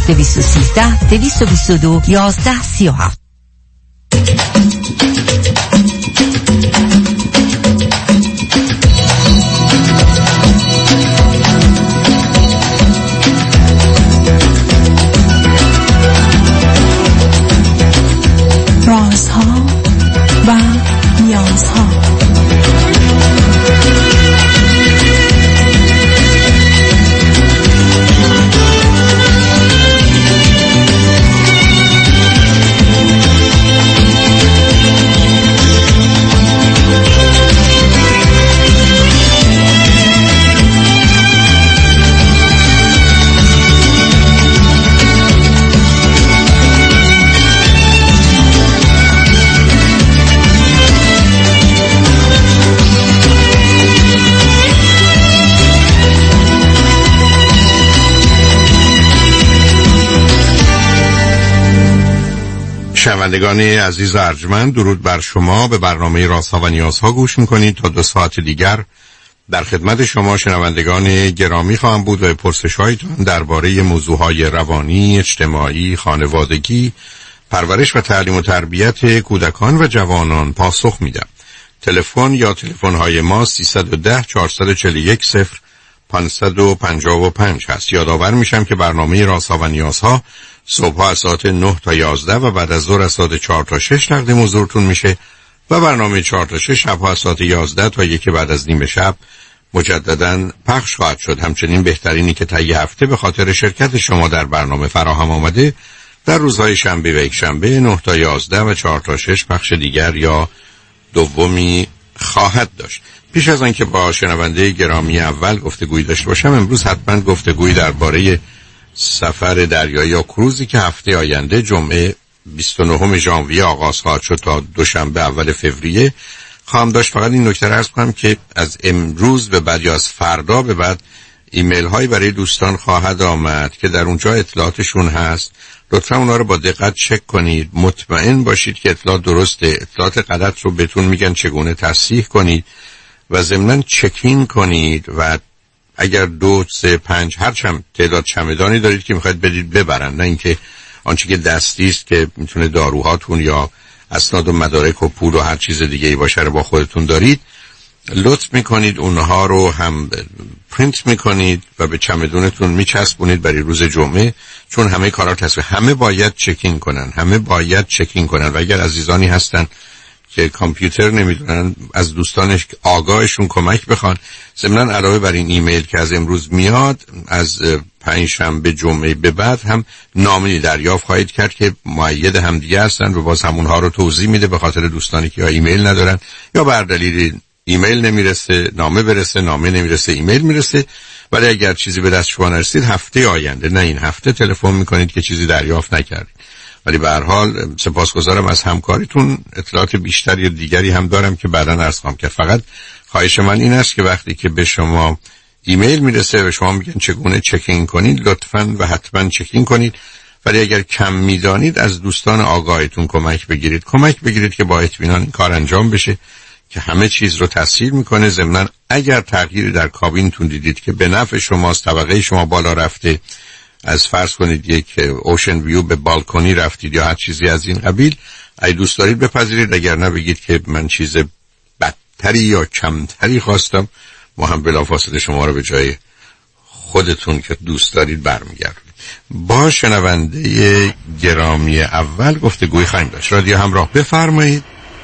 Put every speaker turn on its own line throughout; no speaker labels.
213 222 1137.
رازها و نیازها.
شنوندگان عزیز و ارجمند، درود بر شما. به برنامه رازها و نیازها گوش میکنید. تا 2 ساعت دیگر در خدمت شما شنوندگان گرامی خواهم بود و پرسش‌هایتان درباره موضوعهای روانی، اجتماعی، خانوادگی، پرورش و تعلیم و تربیت کودکان و جوانان پاسخ میدم. تلفن یا تلفن‌های ما 310 441 0555 هست. یادآور میشم که برنامه رازها و نیازها صبح از ساعت 9 تا 11 و بعد از ظهر از ساعت 4 تا 6 تقدیم حضورتون میشه و برنامه 4 تا 6 شب از ساعت 11 تا 1 بعد از نیم شب مجددا پخش خواهد شد. همچنین بهترینی که طی هفته به خاطر شرکت شما در برنامه فراهم آمده در روزهای شنبه و یک شنبه 9 تا 11 و 4 تا 6 پخش دیگر یا دومی خواهد داشت. پیش از آنکه با شنونده گرامی اول گفتگویی داشته باشم، امروز حتما گفتگویی درباره سفر دریایی یا کروزی که هفته آینده جمعه 29 ژانویه آغاز خواهد شد تا دوشنبه اول فوریه خواهم داشت. فقط این نکته را عرض کنم که از امروز به بعد یا از فردا به بعد ایمیل هایی برای دوستان خواهد آمد که در اونجا اطلاعاتشون هست. لطفا اونا رو با دقت چک کنید، مطمئن باشید که اطلاعات درسته. اطلاعات غلط رو بهتون میگن چگونه تصحیح کنید و ضمناً چکین کنید و اگر 2 3 5 هر تعداد چمدانی دارید که میخواید بدید ببرن، نه اینکه آنچه که دستی است که میتونه داروهاتون یا اسناد و مدارک و پول و هر چیز دیگه ای باشه رو با خودتون دارید، لطف میکنید اونها رو هم پرینت میکنید و به چمدونتون میچسبونید برای روز جمعه، چون همه کارا همه باید چکین کنن و اگر عزیزانی هستن که کامپیوتر نمیدونن از دوستانش آگاهشون کمک بخوان. ضمناً علاوه بر این ایمیل که از امروز میاد، از پنجشنبه جمعه به بعد هم نامه‌ای دریافت خواهید کرد که مؤید همدیگه هستن و باز همونها رو توضیح میده به خاطر دوستانی که یا ایمیل ندارن یا بر دلیل ایمیل نمیرسه نامه برسه، نامه نمیرسه ایمیل میرسه. ولی اگر چیزی به دست شما نرسید هفته آینده، نه این هفته، تلفن میکنید که چیزی دریافت نکردید. ولی به هر حال سپاسگزارم از همکاریتون. اطلاعات بیشتر یا دیگری هم دارم که بعداً عرض خواهم کرد. فقط خواهش من این است که وقتی که به شما ایمیل میرسه و شما میگن چگونه چکین کنید، لطفاً و حتماً چکین کنید. ولی اگر کم میدانید از دوستان آگاهتون کمک بگیرید که با اطمینان این کار انجام بشه که همه چیز رو تسهیل میکنه. ضمناً اگر تغییری در کابینتون دیدید که به نفع شماست، طبقه شما بالا رفته، از فرض کنید یک اوشن ویو به بالکنی رفتید یا هر چیزی از این قبیل، اگه دوست دارید بپذیرید، اگر نه بگید که من چیز بدتری یا کمتری خواستم، ما هم بلافاصله شما رو به جای خودتون که دوست دارید برمیگردید. با شنونده گرامی اول گفتگوی خواهیم داشت. رادیو همراه، بفرمایید.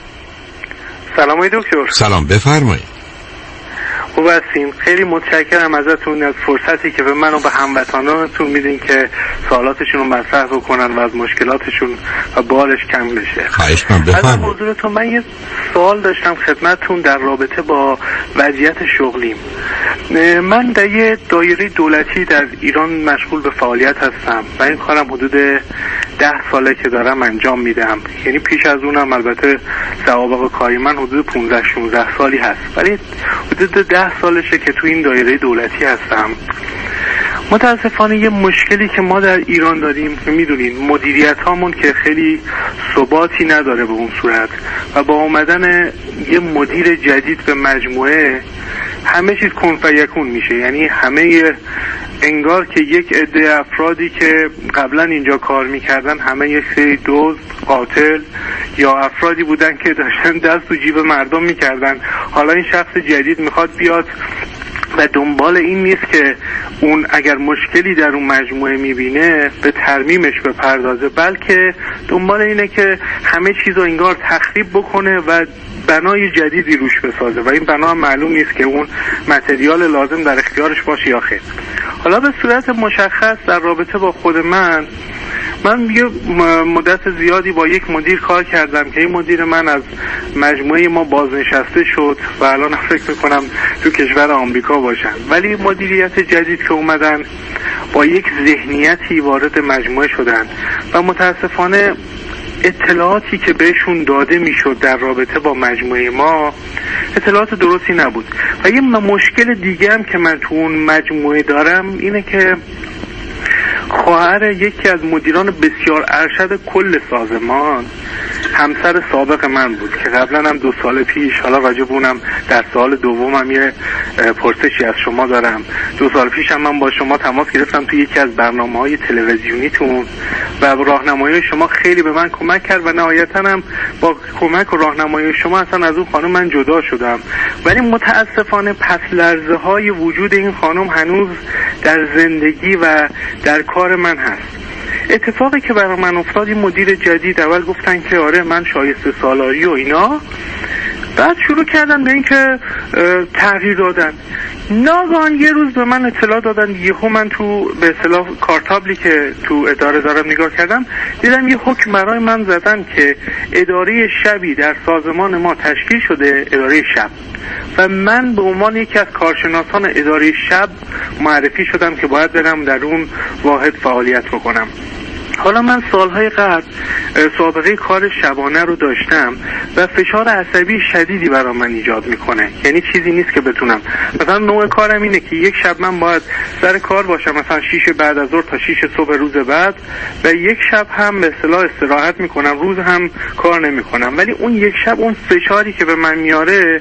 سلام دکتر.
سلام، بفرمایید.
خوب هستین؟ خیلی متشکرم ازتون از فرصتی که به من و به هموطنانتون میدین که سوالاتشون رو مطرح بکنن و از مشکلاتشون و بارش کم بشه.
خواهش کنم، بفرمایید.
از حضورتون من یه سوال داشتم خدمتتون در رابطه با وضعیت شغلیم. من در یه دایره دولتی در ایران مشغول به فعالیت هستم و این کارم حدود 10 ساله که دارم انجام میدم. یعنی پیش از اونم البته سوابق کاری من حدود 15-16 سالی هست، ولی حدود 10 سالشه که تو این دایره دولتی هستم. متاسفانه یه مشکلی که ما در ایران داریم که میدونین مدیریت هامون که خیلی ثباتی نداره به اون صورت و با اومدن یه مدیر جدید به مجموعه همه چیز کن فیکون میشه. یعنی همه انگار که یک عده افرادی که قبلا اینجا کار میکردن همه یک سری دزد، قاتل یا افرادی بودن که داشتن دست تو جیب مردم میکردن. حالا این شخص جدید میخواد بیاد و دنبال این نیست که اون اگر مشکلی در اون مجموعه میبینه به ترمیمش بپردازه، بلکه دنبال اینه که همه چیز رو انگار تخریب بکنه و بنای جدیدی روش بسازه و این بنا معلوم نیست که اون متریال لازم در اختیارش باشه یا خیر. حالا به صورت مشخص در رابطه با خود من یه مدت زیادی با یک مدیر کار کردم که این مدیر من از مجموعه ما بازنشسته شد و الان فکر میکنم تو کشور آمریکا باشن، ولی مدیریت جدید که اومدن با یک ذهنیتی وارد مجموعه شدن و متاسفانه اطلاعاتی که بهشون داده میشد در رابطه با مجموعه ما اطلاعات درستی نبود. و یه مشکل دیگه هم که من تو اون مجموعه دارم اینه که خواهر یکی از مدیران بسیار ارشد کل سازمان همسر سابق من بود که قبلا هم 2 سال پیش، حالا راجع به اونم در سال دومم یه پرسشی از شما دارم. 2 سال پیش هم من با شما تماس گرفتم توی یکی از برنامه‌های تلویزیونیتون و راهنمایی شما خیلی به من کمک کرد و نهایتاً هم با کمک و راهنمایی شما اصلا از اون خانم من جدا شدم. ولی متاسفانه پس لرزه‌های وجود این خانم هنوز در زندگی و در کار من هست. اتفاقی که برای من افتاد، این مدیر جدید اول گفتن که آره من شایسته سالاری و اینا، بعد شروع کردن به این که تغییر دادن. ناگهان یه روز به من اطلاع دادن، یهو من تو به اصطلاح کارتابلی که تو اداره دارم نگاه کردم دیدم یه حکم برای من زدن که اداره شبی در سازمان ما تشکیل شده، اداره شب، و من به عنوان یکی از کارشناسان اداره شب معرفی شدم که باید برم در اون واحد فعالیت بکنم. حالا من سالهای قبل سابقه کار شبانه رو داشتم و فشار عصبی شدیدی برای من ایجاد میکنه، یعنی چیزی نیست که بتونم، مثلا نوع کارم اینه که یک شب من باید سر کار باشم مثلا 6 بعد از ظهر تا 6 صبح روز بعد و یک شب هم به اصطلاح استراحت میکنم، روز هم کار نمیکنم. ولی اون یک شب اون فشاری که به من میاره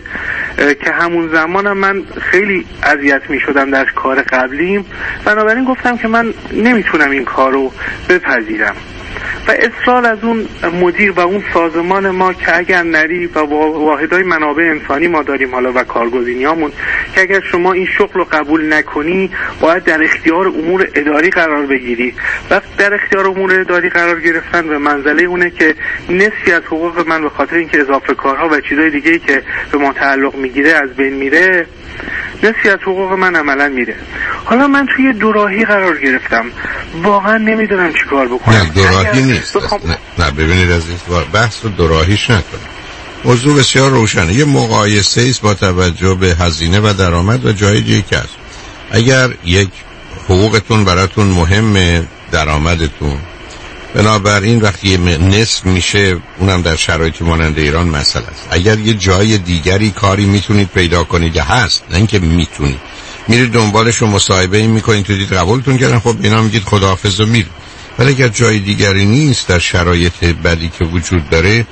که همون زمانم من خیلی اذیت میشدم در کار قبلیم، بنابراین گفتم که من نمیتونم این کار رو بپذیرم و اصرار از اون مدیر و اون سازمان ما که اگر نری و واحدهای منابع انسانی ما داریم حالا و کارگزینیامون که اگر شما این شغل رو قبول نکنی باید در اختیار امور اداری قرار بگیری. وقت در اختیار امور اداری قرار گرفتن به منزله اونه که نصفی از حقوق من به خاطر اینکه اضافه کارها و چیزای دیگه‌ای که به ما تعلق میگیره از بین میره، نصفی از حقوق من عملا میره. حالا من توی دوراهی قرار گرفتم، واقعا نمیدونم چی کار بکنم.
نه دوراهی نیست. نه ببینید عزیز، بحث رو دوراهیش نکنید. موضوع بسیار روشنه. یه مقایسه است با توجه به هزینه و درآمد و جای دیگه که هست. اگر یک حقوقتون براتون مهمه، درآمدتون، بنابراین وقتی نصف میشه، اونم در شرایطی مانند ایران مسئله است. اگر یه جای دیگری کاری میتونید پیدا کنید یا هست، نه اینکه میتونید، میرید دنبالش و مصاحبه این میکنید تو دید قبولتون کردن، خب اینا میگید خداحافظ و میرید. ولی اگر جای دیگری نیست در شرایط بدی که وجود داره،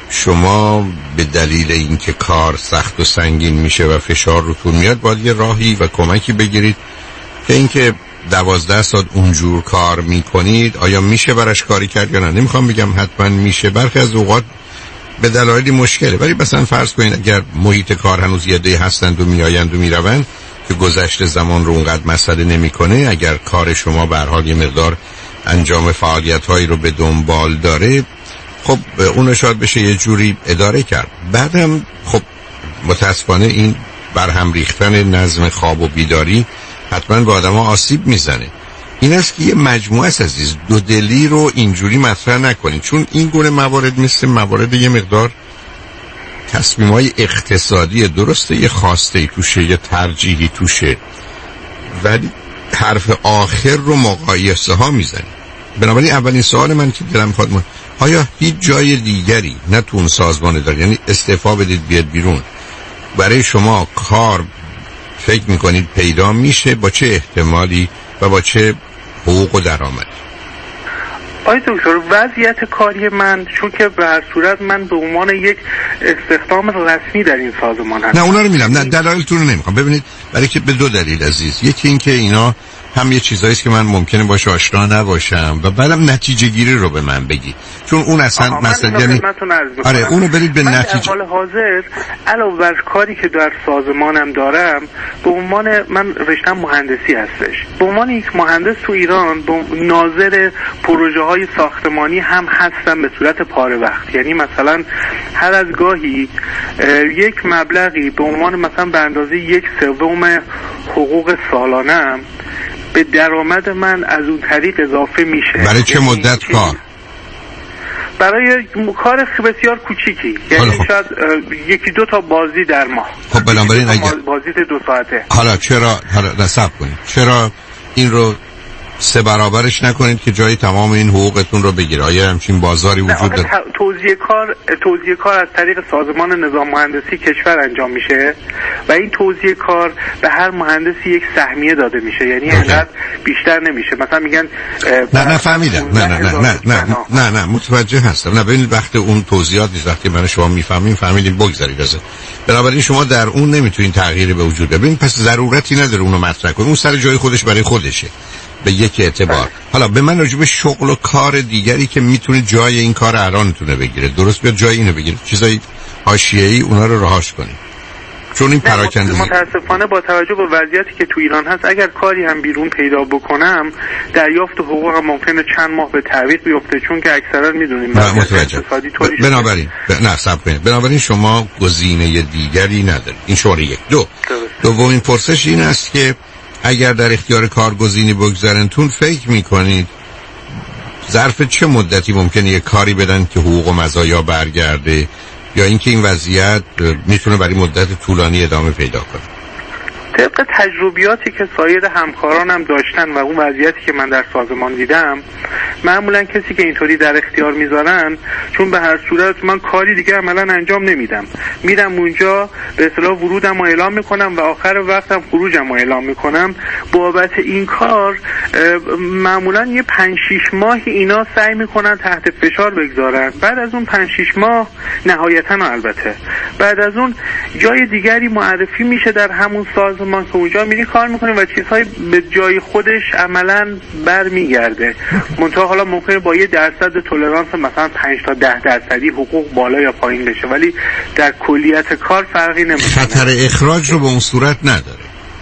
شما به دلیل اینکه کار سخت و سنگین میشه و فشار روتون میاد باید یه راهی و کمکی بگیرید که اینکه 12 ساعت اونجور کار میکنید آیا میشه براش کاری کرد یا نه. نمیخوام بگم حتما میشه، برخی از اوقات به دلایلی مشکله، ولی مثلا فرض کنید اگر محیط کار هنوز یه عده هستند و میآیند و میروند که گذشت زمان رو اونقدر مسئله نمیکنه، اگر کار شما به هر حال یه مقدار انجام فعالیت‌هایی رو به دنبال داره، خب اون شاید بشه یه جوری اداره کرد. بعدم خب متاسفانه این برهم ریختن نظم خواب و بیداری حتما به آدم‌ها آسیب میزنه. این است که یه مجموعه است عزیز، دو دلی رو اینجوری مطرح نکنید، چون این گونه موارد مثل موارد یه مقدار تصمیم‌های اقتصادی، درسته یه خواسته توشه، یه ترجیحی توشه، ولی حرف آخر رو مقایسه ها میزنی. بنابراین اولین سوال من که دلم می‌خواد، آیا هیچ جای دیگری نه تو اون سازمان داره، یعنی استعفا بدید بیاد بیرون، برای شما کار فکر میکنید پیدا میشه، با چه احتمالی و با چه حقوق و درآمدی؟
آقای دکتر، وضعیت کاری من چون که به هر صورت من به عنوان یک استخدام رسمی در این سازمان هستم.
نه اونا رو میدم، نه دلایلتون رو نمیخوام. ببینید برای که به دو دلیل عزیز، یکی این که اینا هم یه چیزاییست که من ممکنه باشه آشنا نباشم و بعدم نتیجه گیری رو به من بگی، چون اون اصلا مثلا یعنی آره اونو برید به نتیجه.
در حال حاضر علاوه بر کاری که در سازمانم دارم، به عنوان من رشتم مهندسی هستش، به عنوان یک مهندس تو ایران ناظر پروژه های ساختمانی هم هستم به صورت پاره وقت. یعنی مثلا هر از گاهی یک مبلغی به عنوان مثلا به اندازه 1/3 حقوق سالانم به درآمد من از اون طریق اضافه میشه.
برای چه مدت کار؟
برای کار بسیار کوچیکی، یعنی شاید 1-2 تا بازی در ماه.
خب بنابراین اگر
بازی 2 ساعته، حالا
نصب کنید، چرا این رو 3 برابرش نکنید که جای تمام این حقوقتون رو بگیره؟ آیا همچین بازاری وجود داره؟
توزیع کار از طریق سازمان نظام مهندسی کشور انجام میشه و این توزیع کار به هر mhandسی یک سهمیه داده میشه، یعنی انقدر بیشتر نمیشه. مثلا میگن
نه فهمیدم، نه متوجه هستم. نه ببینید وقت اون توضیحات نیست، وقتی من شما فهمیدیم بگذارید ازش. بنابراین شما در اون نمیتونین تغییری به وجود ببین، پس ضرورتی نداره اونو مطرح کنید، اون سر جای خودش برای خودشه به یک اعتبار. حالا به من راجع به شغل و کار دیگری که میتونه جای این کار الانتونه بگیره، درست بیاد جای اینو بگیره، چیزای حاشیه‌ای اونا رو رهاش کنید، چون این پراکنده.
متاسفانه با توجه به وضعیتی که تو ایران هست، اگر کاری هم بیرون پیدا بکنم دریافت حقوقم ممکنه چند ماه به تعویق بیفته، چون که اکثرا میدونیم اقتصادی طوری
بنابراین بنابراین شما گزینه دیگری ندارید. این شماره 1. دومین پرسش این است که اگر در اختیار کارگزینی بگذارنتون، فکر میکنید ظرف چه مدتی ممکنه یه کاری بدن که حقوق و مزایا برگرده، یا اینکه این وضعیت میتونه برای مدت طولانی ادامه پیدا کنه؟
طبق تجربیاتی که سایر همکارانم داشتن و اون وضعیتی که من در سازمان دیدم، معمولا کسی که اینطوری در اختیار میذارن، چون به هر صورت من کاری دیگه عملا انجام نمیدم، میرم اونجا به اصطلاح ورودم رو اعلام میکنم و آخر وقتم خروجم رو اعلام میکنم. بابت این کار معمولا یه 5-6 ماه اینا سعی میکنن تحت فشار بگذارن. بعد از اون 5-6 ماه نهایتا البته بعد از اون جای دیگری معرفی میشه در همون سازمان که اونجا میری کار میکنه و چیزهای به جای خودش عملا برمیگرده. منتها حالا ممکنه با یه درصد تولرانس مثلا 5 تا 10% حقوق بالا یا پایین بشه، ولی در کلیت کار فرقی نمیکنه.
خطر اخراج رو به اون صورت نداره.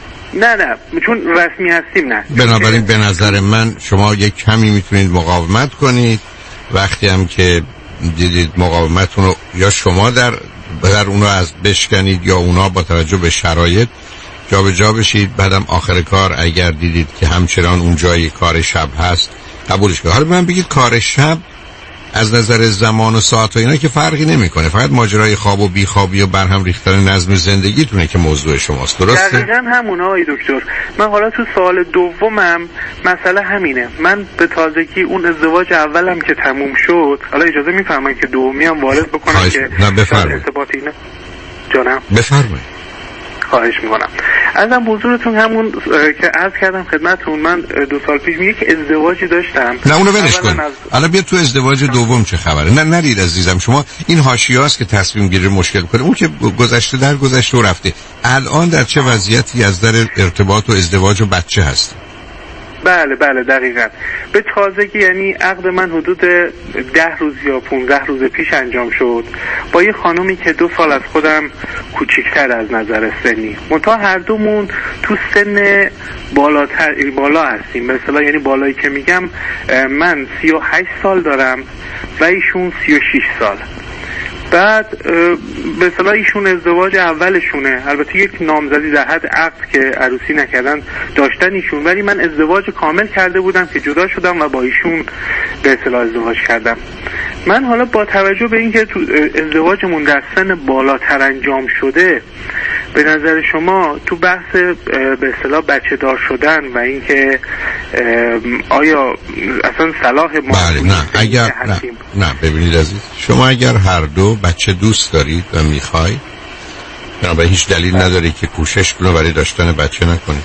نه چون رسمی هستیم. نه
بنابراین به نظر من شما یک کمی میتونید مقاومت کنید. وقتی هم که دیدید مقاومتون رو یا شما در اون رو از بشکنید یا اونا با توجه به شرایط جا به جا بشید، بعدم آخر کار اگر دیدید که همچنان اون جای کار شب هست قبولش کنید. حالا به من بگید کار شب از نظر زمان و ساعت و اینا که فرقی نمیکنه، فقط ماجرای خواب و بیخوابی و برهم ریختن نظم زندگیتونه که موضوع شماست، درسته؟
دقیقاً همونه آقای دکتر. من حالا تو سال دومم مسئله همینه. من به تازگی اون ازدواج اولم که تموم شد، حالا اجازه میفرمایید که دومی هم وارد بکنم که ارتباط اینا جانم
بفرمایید.
خواهش میکنم. ازم حضورتون همون که عرض کردم خدمتتون، من 2 سال پیش یک ازدواجی داشتم.
نه اونو ولش کن. حالا بیا تو ازدواج دوم چه خبره؟ نه نرید عزیزم، شما این حاشیه‌است که تصمیم گیری مشکل کنه. اون که گذشته و رفته. الان در چه وضعیتی از در ارتباط و ازدواج و بچه هست؟
بله دقیقاً. به تازگی، یعنی عقد من حدود 10 روز یا 15 روز پیش انجام شد با یه خانومی که 2 سال از خودم کوچیکتر از نظر سنی. منتها هر دومون تو سن بالا هستیم. به اصطلاح یعنی بالایی که میگم، من 38 سال دارم و ایشون 36 سال. بعد به اصطلاح ایشون ازدواج اولشونه، البته یک نامزدی در حد عقد که عروسی نکردن داشتن ایشون، ولی من ازدواج کامل کرده بودم که جدا شدم و با ایشون به اصطلاح ازدواج کردم. من حالا با توجه به اینکه تو ازدواجمون در سن بالاتر انجام شده، به نظر شما تو بحث به اصطلاح بچه دار شدن و اینکه آیا اصلا صلاح ما
نه ببینید عزیز، شما اگر هر دو بچه دوست دارید و میخواید، بنابراین هیچ دلیل نداره که کوشش کنه برای داشتن بچه نکنید.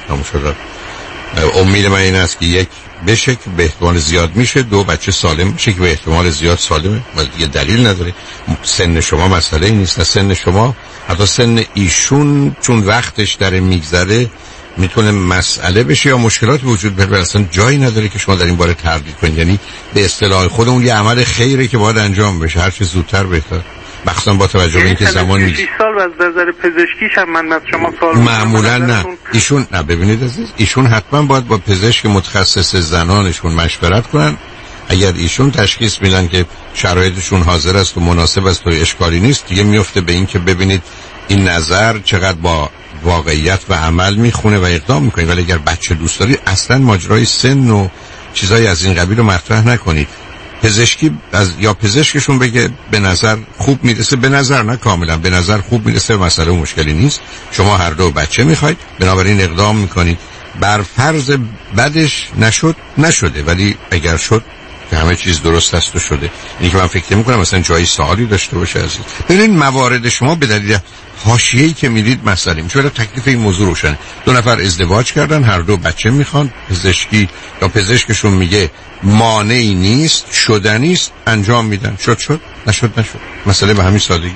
امید من این است که یک بشه که به احتمال زیاد میشه، 2 بچه سالم بشه که به احتمال زیاد سالمه و دیگه دلیل نداره. سن شما مسئله نیست، سن شما حتی سن ایشون چون وقتش داره میگذره میتونه مسئله بشه یا مشکلات وجود بیاره، اصلا جایی نداره که شما در این باره تردید کنید. یعنی به اصطلاح خودمون یه عمل خیره که باید انجام بشه، هر چه زودتر بهتر، مخصوصا با توجه به اینکه زمان میگذره. 6
سال از نظر پزشکیش هم من از شما سوال
معمولا نه ایشون نه ببینید عزیز، ایشون حتما باید با پزشک متخصص زنانشون مشورت کنن. اگر ایشون تشخیص میدن که شرایطشون حاضر است و مناسب است و اشکالی نیست، دیگه میفته به این که ببینید این نظر چقدر با واقعیت و عمل میخونه و اقدام میکنید. ولی اگر بچه دوست دارید اصلا ماجرای سن و چیزای از این قبیل رو مطرح نکنید. پزشکی یا پزشکشون بگه به نظر خوب میرسه، به نظر نه کاملا، به نظر خوب میرسه، مسئله و مشکلی نیست، شما هر دو بچه میخواید، بنابراین اقدام میکنید. بر فرض بدش نشده، ولی اگر شد که همه چیز درست است و شده. اینی که من فکر میکنم مثلا جایی سوالی داشته باشه عزیز. ببینید موارد شما به دلیل حاشیه‌ای که میدید مسئله میشه. ولی تکلیف این موضوع روشنه. 2 نفر ازدواج کردن، هر دو بچه میخوان، پزشکی یا پزشکشون میگه مانعی نیست، شدنی است، انجام میدن. شد نشد. مسئله به همین سادگی.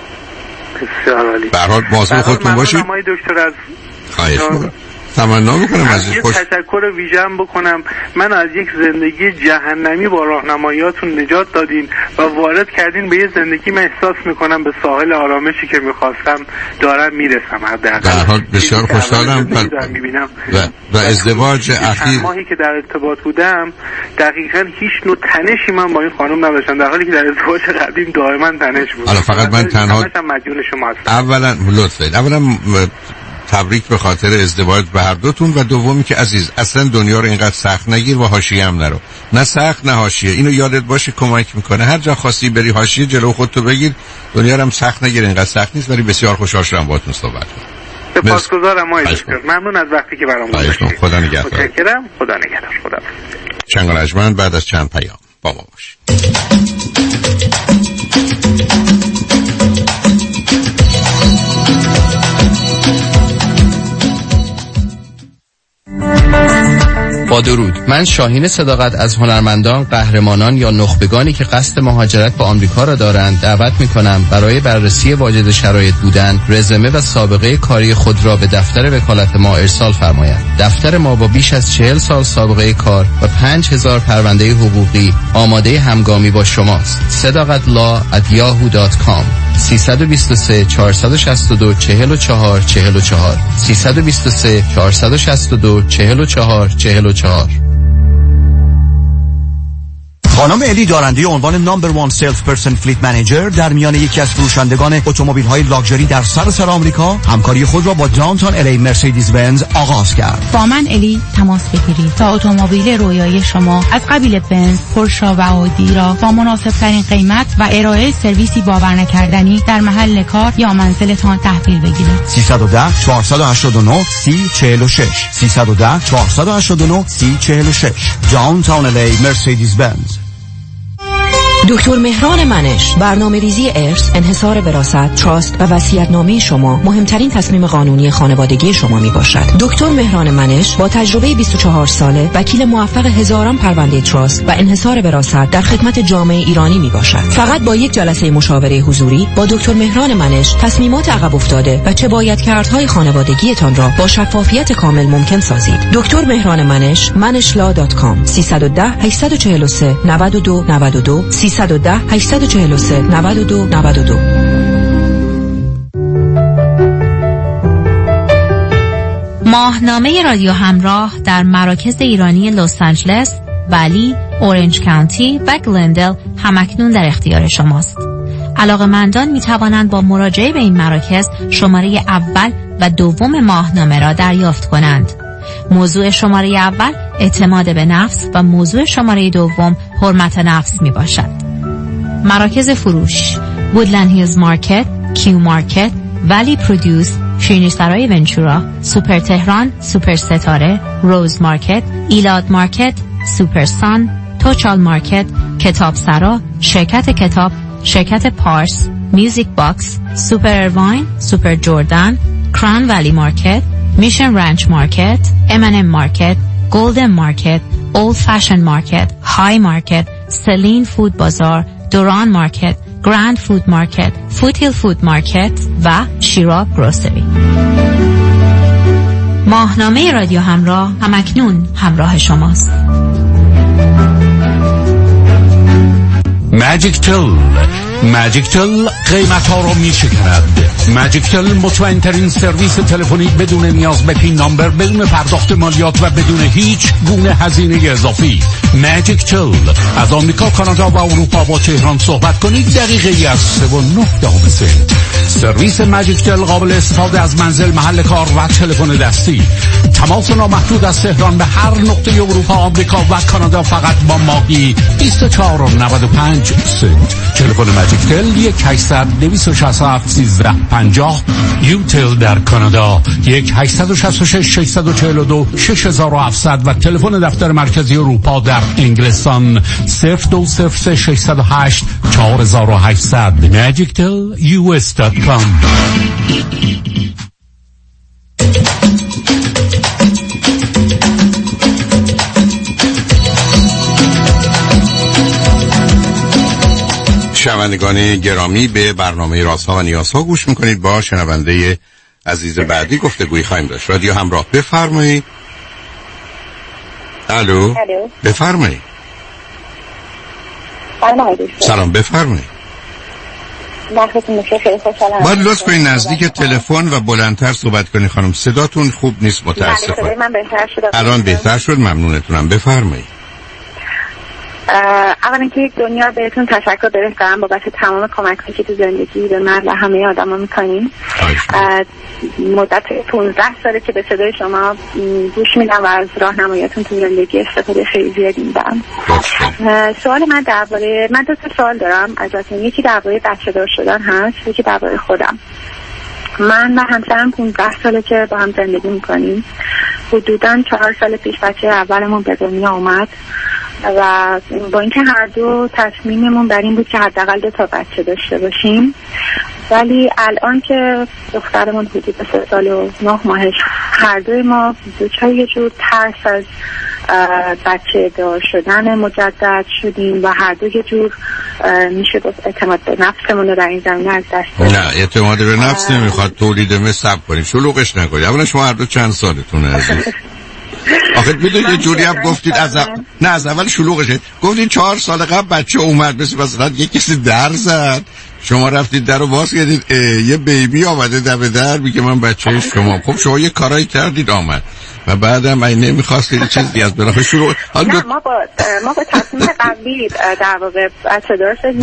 بسیار عالی.
به هر حال مواظب خودتون باشید.
دکتر از
خواهش می‌کنم. تمنا میکنم از این خوش
تشکر ویژه‌ام بکنم. من از یک زندگی جهنمی با راهنماییاتون نجات دادین و وارد کردین به یه زندگی من احساس میکنم به ساحل آرامشی که میخواستم دارم میرسم.
در حال بسیار خوشحالم و ازدواج اخیر
ماهی که در ارتباط بودم دقیقاً هیچ نوع تنشی من با این خانم نداشتم، در حالی که در ازدواج قدیم دائما تنش بود.
حالا فقط من تنها
مدیون شما هستم.
اولا لطفاً تبریک به خاطر ازدواج به هر دوتون، و دومی که عزیز اصلا دنیا رو اینقدر سخت نگیر و حاشیه هم نرو. نه سخت نه حاشیه، اینو یادت باشه کمک میکنه. هر جا خواستی بری حاشیه جلو خودتو بگیر، دنیا رو هم سخت نگیر، اینقدر سخت نیست. ولی بسیار خوشحال شدم باهاتون صحبت کردم.
سپاسگزارم آقای دکتر، ممنون از وقتی که برام گذاشتید.
خدا نگهدار.
متشکرم. خدا نگهدار. خدا.
چنگالجمن بعد از چند پیام با ما باشید.
با درود، من شاهین صداقت از هنرمندان، قهرمانان یا نخبگانی که قصد مهاجرت به آمریکا را دارند دعوت می‌کنم برای بررسی واجد شرایط بودن، رزومه و سابقه کاری خود را به دفتر وکالت ما ارسال فرمایند. دفتر ما با بیش از 40 سال سابقه کار و 5000 پرونده حقوقی آماده همگامی با شماست. sadaqatlaw@yahoo.com 323 462 44 44 323 462 44 44.
خانم الی دارنده عنوان نمبر 1 سلز پرسن فلیت منیجر در میان یکی از فروشندگان اتومبیل‌های لاکچری در سراسر آمریکا همکاری خود را با داونتاون الی مرسدس بنز آغاز کرد.
با من الی تماس بگیرید تا اتومبیل رویایی شما از قبیل بنز، پورشه و اودی را با مناسب‌ترین قیمت و ارائه سرویسی باورنکردنی در محل کار یا منزلتان تحویل بگیرید.
310 489 3046 310 489 3046 داونتاون الی مرسدس بنز.
دکتر مهران منش، برنامه‌ریزی ارث، انحصار وراثت، تراست و وصیت‌نامه شما مهمترین تصمیم قانونی خانوادگی شما میباشد. دکتر مهران منش با تجربه 24 ساله، وکیل موفق هزاران پرونده تراست و انحصار وراثت در خدمت جامعه ایرانی میباشد. فقط با یک جلسه مشاوره حضوری با دکتر مهران منش تصمیمات عقب افتاده و چه باید کردهای خانوادگیتان را با شفافیت کامل ممکن سازید. دکتر مهران منش، manishla.com 310 843 92 92 310 843 92 92.
ماهنامه رادیو همراه در مراکز ایرانی لس آنجلس، ولی، اورنج کانتی و گلندل همکنون در اختیار شماست. علاقه‌مندان می توانند با مراجعه به این مراکز شماره اول و دوم ماهنامه را دریافت کنند. موضوع شماره اول اعتماد به نفس و موضوع شماره دوم حرمت نفس می باشد. مراکز فروش: وودلند هیلز مارکت، کیو مارکت، ولی پرودوس، شیرینی سرای ونچورا، سوپر تهران، سوپر ستاره، روز مارکت، ایلاد مارکت، سوپر سان، توچال مارکت، کتاب سرا، شرکت کتاب، شرکت پارس، میوزیک باکس، سوپر ارواین، سوپر جردن، کران ولی مارکت، میشن رانچ مارکت، M&M مارکت، گلدن مارکت، اولد فشن مارکت، های مارکت، سلین فود بازار، دوران مارکت، گراند فود مارکت، فوت هیل فود مارکت و شیراب گروسری. ماهنامه رادیو همراه همکنون همراه شماست.
ماجیک تل قیمت ها رو می شکند. ماجیک تل مطمئن ترین سرویس تلفنی بدون نیاز به پین نامبر، بدون پرداخت مالیات و بدون هیچ گونه هزینه اضافی. ماجیک تل از آمریکا، کانادا و اروپا با تهران صحبت کنید دقیقه از 3.9 سنت. سرویس ماجیک تل قابل استفاده از منزل، محل کار و تلفن دستی. تماس نامحدود از تهران به هر نقطه اروپا، آمریکا و کانادا فقط با ماهی 24.95 سنت. تلفن ماجیک تل 1-800-267-1350. یوتل در کانادا 1-866-642-6700 و تلفن دفتر مرکزی اروپا در انگلستان 02-608-4800. magictelus.com.
شنوندگان گرامی، به برنامه رازها و نیازها گوش میکنید. با شنونده عزیز بعدی گفتگویی خواهیم داشت. رادیو همراه، بفرمایید. الو، بفرمایید. سلام، بفرمایید. باید لطف کنید نزدیک تلفن و بلندتر صحبت کنید خانم، صداتون خوب نیست متاسفم. الان بهتر شد، ممنونتونم، بفرمایید.
اول اینکه دنیا بهتون تشکر دارم بابت تمام کمک‌هایی که تو زندگی به من و همه آدما می‌کنین. مدت 15 ساله که به صدای شما گوش میدم و از راهنماییاتون تو زندگی استفاده خیلی زیادی می‌برم. سوال من درباره، من 2 سوال دارم ازتون. یکی درباره بچه‌دار شدن هست، یکی درباره خودم. من و همسرم 15 ساله که با هم زندگی می‌کنیم. حدوداً 4 سال پیش بچه اولمون به دنیا اومد و با اینکه هر دو تصمیممون بر این بود که حداقل 2 بچه داشته باشیم، ولی الان که دخترمون حدود 3 سال و 9 ماهش، هر دوی ما دچار یه جور ترس از بچه دار شدن مجدد شدیم و هر دو یه جور میشه گفت اعتماد به نفسمون رو در این زمینه از دست دادیم.
نه، اعتماد به نفس نمیخواد، تولید مثل کنید، شلوغش نکنید. اولا شما هر دو چند سالتونه عزیز؟ آخه میدونید یه جوری هم گفتید از اول شلوغشه، گفتید 4 سال قبل بچه اومد، مثلا یه کسی در زد، شما رفتید در رو باز کردید، یه بیبی آمده دم در میگه من بچه شما. خب شما یه کارایی کردید آمد و بعدم این نمیخواستید چیزی از بلاخره شروع.
نه، ما با تصمیم قبلی در واقع بچه دار شدیم.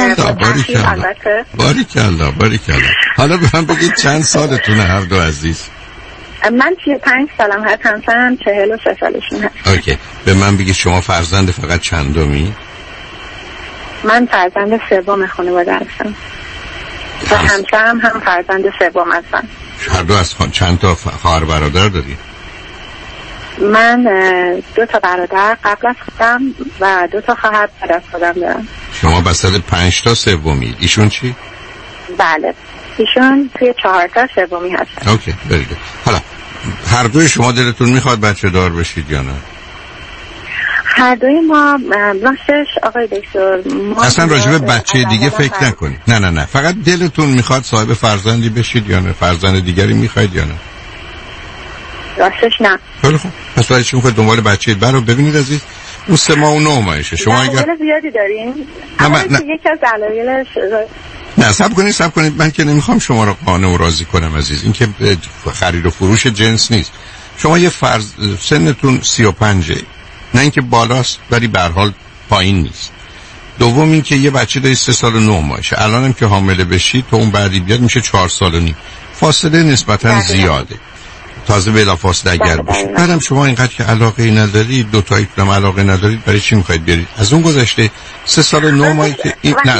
باریکلا. حالا به من بگید چند سالتونه هر دو عزیز؟
من 35 سالم هست، همسرم 43 سالشون هست.
اوکی، به من بگید شما فرزند فقط چندمی؟
من فرزند 3 خانواده هستم و همسرم هم فرزند 3 هستن.
هر دو از چند تا خواهر برادر داری؟
من 2 برادر قبل از خودم و 2 خواهر بعد از خودم دارم.
شما بسط 5 تا سومی. ایشون چی؟
بله، ایشون توی 4 تا سومی هستن.
اوکی، برید. حالا هر دوی شما دلتون میخواد بچه دار بشید یا نه؟
هر دوی ما راستش آقای دکتر
اصلا راجع به بچه دیگه فکر نکنید. نه، فقط دلتون میخواد صاحب فرزندی بشید یا نه؟ فرزند دیگری میخواید یا نه؟
راستش نه.
خیلی خوب، پس برای چی میخواید دنبال بچه برو؟ ببینید عزیز، اون 3 ماه و 9 ماهشه. شما اگر
زیادی دارین، یکی از دلایلش
نه، صبر کنید، من که نمیخوام شما رو قانع و راضی کنم عزیز. این که خرید و فروش جنس نیست. شما یه سنتون 35، نه اینکه بالاست ولی به هر حال پایین نیست. دوم این که یه بچه داری 3 سال و 9 ماهشه. الانم که حامله بشی تو اون بعدی بیاد میشه 4 سال و نیم. فاصله نسبتا زیاده. تازه بلافاصله اگر بشید. بعدم شما اینقدر که علاقه ندارید، 2 تایتون علاقه ندارید، برای چی میخواید برید؟ از اون گذشته 3 سال و 9 ماهی که نه،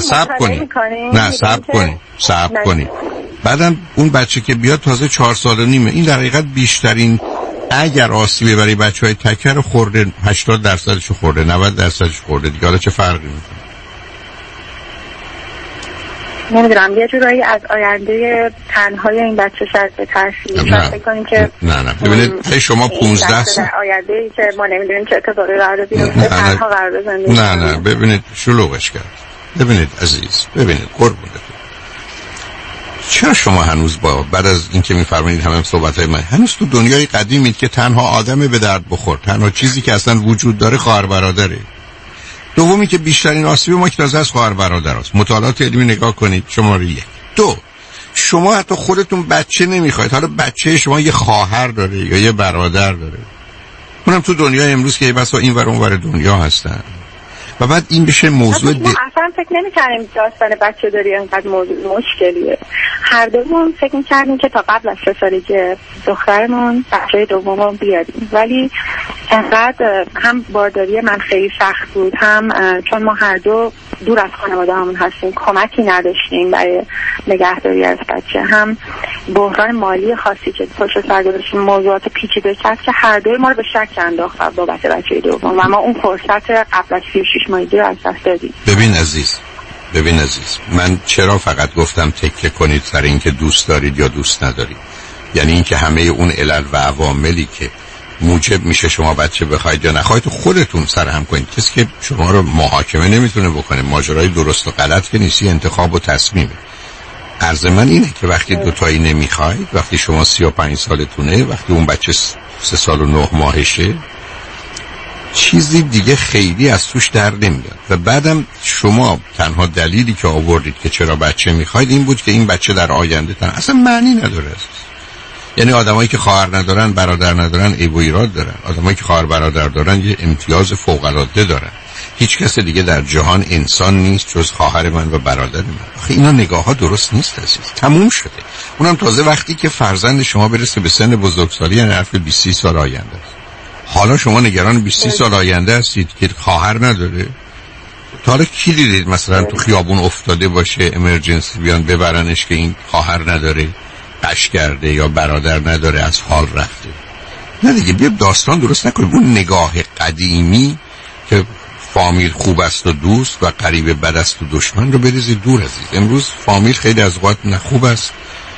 صبر کنید. بعدم اون بچه که بیاد تازه 4 سال و نیمه. این در حقیقت بیشترین، اگر آسیبه برای بچهای تکر خورده 80% خورده، 90% خورده دیگه. حالا چه فرقی میکنه؟
نمیدونم، یه جورایی از آینده تنهای این بچه شاید بترسیم. شاید فکر کنیم که
نه ببینید شما 15 سال
آینده‌ای که ما نمیدونیم چه اتفاقی قراره بیفته تنها قرار بزنیم.
نه ببینید شلوغش کرد. ببینید عزیز، ببینید قربونتون، چرا شما هنوز بعد از اینکه میفرمایید همه صحبت‌های من هنوز تو دنیای قدیمید که تنها آدم به درد بخور، تنها چیزی که اصلا وجود داره خواهر برادره؟ دومی که بیشترین آسیب ما که از خواهر برادر است. مطالعات علمی نگاه کنید. شماره 1. 2. شما حتی خودتون بچه نمیخواید، حالا بچه شما یه خواهر داره یا یه برادر داره، اونم تو دنیای امروز که بسا این ور اون ور دنیا هستن و بعد این بشه موضوع
اصلا فکر نمی‌کردیم داستان بچه داری انقدر مشکلیه. هر دومون فکر می‌کردیم که تا قبل از 3 سالگی دخترمون بچه دوممون بیاریم، ولی انقدر هم بارداری من خیلی سخت بود، هم چون ما هر دو دور از خانواده همون هستیم کمکی نداشتیم برای نگهداری از بچه، هم بحران مالی خاصی که پشت سر گذاشتیم، موضوعات پیچیده کرد که هر دوی ما رو به شک انداخت بابت بچه دوم و ما اون فرصت قبل از 36 ماهگی رو از دست دادیم.
ببین عزیز من چرا فقط گفتم تکیه کنید سر این که دوست دارید یا دوست ندارید، یعنی این که همه اون علل و عواملی که موجب میشه شما بچه بخواید یا نخواید خودتون سرهم کنید. کسی که شما رو محاکمه نمیتونه بکنه، ماجرای درست و غلط که نیستی، انتخاب و تصمیمه. عرض من اینه که وقتی دوتایی نمیخواید، وقتی شما 35 سالتونه، وقتی اون بچه 3 سال و 9 ماهشه، چیزی دیگه خیلی از توش در نمیاد و بعدم شما تنها دلیلی که آوردید که چرا بچه میخواید این بود که این بچه در آینده اصلا معنی نداره. یعنی آدمایی که خواهر ندارن، برادر ندارن، عیب و ایراد دارن. آدمایی که خواهر برادر دارن یه امتیاز فوق العاده دارن. هیچ کس دیگه در جهان انسان نیست جز خواهر من و برادر من. آخه اینا نگاه‌ها درست نیست عزیز. تموم شده. اونم تازه وقتی که فرزند شما برسه به سن بزرگسالی، یعنی حرف 20 سال آینده است. حالا شما نگران 20 سال آینده هستید که خواهر نداره؟ تا حالا کی دیدید مثلا تو خیابون افتاده باشه امرجنسی بیان ببرنش که این خواهر نداره، قش کرده یا برادر نداره، از حال رفته؟ نه دیگه، بیا داستان درست نکنیم. اون نگاه قدیمی که فامیل خوب است و دوست و قریب بد است و دشمن رو بریزید دور عزیز. امروز فامیل خیلی از اوقات نه خوب است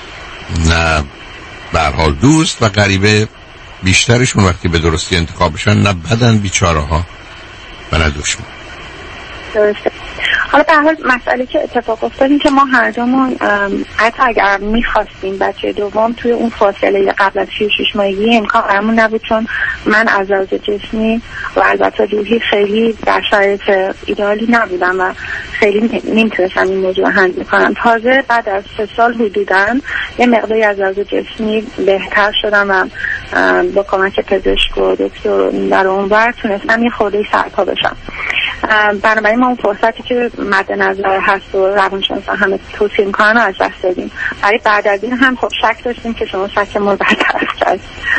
نه به هر حال دوست و قریبه بیشترشون وقتی به درستی انتخاب بشن نه بدن بیچاره ها و نه دشمن.
درسته. حالا به هر حال مسئله که اتفاق افتاد این که ما هر دومون حتی اگر میخواستیم بچه دوم توی اون فاصله قبل از 36 ماهگی امکان برامون نبود، چون من از لحاظ جسمی و البته روحی خیلی در شرایط ایدئالی نبودم و خیلی نمیتونستم این موضوع هندل کنم. تازه بعد از 3 سال حدوداً یه مقداری از لحاظ جسمی بهتر شدم و با کمک پزشک و دکتر در اونور تونستم یه خورده سرپا بشم. بنابراین ما اون فرصتی که مد نظر هست و روانشناسا همه توصیه میکنن از دست دادیم. برای بعد از این هم خب شک داشتیم که شما شک ما برطرف کرد.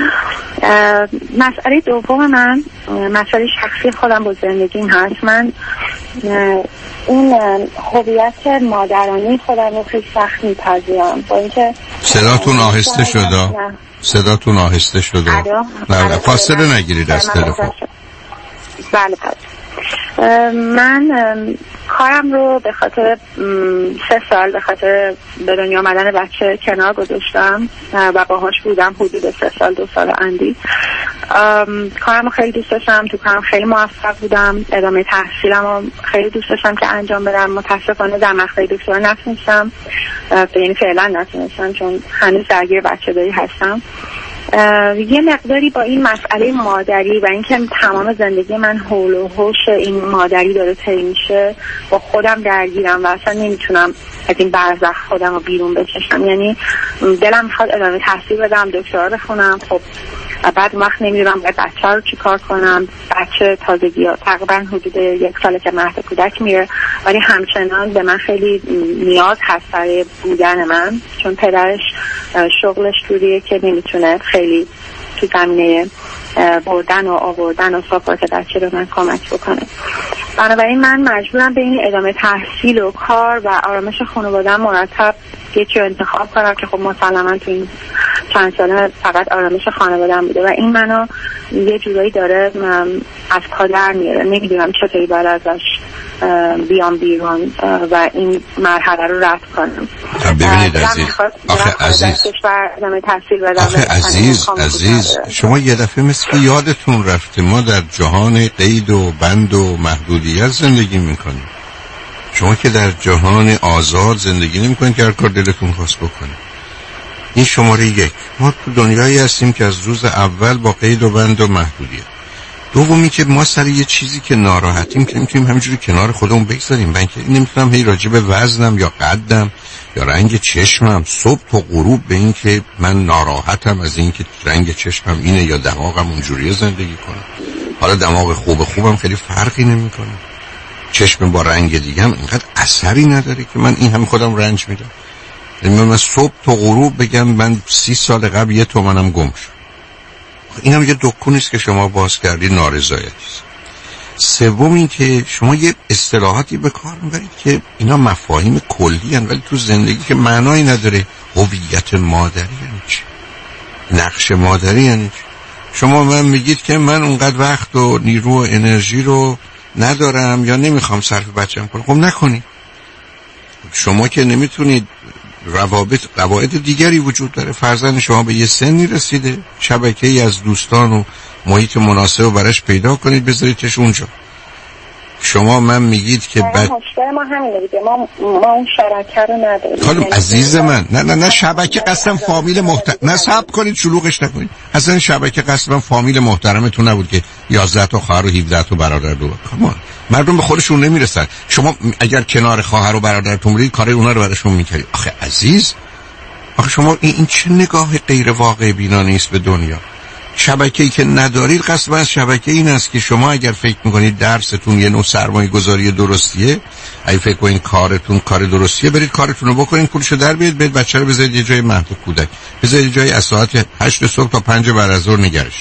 مسئله دوم من مسئله شخصی خودم با زندگیم هست. من این هویت مادرانه خودم رو خیلی سخت میپذیرم با اینکه
صداتون آهسته شده. نه فاصله نگیرید از تلفن.
بله. من کارم رو به خاطر 3 سال به خاطر به دنیا آمدن بچه کنار گذاشتم و باهاش بودم حدود 3 سال 2 سال اندی. کارم رو خیلی دوست داشتم، تو کارم خیلی موفق بودم، ادامه تحصیلم رو خیلی دوست داشتم که انجام بدم. متاسفانه در مقطع دکترا نتونستم، یعنی فعلا نتونستم چون هنوز درگیر بچه داری هستم. یه مقداری با این مسئله مادری و اینکه تمام زندگی من حول و حوش این مادری داره طی میشه با خودم درگیرم و اصلا نمیتونم از این برزخ خودم رو بیرون بکشم. یعنی دلم میخواد ادامه تحصیل بدم، دکترا بخونم، خب بعد وقت نمیدونم باید بچه رو چی کار کنم. بچه تازگی ها تقریبا حدود 1 ساله که مهد کودک میره، ولی همچنان به من خیلی نیاز هست برای بودن من، چون پدرش شغلش جوریه که نمیتونه خیلی تو زمینه بردن و آوردن و ساپورت بچه به من کمک بکنه. بنابراین من مجبورم بین ادامه تحصیل و کار و آرامش خانواده‌ام مرتب یکی رو انتخاب کنم که خب مسلماً تو این چند ساله فقط آرامش خانواده‌ام بوده و این منو یه جورایی داره از پا در میاره. نمیدونم چطوری باید ازش بیام بیرون و این مرحله رو رد کنم.
ببینید عزیز شما یه دفعه مثل یادتون رفته ما در جهان قید و بند و محدودیت زندگی میکنیم. شما که در جهان آزاد زندگی نمی‌کنید که هر کار دلتون خواست بکنید. این شماره 1. ما تو دنیایی هستیم که از روز اول با قید و بند و محدودیت. دومی که ما سر یه چیزی که ناراحتیم که نمیتونیم همینجوری کنار خودمون بگذاریم. من که نمیتونم هی راجع به وزنم یا قدم یا رنگ چشمم صبح تا غروب به این که من ناراحتم از این که رنگ چشمم اینه یا دماغم اونجوریه زندگی کنم. حالا دماغ خوبم خیلی فرقی نمیکنه. چشم با رنگ دیگه هم اینقدر اثری نداره که من این هم خودم رنج میدم. من صبح تا غروب بگم من 30 سال قبل 1 تومنم گم شد. این هم یه دکونیست که شما باز کردید، نارضایتی است. سوم این که شما یه اصطلاحاتی به کار میبرید که اینا مفاهیم کلی هن ولی تو زندگی که معنایی نداره. هویت مادری یعنی چی؟ نقش مادری یعنی چی؟ شما من میگید که من اونقدر وقت و نیرو و انرژی رو ندارم یا نمیخوام صرف بچه‌م کنم. خب نکنید. شما که نمیتونید، روابط دیگری وجود داره. فرزند شما به یه سنی رسیده، شبکه‌ای از دوستان و محیط مناسب براش پیدا کنید، بذاریدش اونجا. شما من میگید که
مشکل ما همینه دیگه، ما اون شبکه رو نداریم.
خانم عزیز من، نه شبکه قسم فامیل محترم، نه صبر کنید، شلوغش نکنید. اصلا شبکه قسم فامیل محترمتون نبود که 11 تا خواهر و 17 تا برادر دو. مردم به خودشون نمیرسن. شما اگر کنار خواهر و برادرتون برید کار اونا رو براشون میکردید. آخه عزیز، آخه شما این چه نگاه غیر واقع بینانه است به دنیا. شبکه‌ای که ندارید قصد از شبکه این است که شما اگر فکر میکنید درستون یه نوع سرمایه گذاری درستیه، اگه فکر کنید کارتون کار درستیه، برید کارتون رو بکنید، پولشو در بیارید، برید بچه رو بذارید یه جای مهد کودک، بذارید جای از ساعت 8 صبح تا 5 بعد از ظهر نگرش.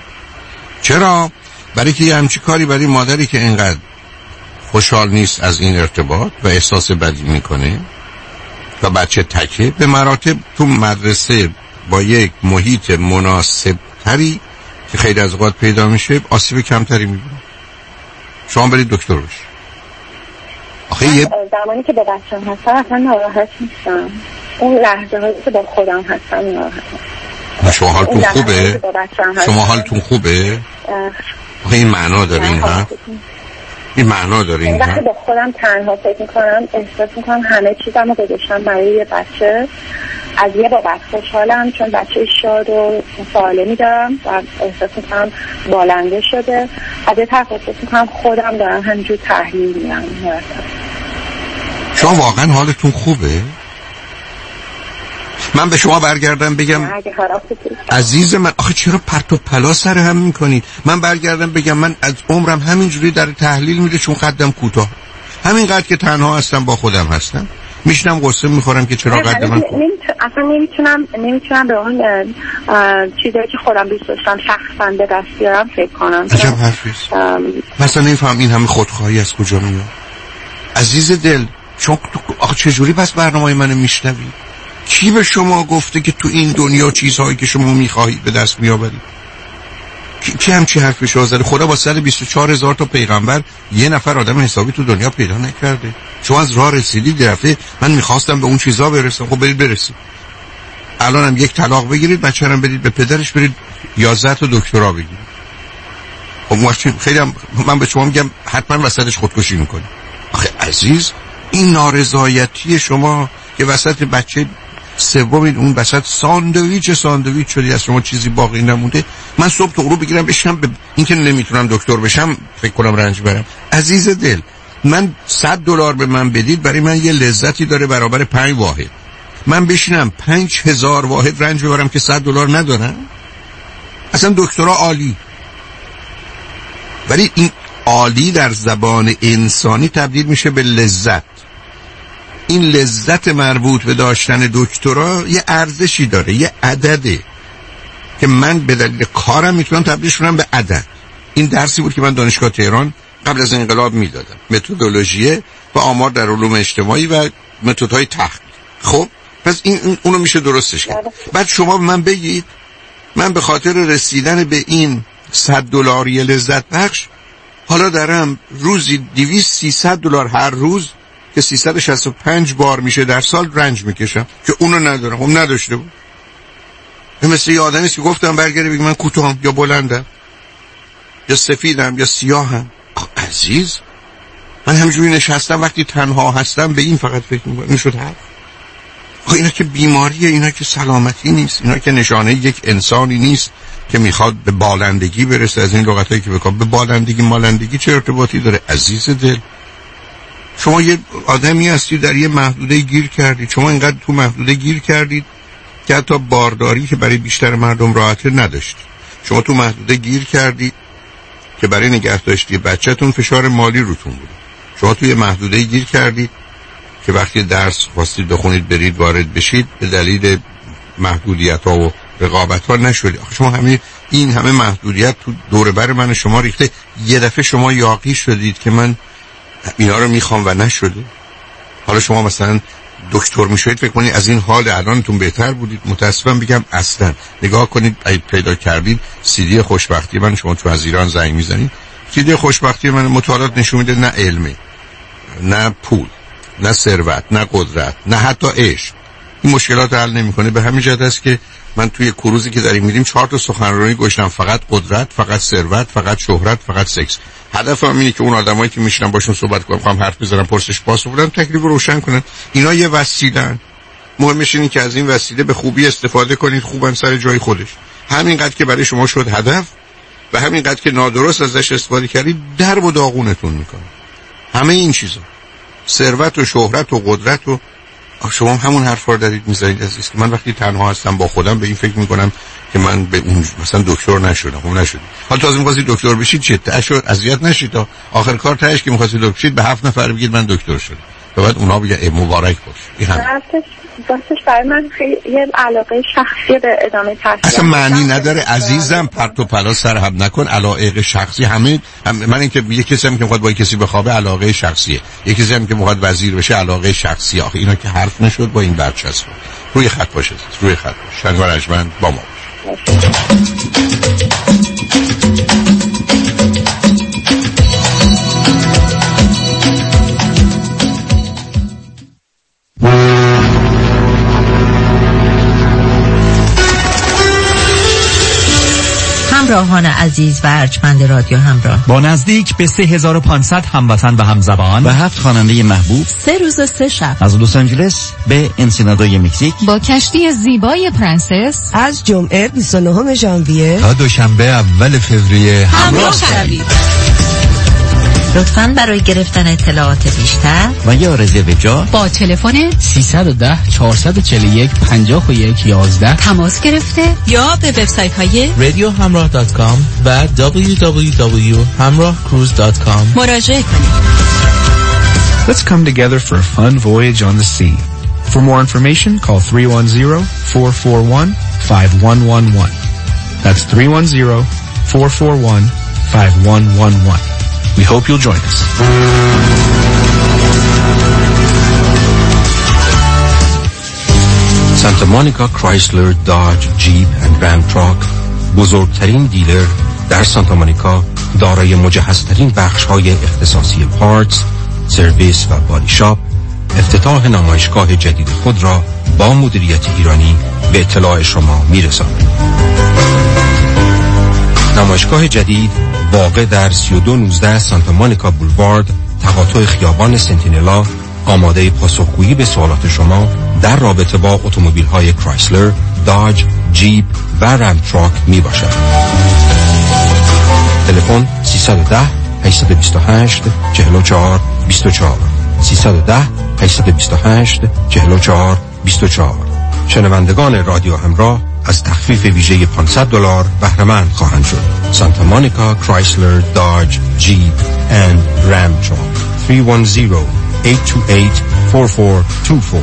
چرا؟ برای که یه همچی کاری برای مادری که اینقدر خوشحال نیست از این ارتباط و احساس بدی میکنه و بچه تکه، به مراتب تو مدرسه با یک محیط مناسب تری که خیلی از اوقات پیدا میشه آسیب کمتری میبینه. شما برید دکتر بشید. آخه یه
زمانی که با بچه‌م هستم اصلا ناراحت نیستم. اون لحظه هایی که با خودم هستم ناراحتم.
شما حالتون خوبه؟ شما حالتون خوبه؟ آخه این معنا داره این ها؟ این معنا داره این ها؟
وقتی با خودم تنها فکر میکنم احساس میکنم همه چیزم رو گذاشتم برای یه بچه. از یه بابت خوشحالم چون بچه شاد و سالمی دارم و احساس میکنم بالنده شده. از یه طرف احساس میکنم خودم دارم همینجور تحلیل میرم.
شما واقعا حالتون خوبه؟ من به شما برگردم بگم عزیز من، آخه چرا پرت و پلا سر هم میکنید؟ من برگردم بگم من از عمرم همینجوری در تحلیل میره چون قدم کوتاه، همینقدر که تنها هستم با خودم هستم، میشنم قصه میخورم که چرا قد من
اصلا نمیتونم به اون چیزایی که خودم دوست داشتم شخصا به دست بیارم فکر کنم.
عجب حرفیست. مثلا نمیفهم این همه خودخواهی از کجا میاد؟ عزیز دل، چون آخه چجوری پس برنامه منو میشنوی؟ کی به شما گفته که تو این دنیا چیزهایی که شما میخواهید به دست میآورید؟ کی همچی حرفی شما زده؟ خدا با 124,000 تا پیغمبر یه نفر آدم حسابی تو دنیا پیدا نکرده. شما از راه رسیدید، دفعه من میخواستم به اون چیزا برسم. خب برید برسید. الانم یک طلاق بگیرید، بچه‌رم بدید به پدرش، برید 11 تا دکترا بگیرید. خب خیلی من به شما میگم حتما وسطش خودکشی میکنید. آخه عزیز، این نارضایتی شما که وسط بچه سومین اون وسط ساندویچ شدی، از شما چیزی باقی نمونده. من صبح تا غروب بگیرم بشم به این که نمیتونم دکتر بشم فکر کنم رنج برم. عزیز دل، من $100 به من بدید برای من یه لذتی داره برابر 5 واحد. من بشینم 5,000 واحد رنج ببرم که $100 ندارم؟ اصلا دکترا عالی، ولی این عالی در زبان انسانی تبدیل میشه به لذت. این لذت مربوط به داشتن دکترا یه ارزشی داره، یه عدده که من به دلیل کارم میتونم تبدیلش کنم به عدد. این درسی بود که من دانشگاه تهران قبل از انقلاب میدادم، متدولوژی و آمار در علوم اجتماعی و متدهای تحقیق. خب پس این اونو میشه درستش کرد. بعد شما به من بگید من به خاطر رسیدن به این $100 لذت بخش حالا دارم روزی $200-300 هر روز که 365 بار میشه در سال رنج میکشم که اونو ندارم. هم نداشته بود. مثل یه آدمی است که گفتم برگرده بگه من کوتاهم یا بلندم یا سفیدم یا سیاهم. عزیز، من همجوری نشستم وقتی تنها هستم به این فقط فکر میکنم. این شد حرف. اینا که بیماریه، اینا که سلامتی نیست، اینا که نشانه یک انسانی نیست که میخواد به بالندگی برسه. از این لغتایی که بکنم به بالندگی مالندگی چه ارتباطی داره عزیز دل؟ شما یه آدمی هستی در یه محدوده گیر کردید، شما اینقدر تو محدوده گیر کردید که حتی بارداری که برای بیشتر مردم راحته نداشتید. شما تو محدوده گیر کردید که برای نگه داشتی بچه‌تون فشار مالی روتون بود. شما توی محدوده گیر کردید که وقتی درس خواستید بخونید برید وارد بشید به دلیل محدودیت‌ها و رقابت‌ها نشدید. شما این همه محدودیت تو دور بر من شما ریخته، یه دفعه شما یاغی شدید که من اینا رو میخوام و نشده. حالا شما مثلا دکتر میشوید فکر کنید از این حال الانتون بهتر بودید. متاسفم بگم اصلا. نگاه کنید اگه پیدا کردید CD خوشبختی من، شما تو از ایران زنگ میزنید CD خوشبختی من مطالعات نشون میده نه علمه، نه پول، نه ثروت، نه قدرت، نه حتی عشق این مشکلات حل نمیکنه. به همین جهت است که من توی کروزی که داریم میریم 4 تا سخنرانی گوشتم، فقط قدرت، فقط ثروت، فقط شهرت، فقط سکس. هدفم اینه که اون آدمایی که میشنن باشون صحبت کنم، میخوام حرف بزنم، پرسش پاسخ بدم، تکلیف رو روشن کنن. اینا یه وسیله‌ن. مهمش اینه که از این وسیله به خوبی استفاده کنید، خوبن سر جای خودش. همینقدر که برای شما شد هدف و همینقدر که نادرست ازش استفاده کردید درب و داغونتون میکنه. همه این چیزا، ثروت و شهرت و قدرت و شما همون حرفا رو دارید میزنید. عزیز که من وقتی تنها هستم با خودم به این فکر میکنم که من به اون مثلا دکتر نشدم. خب نشدید. حالا تازه می‌خواستید دکتر بشید چه تاشو اذیت نشید تا آخر کار تهش که می‌خواستید دکتر بشید به 7 نفر بگید من دکتر شدم. بعد اونا بگن مبارک باش. این هم
راستش برای من خیلی یه علاقه شخصی به ادامه تحصیل
اصلا معنی نداره عزیزم. پرت و پلا سرهم نکن. علاقه شخصی همه من اینکه یه کسی هم که میخواد با کسی بخوابه علاقه شخصیه، یه کسی هم که میخواد وزیر بشه علاقه شخصیه. آخه اینا که حرف نشد با این برچسب. روی خط باشه، روی خط باشه. شنوار اجمن با ما باشه.
همراهان عزیز و ارجمند رادیو همراه،
با نزدیک به 3500 هموطن و همزبان و 7 خواننده محبوب،
3 روز و 3 شب
از لس آنجلس به انسینادوی مکزیک
با کشتی زیبای پرنسس
از جمعه 29 ژانویه
تا دوشنبه اول فوریه
همراه شوید.
لطفاً برای گرفتن اطلاعات بیشتر
و یا رزرو جا
با تلفن
310 441 51 11
تماس گرفته یا به وبسایت های
radiohamrah.com و www.hamrahcruise.com
مراجعه کنید.
Let's come together for a fun voyage on the sea. For more information, call 310-441-5111. That's 310-441-5111. We hope you'll join us.
سانتا مونیکا کرایسلر، داج، جیپ اند رام تراک بزرگترین دیلر در سانتا مونیکا، دارای مجهزترین بخش‌های اختصاصی پارتس، سرویس و بادی شاپ، افتتاح نمایشگاه جدید خود را با مدیریت ایرانی به اطلاع شما می‌رساند. نمایشگاه جدید واقع در 3219 سانتا مونیکا بولوارد، تقاطع خیابان سنتینلا، آماده پاسخگویی به سوالات شما در رابطه با اتومبیل‌های کرایسلر، داج، جیپ و رام تراک می باشد. تلفن 310 828 44 24 310 828 44 24. شنوندگان رادیو همراه از تخفیف ویژه $500 بهره مند خواهند شد. سانتا مونیکا کرایسلر، داج، جیپ اند رام تراک 310-828-4424.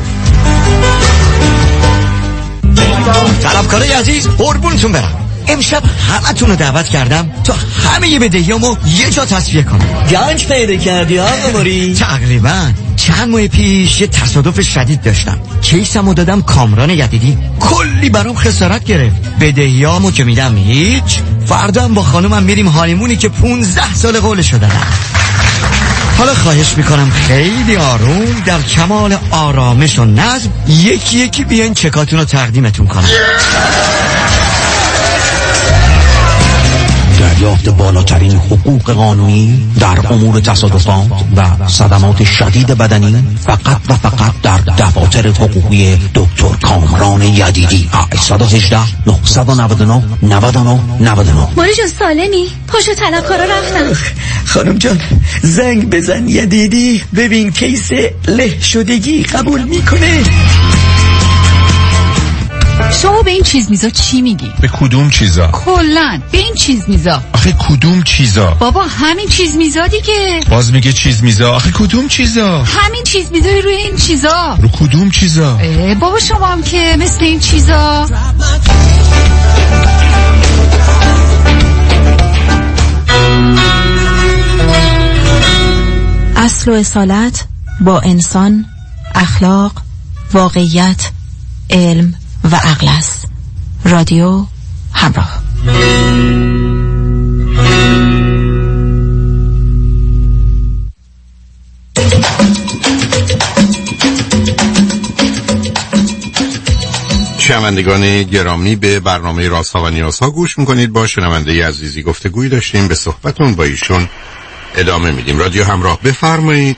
طلبکارای عزیز قربونتون برم. امشب همتون رو دعوت کردم تا همه بدهیامو یه جا تصفیه کنم.
گنج پیدا کردی آقا موری؟
تقریبا چند ماه پیش یه تصادف شدید داشتم. کیسمو دادم کامران یدیدی، کلی برام خسارت گرفت. بدهیامو که میدم هیچ. فردا با خانومم میریم هانیمونی که 15 سال قولشو دادم. حالا خواهش میکنم خیلی آروم در کمال آرامش و نظم یکی یکی بیاین چکاتون رو تقدیمتون کنم. دریافت بالاترین حقوق قانونی در امور تصادفات و صدمات شدید بدنی فقط و فقط در دفاتر حقوقی دکتر کامران یدیدی. 818 999 99 99.
موری جون سالمی؟ پاشو طلبکارا رفتن.
خانم جان زنگ بزن یدیدی ببین کیس له شدگی قبول میکنه.
شما به این چیز میزا چی میگی؟
به کدوم چیزا؟
کلن به این چیز میزا.
آخه کدوم چیزا؟
بابا همین چیز میزا دیگه.
باز میگه چیز میزا. آخه کدوم چیزا؟
همین چیز میزای روی این چیزا.
رو کدوم چیزا؟
بابا شما هم که مثل این چیزا.
اصل و اصالت با انسان، اخلاق، واقعیت، علم و عقل است. رادیو همراه.
شنوندگان گرامی به برنامه رازها و نیازها گوش میکنید. با شنونده عزیزی گفتگویی داشتیم، به صحبتون با ایشون ادامه میدیم. رادیو همراه، بفرمایید.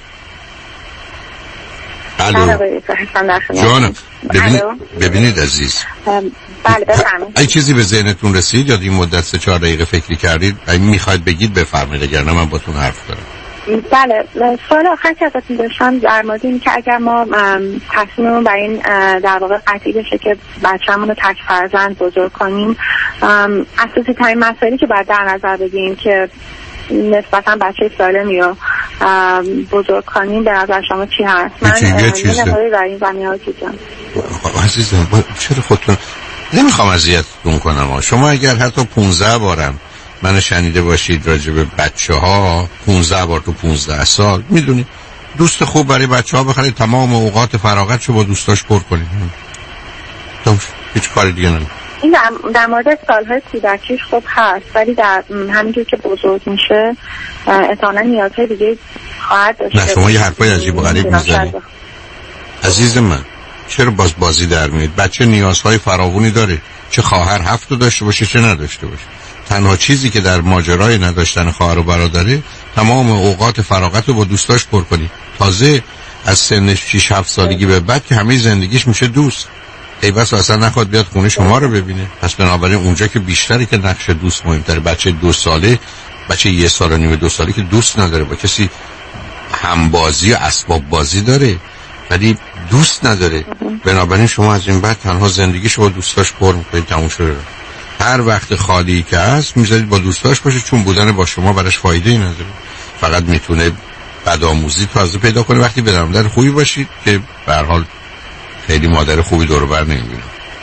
الو جانم. ببینید عزیز،
بله بفرمایید.
ای چیزی به ذهنتون رسید یا این مدت 3-4 دقیقه فکری کردید میخواید بگید بفرمایید، اگرنه من باتون حرف دارم.
بله، سوال آخر که ازتون داشتم در مورد این که اگر ما تصمیممون بر این در واقع قطعی بشه که بچه‌مون رو تک فرزند بزرگ کنیم، اساسی ترین مسائلی که باید در نظر بگیریم که نسبتا بچه سالمی رو بزرگ کنیم به نظر شما چی هست؟ من نمیخوایی در این زمینه ها دیدم.
عزیزم چرا خودتون نمیخوام اذیتتون کنم. شما اگر حتی 15 بارم من شنیده باشید راجع به بچه ها 15 بار تو 15 سال، میدونید دوست خوب برای بچه ها بخرید، تمام اوقات فراغتشو با دوستاش پر کنید، هیچ کاری دیگه نمید.
این در مورد سالهای کودکیش خوب هست، ولی در همینجور که بزرگ میشه احتمالاً نیازهای دیگه خواهد داشت.
نه شما یه حرفای عجیب و غریب میزنید عزیز من. چرا بازی در میاد؟ بچه نیازهای فراوانی داره، چه خواهر 7 داشته باشه چه نداشته باشه. تنها چیزی که در ماجرای نداشتن خواهر و برادره تمام اوقات فراغت رو با دوستاش پر کنی. تازه از سن 6-7 سالگی به بعد که همه زندگیش میشه دوست. ای بس اصلا نخواد بیاد خونه شما رو ببینه. پس بنابراین اونجا که بیشتری که نقش دوست مهمتره. بچه 2 ساله، بچه 1 سال و نیم 2 ساله که دوست نداره، با کسی همبازی و اسباب بازی داره ولی دوست نداره. بنابراین شما از این بعد تنها زندگیشو با دوستاش پر میکنید، تموم شده. هر وقت خالی که هست میذارید با دوستاش باشه، چون بودن با شما براش فایده‌ای نداره. فقط میتونه بدآموزی تازه پیدا کنه وقتی به مادر خوبی باشید که به هر حال خیلی مادر خوبی دور و بر نمیبینه.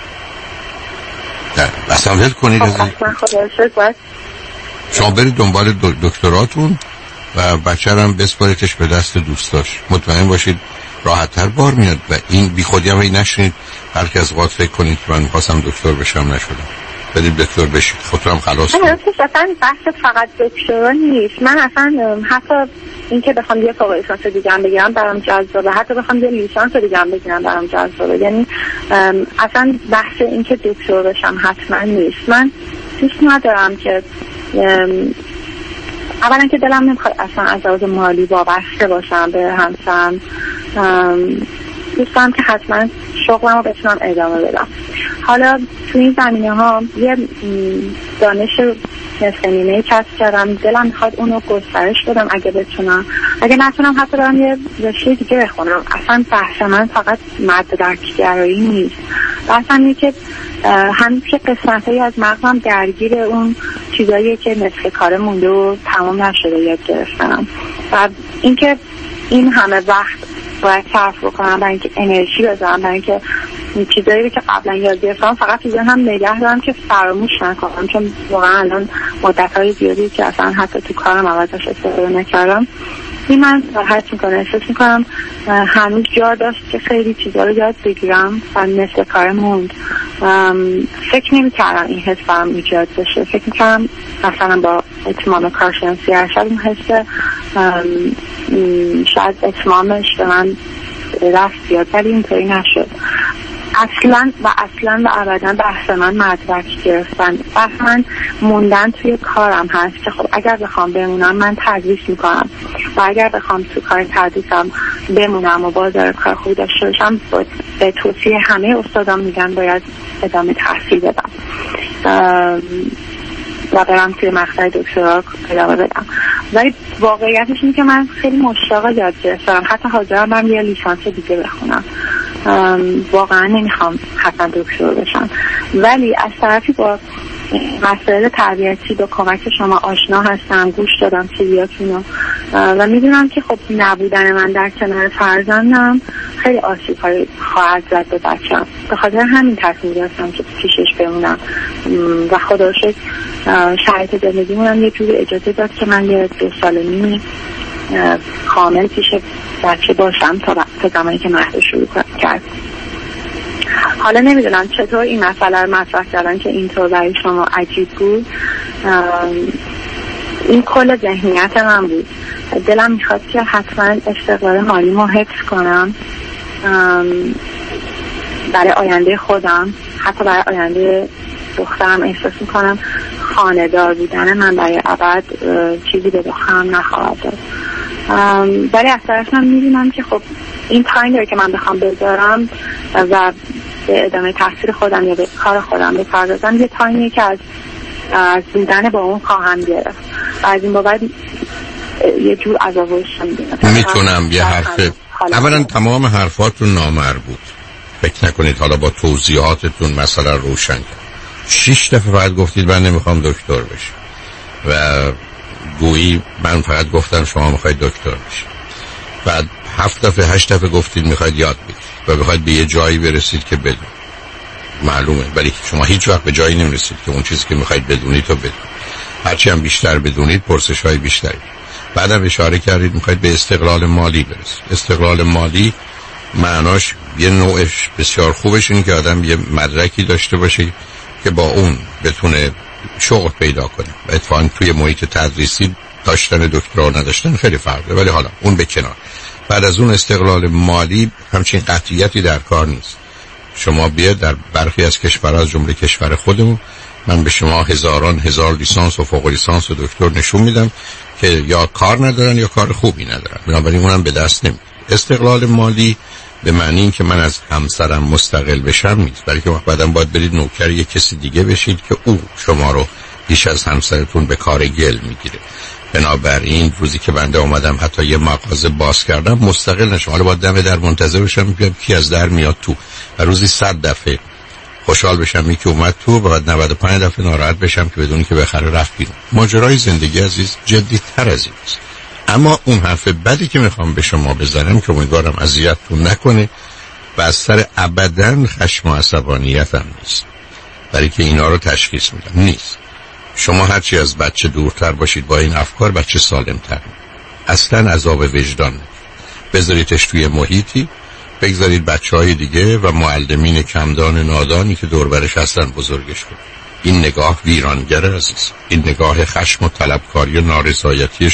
بسامت کنید از شما برید دنبال دکتراتون و بچه هم بسپاریدش به دست دوستاش. مطمئن باشید راحت‌تر بار میاد و این بی خودی هم نشینید هر کی از اوقات فکر کنید که من می‌خواستم دکتر بشم نشدم. برید دکتر بشید، خودتون هم خلاص کنید.
اصلا بحث فقط دکترا نیست. من اصلا حتی اینکه بخوام یه فوق لیسانس دیگه هم بگیرم برام جذابه، حتی بخوام یه لیسانس دیگه هم بگیرم برام جذابه. یعنی اصلا بحث اینکه دکتر بشم حتما نیست. من دوست ندارم که اولا که دلم نمیخواد اصلا از لحاظ مالی وابسته باشم به همسرم. دوستم که حتما شغلم رو بتونم ادامه بدم. حالا تو این زمینه ها یه دانش نصف نیمه کسب کردم، دلم میخواد اونو گسترش بدم اگه بتونم. اگه نتونم حتی برم یه رشته دیگه بخونم. اصلا بحث من فقط مدرک‌گرایی نیست، بحث اینه که همیشه قسمت‌هایی از مغزم درگیر اون چیزاییه که نصف کار مونده و تمام نشده یاد گرفتم. و اینکه این همه وقت باید صرف بکنم برای اینکه انرژی بذارم برای اینکه چیزایی که قبلا یاد گرفتم فقط تو ذهنم نگه دارم که فراموش نکنم، چون واقعا الان مدت‌های زیادی که اصلا حتی تو کارم ازش استفاده نکردم. این من راحت میکنه، احساس میکنم هنوز جا داشت که خیلی چیزا رو یاد بگیرم و نصف کار موند. فکر نمی‌کردم این حس برام ایجاد بشه. فکر می‌کردم مثلا با اتمام کارشناسی ارشد این حس شاید اتمامش به من رفت بیاد، ولی اینطوری نشد. اصلا و ابدا بحث من مدرک گرفتن، بحث من موندن توی کارم هست که خب اگر بخوام بمونم من تدریس میکنم و اگر بخوام توی کار تدریسم بمونم و بازار کار خوبی داشته باشم به توصیه همه استادان میگن باید ادامه تحصیل بدم و برم توی مقطع دکترا ادامه بدم. ولی واقعیتش اینه که من خیلی مشتاق یاد گرفتم، حتی حاضرم من یه لیسانس دیگه بخونم، واقعا نمیخوام حتما دکتر بشم. ولی از طرفی با مسائل تربیتی با کمک شما آشنا هستم، گوش دادم سیدیاتونو و میدونم که خب نبودن من در کنار فرزندم خیلی آسیب خواهد زد به بچه‌م. به خاطر همین تصمیم گرفتم که پیشش بمونم و خدا رو شکر شرایط زندگیمونم یه جوری اجازه داد که من یه 2 سال و نیم کامل پیش بچه باشم تا زمانی که مهد شروع کرد. حالا نمیدونم چطور این مسئله رو مطرح کردن که اینطور برای شما عجیب بود. این کل ذهنیت من بود. دلم میخواد که حتما استقلال مالیمو حفظ کنم برای آینده خودم، حتی برای آینده دخترم. احساس میکنم خانه‌دار بودن من برای ابد چیزی به دخترم نخواهد داد. ولی از طرف من میدونم که خب این تایم داره که من بخوام بذارم و به ادامه تحصیل خودم یا به کار خودم بپردازم، یه تایمیه که از بودن با اون خواهم گرفت و از این بابت یه جور عذابش
میتونم یه حرف. اولا تمام حرفاتون نامربوط، فکر نکنید حالا با توضیحاتتون مسئله روشن کرد. 6 دفعه فقط گفتید من نمیخوام دکتر بشم و گویی من فقط گفتم شما میخواید دکتر بشید. بعد 7 دفعه 8 دفعه گفتید میخواید یاد بگیرید و بخواید به یه جایی برسید که بدون معلومه، ولی شما هیچ وقت به جایی نمیرسید که اون چیزی که میخواید بدونید تو بدونید. هرچی هم بیشتر بدونید پرسش‌های بیشتری. بعدم اشاره کردید میخواید به استقلال مالی برسید. استقلال مالی معناش یه نوعش بسیار خوبش اینه که آدم یه مدرکی داشته باشه که با اون بتونه شغل پیدا کنه. اتفاقاً توی محیط تدریسی داشتن دکترا نداشتن خیلی فرقه، ولی حالا اون به کنار. بعد از اون استقلال مالی همچین قطعیتی در کار نیست. شما بیاید در برخی از کشورها از جمله کشور خودمون، من به شما هزار لیسانس و فوق لیسانس و دکتر نشون میدم که یا کار ندارن یا کار خوبی ندارن، بنابراین اونم به دست نمیاد. استقلال مالی به معنی این که من از همسرم مستقل بشم نیست، بلکه بعدم باید برید نوکر یک کسی دیگه بشید که او شما رو بیش از همسرتون به کار گل میگیره. بنابراین روزی که بنده اومدم حتی یه مغازه باز کردم مستقل نشم، حالا باید دم در منتظر بشم ببینم کی از در میاد تو و روزی 100 دفعه خوشحال بشم یکی اومد تو و بعد 95 دفعه ناراحت بشم که بدونی که بخره رفت بیرون. ماجرای زندگی عزیز جدی تر از این است. اما اون حرف بدی که میخوام به شما بزنم که امیدوارم اذیتتون نکنه و از سر ابداً خشم و عصبانیت هم نیست، برای که اینا رو تشخیص میدم نیست. شما هرچی از بچه دورتر باشید با این افکار بچه سالمتر. اصلا عذاب وجدان بذاریدش توی محیطی، بگذارید بچه‌های دیگه و معلمین کمدان نادانی که دور برش هستن بزرگش کنید. این نگاه ویرانگر عزیز، این نگاه خشم و طلبکاری و نارضایتی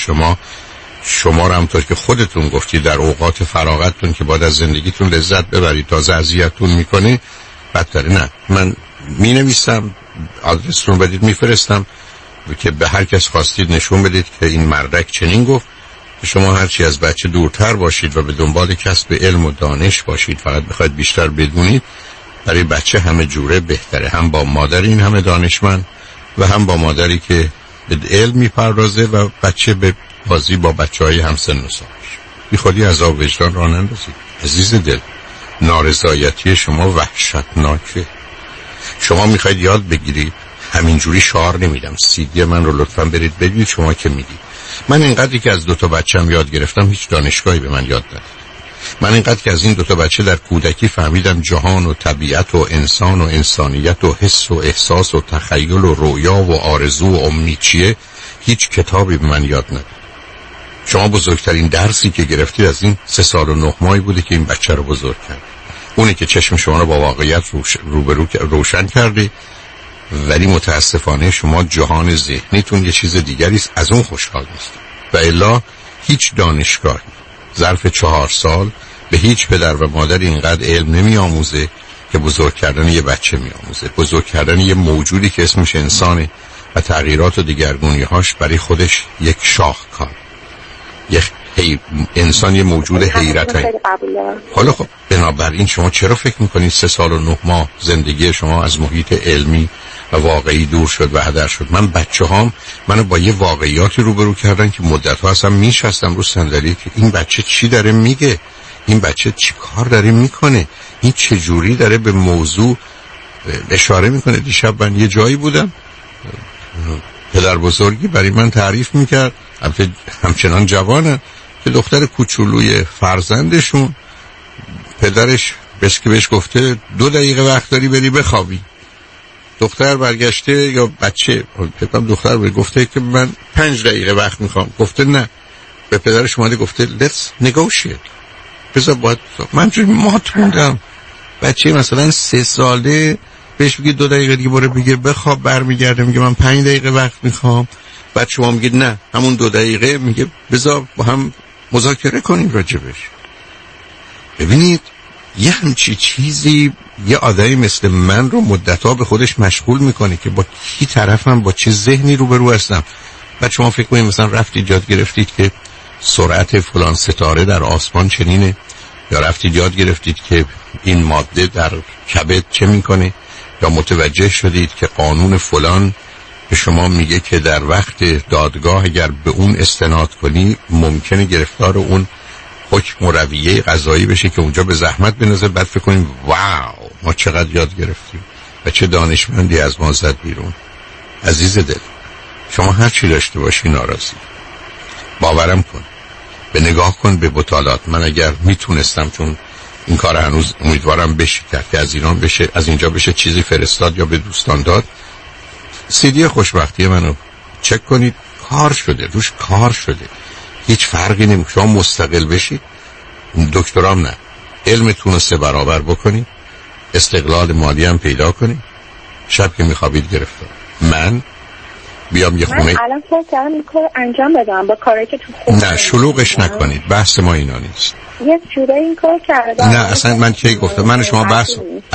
شما رو همطور که خودتون گفتید در اوقات فراغتتون که باید از زندگیتون لذت ببرید تازه اذیتتون میکنه بدتره. نه، من می نویسم، آدرس رو بدید میفرستم که به هر کس خواستید نشون بدید که این مردک چنین گفت. شما هرچی از بچه دورتر باشید و به دنبال کسب علم و دانش باشید، فقط بخواید بیشتر بدونید، برای بچه همه جوره بهتره، هم با مادر این همه دانشمند و هم با مادری که به علم میپردازه و بچه به بازی با بچه‌های همسن و سالش. بی خودی عذاب وجدان راه نندازید. عزیز دل، نارضایتی شما وحشتناکه. شما میخواید یاد بگیرید، همینجوری شعار نمیدم. CD من رو لطفاً برید ببینید. شما که میدید من اینقدری که از 2 تا بچه‌م یاد گرفتم هیچ دانشگاهی به من یاد نداد. من اینقدر که از این 2 تا بچه در کودکی فهمیدم جهان و طبیعت و انسان و انسانیت و حس و احساس و تخیل و رویا و آرزو و امید چیه، هیچ کتابی به من یاد نداد. شما بزرگترین درسی که گرفتید از این 3 سال و 9 ماهی بوده که این بچه رو بزرگ کرد. اونی که چشم شما رو با واقعیت روشن کرده، ولی متاسفانه شما جهان ذهنیتون یه چیز دیگری است، از اون خوشحال نیست. و الا هیچ دانشگاهی ظرف 4 سال به هیچ پدر و مادر اینقدر علم نمی آموزه که بزرگ کردن یه بچه میآموزه، بزرگ کردن یه موجودی که اسمش انسانه و تغییرات و دگرگونی‌هاش برای خودش یک شاهکار. انسان یه موجود حیرت. حالا خب بنابراین شما چرا فکر میکنید 3 سال و 9 ماه زندگی شما از محیط علمی و واقعی دور شد و هدر شد؟ من بچه‌هام منو با یه واقعیاتی روبرو کردن که مدت‌ها اصلا میشستم رو صندلی که این بچه چی داره میگه، این بچه چی کار داره میکنه، این چه جوری داره به موضوع اشاره میکنه. دیشب من یه جایی بودم، پدر بزرگی برای من تعریف میکرد، همچنان جوانه، که دختر کوچولوی فرزندشون پدرش بهش گفته 2 دقیقه وقت داری بری بخوابی. دختر برگشته یا بچه، فکر دختر گفته که من 5 دقیقه وقت میخوام. گفته نه، به پدرش اومده گفته let's negotiate، بذار باید. من چون مات موندم، بچه مثلا 3 ساله بهش میگه 2 دقیقه دیگه برو بگیر بخواب، برمیگرده میگه من 5 دقیقه وقت میخوام. بعد شما میگید نه همون 2 دقیقه، میگه بذار با هم مذاکره کنیم راجبش. ببینید یه همچی چیزی یه آدمی مثل من رو مدتها به خودش مشغول میکنه که با کی طرفم، با چه ذهنی روبرو هستم. بعد شما فکر کنید مثلا رفتید یاد گرفتید که سرعت فلان ستاره در آسمان چنینه، یا رفتید یاد گرفتید که این ماده در کبد چه میکنه، یا متوجه شدید که قانون فلان به شما میگه که در وقت دادگاه اگر به اون استناد کنی ممکنه گرفتار اون حکم و رویه قضایی بشه که اونجا به زحمت بنازه. بعد فکر کنیم واو ما چقدر یاد گرفتیم و چه دانشمندی از ما زد بیرون. عزیز دل، شما هر چی داشته باشی ناراضی. باورم کن، به نگاه کن به مطالعات. من اگر میتونستم، چون این کار هنوز امیدوارم بشه کرد که از ایران بشه، از اینجا بشه چیزی فرستاد یا به دوستان داد، CD خوشبختی منو چک کنید، کار شده، روش کار شده، هیچ فرقی نمیکنه. شما مستقل بشید، دکترام نه، علمتون رو 3 برابر بکنید، استقلال مالی هم پیدا کنید، شب که میخوابید گرفتار. من بیام یه خونه،
من الان فکر کردم این کار انجام بدم با کاری که تو خونه.
نه شلوغش نکنید، بحث ما اینا نیست.
یه جوری این کار کردم.
نه اصلا من کی گفتم؟ من شما بحث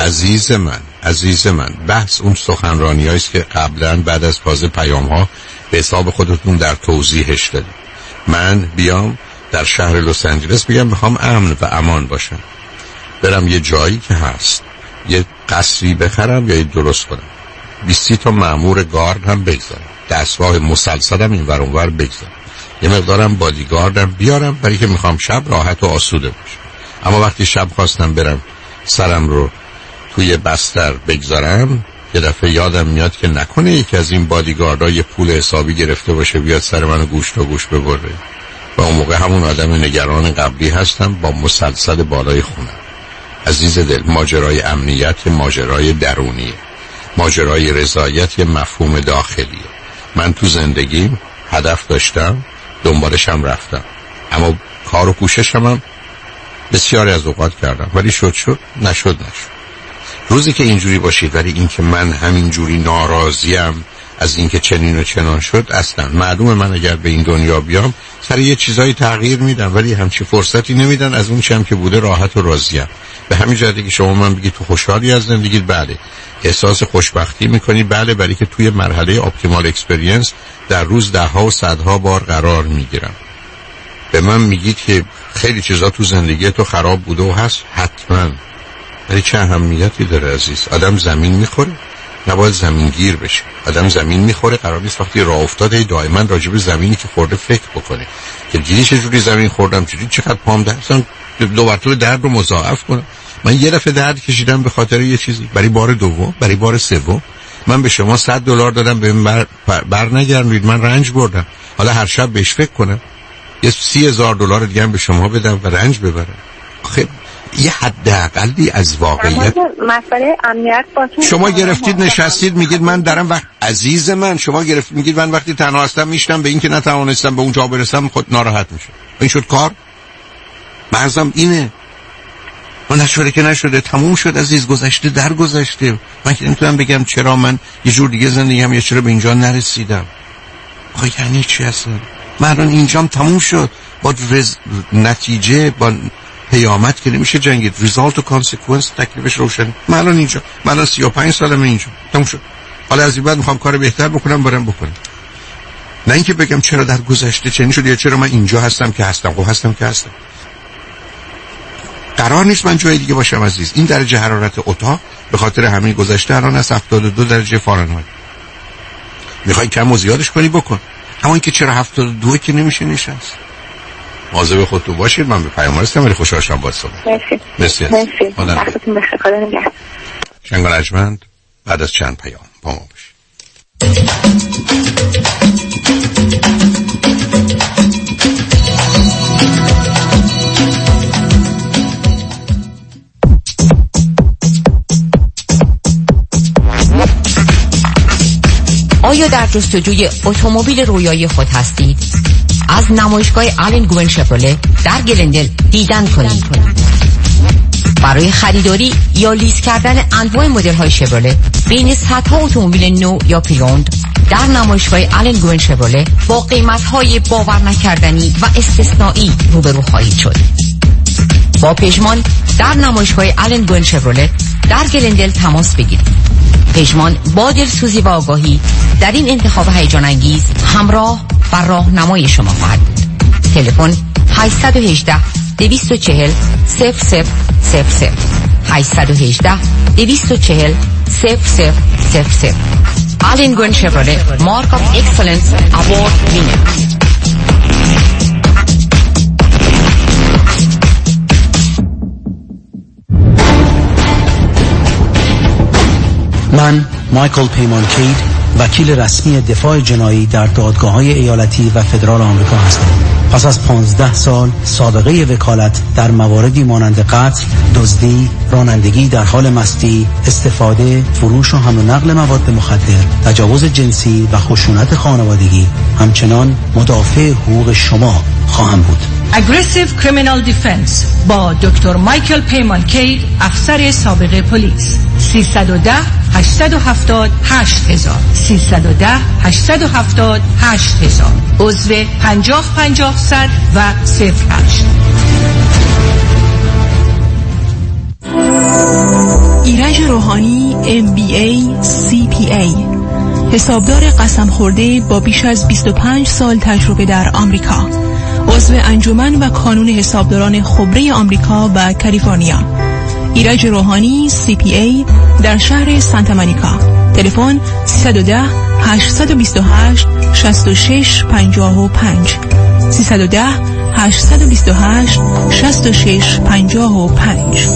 عزیز من بحث اون سخنرانیایی است که قبلا بعد از فاز پیام ها به حساب خودتون در توضیحش دادید. من بیام در شهر لس آنجلس بگم میخوام امن و امان باشم، برم یه جایی که هست یه قصری بخرم یا یه درست کنم، 20 تا مأمور گارد هم بگذارم، دستگاه مسلسلم این ور اون ور بگذارم، یه مقدارم بادیگاردم بیارم، برای که میخوام شب راحت و آسوده باشم. اما وقتی شب خواستم برم سرم رو توی بستر بگذارم، یه دفعه یادم میاد که نکنه یکی از این بادیگاردها یه پول حسابی گرفته باشه بیاد سر منو گوش تا گوش ببره، و اون موقع همون آدم نگران قبلی هستم با مسلسل بالای خونم. عزیز دل، ماجرای امنیت ماجرای درونیه، ماجرای رضایت یه مفهوم داخلیه. من تو زندگیم هدف داشتم، دنبالشم رفتم، اما کار و کوششم هم بسیاری از اوقات کردم، ولی شد نشد. روزی که اینجوری باشید ولی این که من همینجوری ناراضیم از اینکه چنین و چنان شد، اصلا معلومه من اگر به این دنیا بیام سر یه چیزایی تغییر میدم، ولی همچی فرصتی نمیدن از اون چیم که بوده راحت و راضیم. به همین جهته که شما من بگید تو خوشحالی از زندگیت، بله. احساس خوشبختی میکنی، بله، برای که توی مرحله اپتیمال اکسپریانس در روز 10 ها و 100 ها بار قرار میگیرم. به من میگید که خیلی چیزا تو زندگی تو خراب بوده و هست، حتما، ولی چه اهمیتی داره عزیز؟ آدم زمین میخوره، نباید زمین گیر بشه. آدم زمین میخوره، قرار نیست وقتی راه افتاده دائما راجع به زمینی که خورده فکر بکنه که دیدی چه جوری زمین خوردم، چقدر پام درد، 2 برابر درد رو مضاعف کنم. من یه دفعه درد کشیدم به خاطر یه چیزی، برای بار دوم، برای بار سوم من به شما $100 دادم، به من بر نگردید، من رنج بردم. حالا هر شب بهش فکر کنم، یه $30,000 دیگه هم به شما بدم و رنج ببرم. آخه یه حداقلی از واقعیت.
مسئله امنیت باتون
شما گرفتید نشستید میگید من درم وقت، عزیز من شما گرفتید میگید من وقتی تنها هستم میشنم به این که نتوانستم به اونجا برسم خود ناراحت میشه. این شد کار؟ بعضم اینه. من نشده که نشده، تموم شد عزیز، گذشته در گذشته. من که نمیتونم بگم چرا من یه جور دیگه زندگیم یا چرا به اینجا نرسیدم. آخه یعنی چی اصلا؟ من الان اینجام تموم شد با نتیجه، با پیامد که نمیشه جنگید. ریزالت و کانسیکوئنس تکلیفش روشن. من الان اینجا، من الان 35 سالمه اینجا، تموم شد. حالا از این بعد میخوام کار بهتر بکنم، برم بکنم. نه اینکه بگم چرا در گذشته چنین شد یا چرا من اینجا هستم که هستم. خب هستم که هستم. قرار نیست من جای دیگه باشم عزیز. این درجه حرارت اتاق به خاطر همین گذشته الان از 72 درجه فارنهایت. میخوای کم و زیادش کنی بکن. اما اینکه چرا 72 که نمیشه نشست. مواظب خودتون باشید. من به پیام رسیدم ولی خوشحال شدم باهات صحبت.
مرسی. وقتتون بخیر. خدا نگهدار.
شنگ رجمند بعد از چند پیام با ما باشید.
آیا در جستجوی اتومبیل رویایی خود هستید؟ از نمایشگاه آلن گوین شفرله در گلندل دیدن کنید. برای خریداری یا لیز کردن انواع مدل‌های شفرله بین صدها اتومبیل نو یا پریوند در نمایشگاه آلن گوین شفرله با قیمت‌های باور نکردنی و استثنایی روبرو خواهید شد. با پژمان در نمایشگاه آلن گوین شفرله در گلندل تماس بگیرید. پژمان با دلسوزی و آگاهی در این انتخاب هیجان انگیز همراه و راهنمای شما خواهد بود. تلفن 818 240 0000 818 240 0000. آلن گوین شفرله مارک آف اکسلنس اوارد وینر.
من مایکل پیمان کید، وکیل رسمی دفاع جنایی در دادگاه‌های ایالتی و فدرال آمریکا هستم. پس از 15 سال سابقه وکالت در مواردی مانند قتل، دزدی، رانندگی در حال مستی، استفاده، فروش و حمل و نقل مواد مخدر، تجاوز جنسی و خشونت خانوادگی، همچنان مدافع حقوق شما خواهم بود.
Aggressive Criminal Defense با دکتر مایکل پیمان کید، افسر سابق پلیس. 310 870 8000 310 870 8000 عضو 50-50 و 08.
ایرج روحانی MBA CPA، حسابدار قسم خورده با بیش از 25 سال تجربه در آمریکا، عضو انجمن و کانون حسابداران خبره آمریکا و کالیفرنیا. ایرج روحانی CPA در شهر سانتا مونیکا. تلفن 310 828 6655 310 828 6655.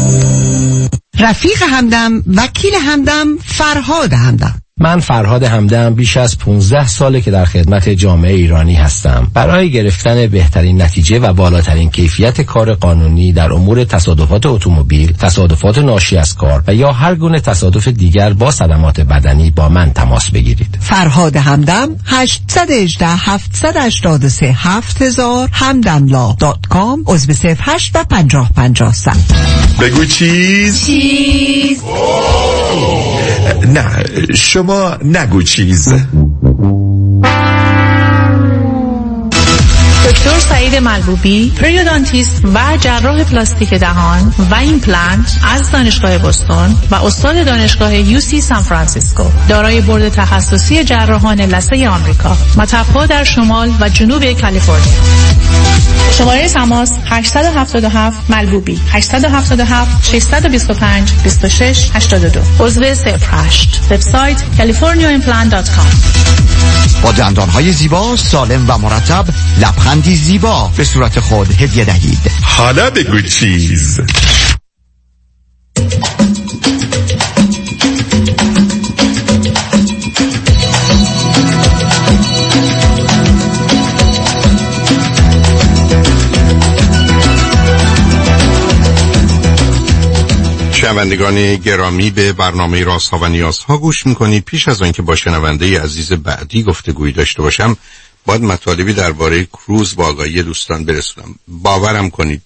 رفیق همدم، وکیل همدم، فرهاد همدم.
من فرهاد همدم بیش از 15 ساله که در خدمت جامعه ایرانی هستم. برای گرفتن بهترین نتیجه و بالاترین کیفیت کار قانونی در امور تصادفات اتومبیل، تصادفات ناشی از کار و یا هر گونه تصادف دیگر با صدمات بدنی با من تماس بگیرید.
فرهاد همدم 818 783 7000 hamdamlaw.com عضو 08 و 50-50
بگو چیز. نه شما نگو چیز.
دکتر سعید ملبوبی، پریودانتیست و جراح پلاستیک دهان و ایمپلنت از دانشگاه بوستون و استاد دانشگاه UC سان فرانسیسکو، دارای بورد تخصصی جراحان لثه آمریکا، مطب‌ها در شمال و جنوب کالیفرنیا. شماره تماس 877 ملبوبی 877 625 26 82 عضو 08. وبسایت californiaimplant.com.
با دندانهای زیبا، سالم و مرتب، لبخندی زیبا به صورت خود هدیه دهید.
حالا بگو چیز.
شنوندگان گرامی، به برنامه رازها و نیازها گوش میکنید. پیش از آنکه با شنونده عزیز بعدی گفتگویی داشته باشم، باید مطالبی درباره کروز با آگاهی دوستان برسونم. باورم کنید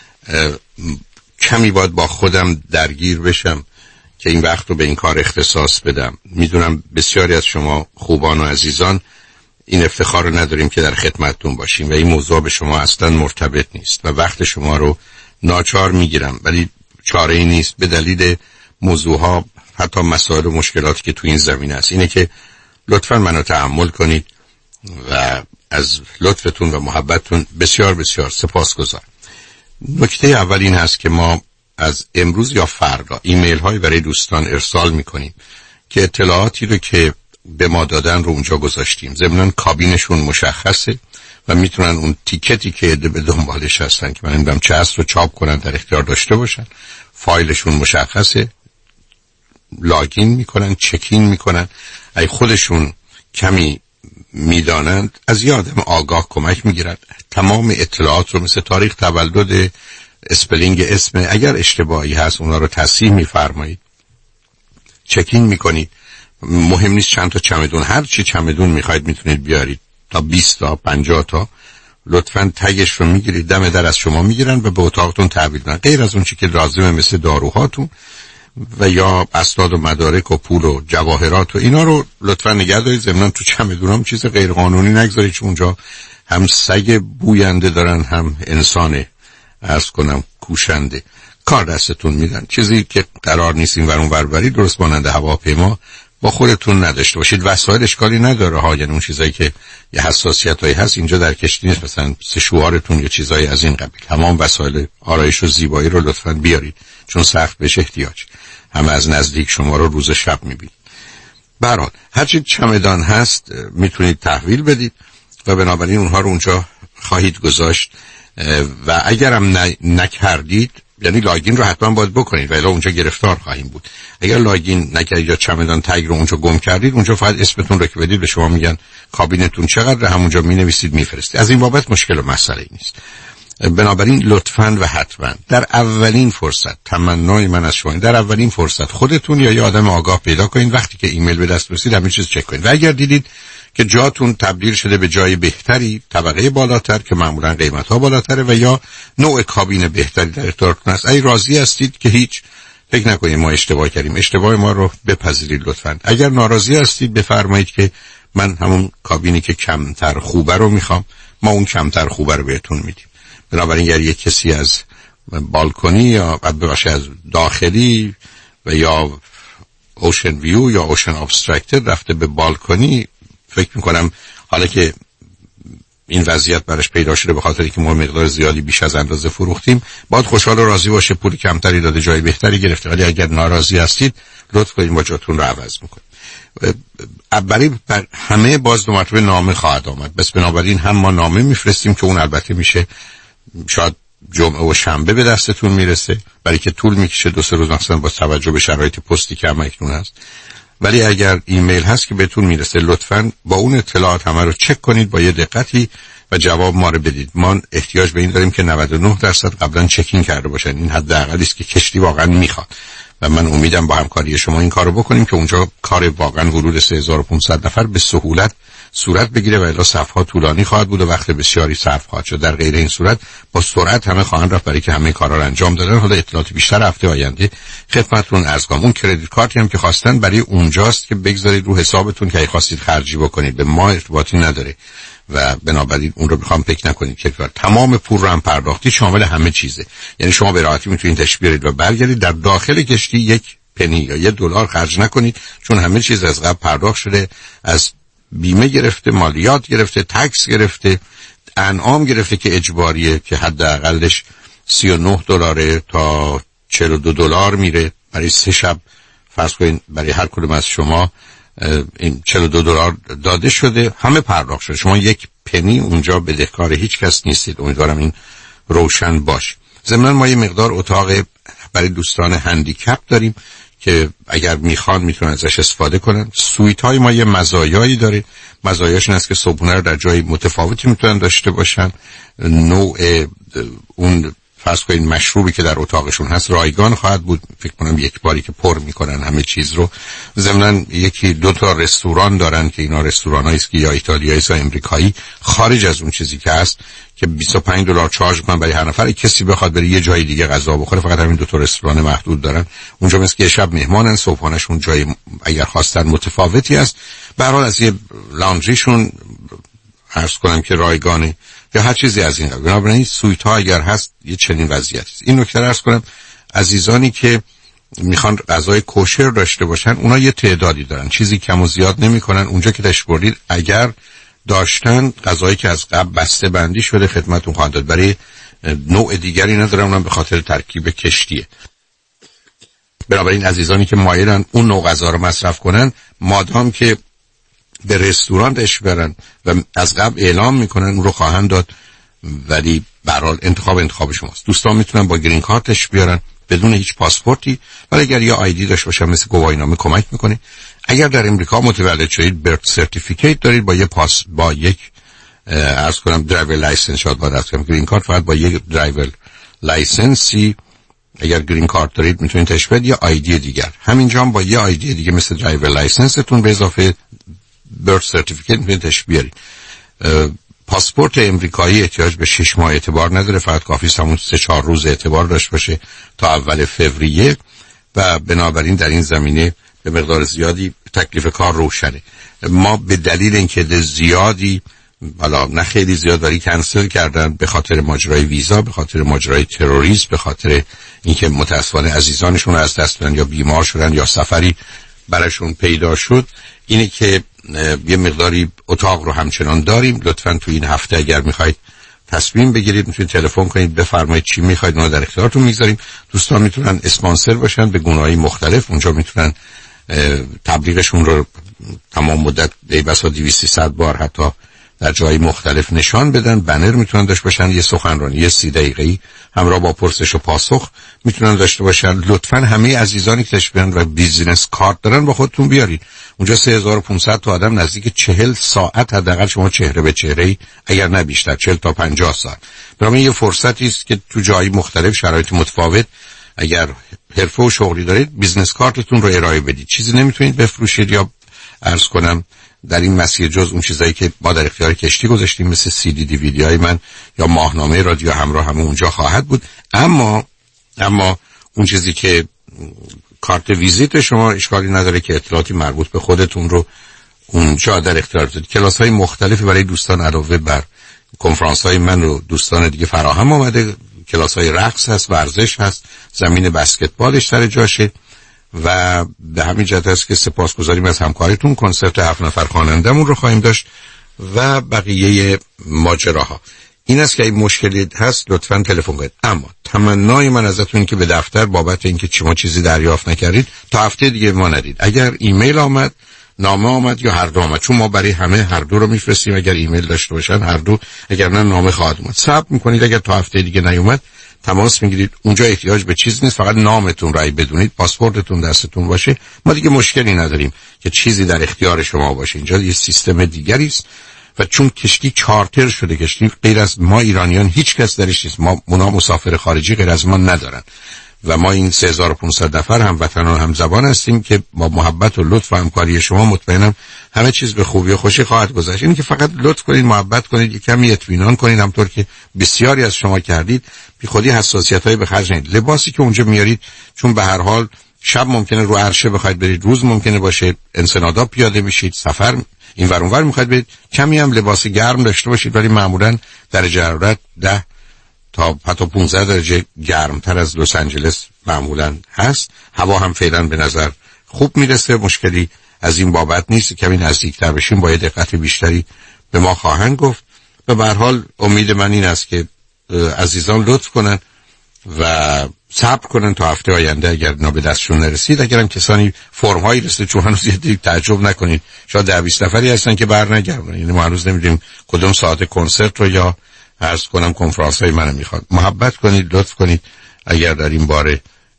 کمی باید با خودم درگیر بشم که این وقت رو به این کار اختصاص بدم. میدونم بسیاری از شما خوبان و عزیزان این افتخار رو نداریم که در خدمتتون باشیم و این موضوع به شما اصلا مرتبط نیست و وقت شما رو ناچار میگیرم، ولی چاره ای نیست به دلیل موضوعها، حتی مسائل و مشکلاتی که تو این زمینه است. اینه که لطفاً منو تحمل کنید و از لطفتون و محبتتون بسیار بسیار سپاسگزارم. نکته اول این هست که ما از امروز یا فردا ایمیل های برای دوستان ارسال میکنیم که اطلاعاتی رو که به ما دادن رو اونجا گذاشتیم. ضمناً کابینشون مشخصه و میتونن اون تیکتی که به دنبالش هستن که من نمیدونم چه هست رو چاپ کنن، در اختیار داشته باشن. فایلشون مشخصه، لاگین میکنن، چکین میکنن. ای خودشون کمی میدانند از یه آدم آگاه کمک میگیرن. تمام اطلاعات رو مثل تاریخ تولد، اسپلینگ اسم، اگر اشتباهی هست اونا رو تصحیح میفرمایید، چکین میکنید. مهم نیست چند تا چمدون، هر چی چمدون میخواید میتونید بیارید، تا 20 تا 50 تا. لطفاً تگش رو میگیرید، دم در از شما میگیرن و به اتاقتون تحویل میدن، غیر از اون چی که لازمه مثل داروهاتون و یا اسناد و مدارک و پول و جواهرات و اینا رو لطفاً نگه دارید. ضمناً تو چمدونام چیز غیر قانونی نگذارید، چون اونجا هم سگ بوینده دارن، هم انسان عرض کنم کوشنده. کار دستتون میدن. چیزی که قرار نیست این ور اون ور برید، درست مانند هواپیما با خودتون نداشته باشید. وسایل اشکالی نداره ها، یعنی اون چیزایی که یه حساسیتایی هست اینجا در کشتی نیست، مثلا سشوارتون یا چیزایی از این قبیل. تمام وسایل آرایش و زیبایی رو لطفاً بیارید، چون سخت بهش احتیاج. همه از نزدیک شما رو روز شب میبینید. به هر حال هر چی چمدان هست میتونید تحویل بدید و بنابراین اونها رو اونجا خواهید گذاشت و اگرم نکردید، یعنی لاگین رو حتما باید بکنید و الا اونجا گرفتار خواهیم بود. اگر لاگین نکردید یا چمدان تگ رو اونجا گم کردید، اونجا فقط اسمتون رو که بدید به شما میگن کابینتون چقدر، همونجا مینویسید میفرستید. از این بابت مشکل و مسئله نیست. بنابراین لطفاً و حتما در اولین فرصت، تمنای من از شما در اولین فرصت خودتون یا یه آدم آگاه پیدا کنید، وقتی که ایمیل به دست رسید همه چیز چک کنید و اگر دیدید که جاتون تبدیل شده به جای بهتری، طبقه بالاتر که معمولا قیمت‌ها بالاتره و یا نوع کابین بهتری در اختیارتون است، ای راضی هستید که هیچ فکر نکنید ما اشتباه کردیم، اشتباه ما رو بپذیرید لطفاً. اگر ناراضی هستید بفرمایید که من همون کابینی که کمتر خوبه رو میخوام، ما اون کمتر خوبه رو بهتون میدیم. بنابراین اگر یک کسی از بالکنی یا ببخشید از داخلی و یا اوشن ویو یا اوشن ابسترکتد رفته به بالکنی، فکر میکنم حالا که این وضعیت براش پیدا شده به خاطر که ما مقدار زیادی بیش از اندازه فروختیم، باید خوشحال و راضی باشه، پول کمتری داده جای بهتری گرفته. ولی اگر ناراضی هستید لطف کنید با جاتون رو عوض میکنید. برای همه باز دو مرتبه نامه خواهد آمد، بس بنابراین هم ما نامه میفرستیم که اون البته میشه شاید جمعه و شنبه به دستتون میرسه، برای که طول میکشه 2-3 روز مثلا با توجه به شرایط پستی که همکنون هست. ولی اگر ایمیل هست که بهتون میرسه، لطفاً با اون اطلاعات همه رو چک کنید با یه دقتی و جواب ما رو بدید. ما احتیاج به این داریم که 99% قبلا چکین کرده باشن. این حداقلی است که کشتی واقعا میخواد و من امیدم با همکاری شما این کارو بکنیم که اونجا کار واقعا ورود 3500 نفر به سهولت صورت بگیره و الا صفحه طولانی خواهد بود و وقت بسیاری صرف خواهد شد. در غیر این صورت با سرعت همه خواهند رفت، برای که همه کارا رو انجام دادن. حالا اطلاعات بیشتر هفته آینده خدمتتون عرض کنم. اون کردیت کارتی هم که خواستن برای اونجاست که بگذارید رو حسابتون که اگه خواستید خرجی بکنید، به ما ارتباطی نداره و بنابراین اون رو بخوام فکر نکنید که تمام پول رو هم پرداختی، شامل همه چیزه. یعنی شما به راحتی میتونید تشبیرید و برگردید در داخل کشتی یک پنی یا $1 خرج نکنید، چون همه چیز از قبل پرداخت شده، از بیمه گرفته، مالیات گرفته، تکس گرفته، انعام گرفته که اجباریه که حداقلش $39 تا $42 میره برای 3 شب. فرض کنید برای هر کدوم از شما این $42 داده شده، همه پرداخت شده، شما یک پنی اونجا بدهکار هیچ کس نیستید. امیدوارم این روشن باشه. ضمن ما یه مقدار اتاق برای دوستان هندیکپ داریم که اگر میخوان میتونن ازش استفاده کنن. سویت های ما یه مزایایی داره. مزایاش این است که صبحونه رو در جای متفاوتی میتونن داشته باشن. نوع اون فرض کنید مشروبی که در اتاقشون هست رایگان خواهد بود، فکر کنم یک باری که پر میکنن همه چیز رو. ضمناً 1-2 تا رستوران دارن که اینا رستورانایی است که یا ایتالیایی یا امریکایی، خارج از اون چیزی که هست، که $25 چارج میکنن برای هر نفر. کسی بخواد بره یه جای دیگه غذا بخوره، فقط همین 2 تا رستوران محدود دارن اونجا، مثل که یه شب مهمانن، صبحانه‌شون جای اگر خواستن متفاوتی است. به هر حال از یه لاندریشون عرض کنم که رایگانه. یا هر چیزی از این قبیل. بنابراین سویت ها اگر هست یه چنین وضعیتی است. این نکته رو عرض کنم عزیزانی که میخوان غذای کوشر داشته باشن اونا یه تعدادی دارن، چیزی کم و زیاد نمیکنن. اونجا که تشریف بردید اگر داشتن غذایی که از قبل بسته بندی شده خدمتتون خواهند داد. برای نوع دیگری ندارن، اونم به خاطر ترکیب کشتیه. بنابراین عزیزانی که مایلن اون نوع غذا رو مصرف کنن مادام که به رستورانش برن و از قبل اعلام میکنن اون رو خواهند داد، ولی به هر حال انتخاب شماست. دوستان میتونن با گرین کارتش بیارن بدون هیچ پاسپورتی، ولی اگر یه آیدی داشته باشن مثل گواهینامه کمک میکنه. اگر در امریکا متولد شدید برت سرتیفیکیت دارید با یک عرض کنم درایور لایسنس شاید باید عرض کنم گرین کارت فقط با یک درایور لایسنسی اگر گرین کارت دارید میتونید تشبیه یا آیدی دیگر. همینجا هم با یه آیدی دیگه مثل درایور لایسنستون به اضافه برت سرتیفیکیت میتونید تشبیه. پاسپورت امریکایی احتیاج به 6 ماه اعتبار نداره، فقط کافی است همون 3-4 روز اعتبار داشته باشه تا اول فوریه و بنابراین در این زمینه به مقدار زیادی تکلیف کار روشنه. ما به دلیل اینکه زیادی حالا نه خیلی زیاد ولی کنسل کردن به خاطر ماجرای ویزا، به خاطر ماجرای تروریسم، به خاطر اینکه متأسفانه عزیزانشون از دست دادن یا بیمار شدن یا سفری براشون پیدا شد، اینه که یه مقداری اتاق رو همچنان داریم. لطفاً تو این هفته اگر میخواید تصمیم بگیرید میتونید تلفن کنید بفرمایید چی میخواید، ما در اختیارتون میذاریم. دوستان میتونن اسپانسر باشن به گونه‌های مختلف، اونجا میتونن تبلیغشون رو تمام مدت بسا 200-300 بار حتی در جای مختلف نشان بدن. بنر میتونن داشته باشن، یه سخنرانی 30 دقیقه‌ای همراه با پرسش و پاسخ میتونن داشته باشن. لطفاً همه عزیزانی که تشبیهن و بیزینس کارت دارن با خودتون بیارید. اونجا 3500 تا آدم نزدیک 40 ساعت حداقل شما چهره به چهره، اگر نه بیشتر 40 تا 50 ساعت. برای یه فرصتی است که تو جای مختلف شرایط متفاوت اگر حرفه و شغلی دارید بیزینس کارتتون رو ارائه بدید. چیزی نمیتونید بفروشید یا عرض کنم در این مسیر جز اون چیزایی که ما در اختیار کشتی گذاشتیم مثل CD DVD های من یا ماهنامه رادیو همراه هم اونجا خواهد بود. اما اون چیزی که کارت ویزیت شما اشکالی نداره که اطلاعاتی مربوط به خودتون رو اونجا در اختیار دارید. کلاس های مختلفی برای دوستان علاوه بر کنفرانس های من و دوستان دیگه فراهم آمده. کلاس های رقص هست، ورزش هست، زمین بسکتبالش سر جاشه و به همین جهت است که سپاسگزاریم از همکاریتون. کنسرت 7 نفر خوانندمون رو خواهیم داشت و بقیه ماجراها. این است که این مشکلی هست لطفاً تلفن کنید. اما تمنای من ازتون که به دفتر بابت اینکه شما چیزی دریافت نکردید تا هفته دیگه ما ندید. اگر ایمیل آمد، نامه آمد یا هر دو آمد، چون ما برای همه هر دو رو میفرستیم، اگر ایمیل داشته باشن هر دو، اگر نه نامه خواهد اومد. صبر میکنید اگر تا هفته دیگه نیومد تماس میگیرید. اونجا احتیاج به چیز نیست، فقط نامتون رو بدونید، پاسپورتتون دستتون باشه. ما دیگه مشکلی نداریم که چیزی در اختیار شما باشه. اینجا یه سیستم دیگری است و چون کشتی چارتر شده، کشتی غیر از ما ایرانیان هیچ کس درش نیست. اونا مسافر خارجی غیر از ما ندارن و ما این 3500 نفر هم وطن و هم زبان هستیم که با محبت و لطف و همکاری شما مطمئنم همه چیز به خوبی و خوشی خواهد گذشت. اینه که فقط لطف کنید، محبت کنید، کمی اطمینان کنید، همطور که بسیاری از شما کردید. بی خودی حساسیت‌های به خرج ندید. لباسی که اونجا میارید، چون به هر حال شب ممکنه رو عرشه بخواید برید، روز ممکنه باشه انسنادا پیاده میشید، سفر این ور اون ور میخواید برید، کمی هم لباس گرم داشته باشید. ولی معمولاً درجه حرارت 10 تا حتی 15 درجه گرمتر از لس آنجلس معمولاً هست. هوا هم فعلا به نظر خوب میرسه، مشکلی از این بابت نیست. کمی نزدیکتر بشیم با دقت بیشتری به ما خواهند گفت. و به هر حال امید من این است که عزیزان لطف کنن و صبر کنن تا هفته آینده اگر اینا به دستشون نرسید. اگرم کسانی فرم هایی رسید، چون هنوز یه تعجب نکنید شاید 10-20 نفری هستن که برنگردن. یعنی ما هنوز نمیدونیم کدوم ساعت کنسرت رو یا عرض کنم کنفرانس های منو میخواد. محبت کنید، لطف کنید. اگر در این باره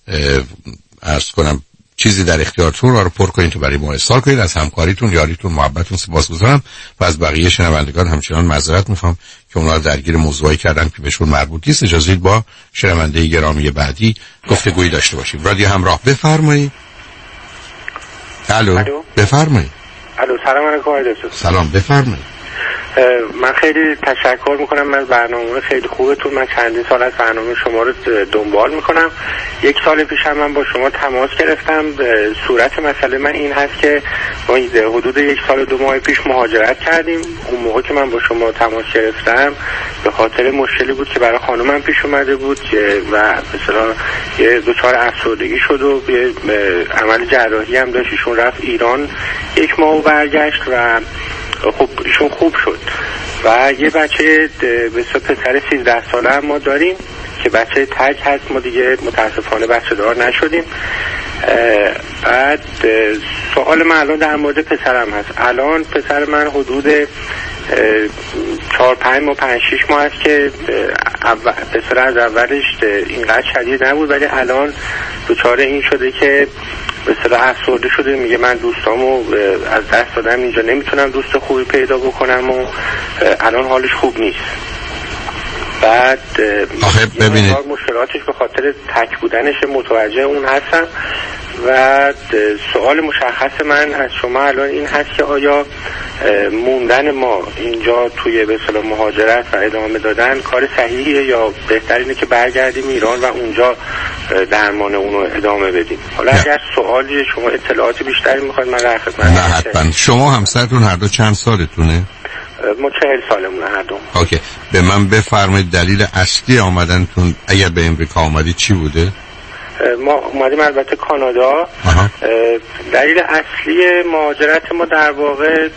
عرض کنم چیزی در اختیارتون رو پر کنید تو برای ما ارسال کنید. از همکاریتون، یاریتون، محبتتون سپاسگزارم و از بقیه شنوندگان همچنان معذرت میخوام که اونا درگیر موضوعی کردن که بهشون مربوط نیست. اجازه بدید با شنونده گرامی بعدی گفتگویی داشته باشیم. رادیو همراه، بفرمایید. الو بفرمایید.
الو، سلام علیکم.
سلام، بفرمایید.
من خیلی تشکر میکنم از برنامه خیلی خوبتون. من چندین سال از برنامه شما رو دنبال میکنم. 1 سال پیش هم من با شما تماس گرفتم. صورت مسئله من این هست که ما حدود 1 سال 2 ماه پیش مهاجرت کردیم. اون موقع که من با شما تماس گرفتم به خاطر مشکلی بود که برای خانومم پیش اومده بود و مثلا یه دچار افسردگی شد و عمل جراحی هم داشت. ایشون رفت ایران 1 ماه و برگشت و خب ایشون خوب شد و یه بچه به پسر 13 ساله هم ما داریم که بچه تک هست. ما دیگه متاسفانه بچه دار نشدیم. بعد سوال من الان در مورد پسرم هست. الان پسر من حدود 4-5 ماه 5-6 ماه هست که پسر از اولش اینقدر شدید نبود ولی الان دچار این شده که به اصطلاح افسرده شده. میگه من دوستامو از دست دادم، اینجا نمیتونم دوست خوبی پیدا بکنم و الان حالش خوب نیست. بعد
ببینید
مشکلاتش به خاطر تک بودنش متوجه اون هستم و سوال مشخص من از شما الان این هست که آیا موندن ما اینجا توی به اصطلاح مهاجرت و ادامه دادن کار صحیحیه یا بهتر اینه که برگردیم ایران و اونجا درمان اونو ادامه بدیم؟ حالا اگر سوالی شما اطلاعات بیشتری میخواید من در خدمتتون.
نه حتما. شما همسرتون هر دو چند سالتونه؟
ما 40 سالمونه هر دو.
اوکی. به من بفرمایید دلیل اصلی آمدنتون اگر به امریکا آمدید چی بوده؟
ما اومدیم البته کانادا. دلیل اصلی مهاجرت ما در واقع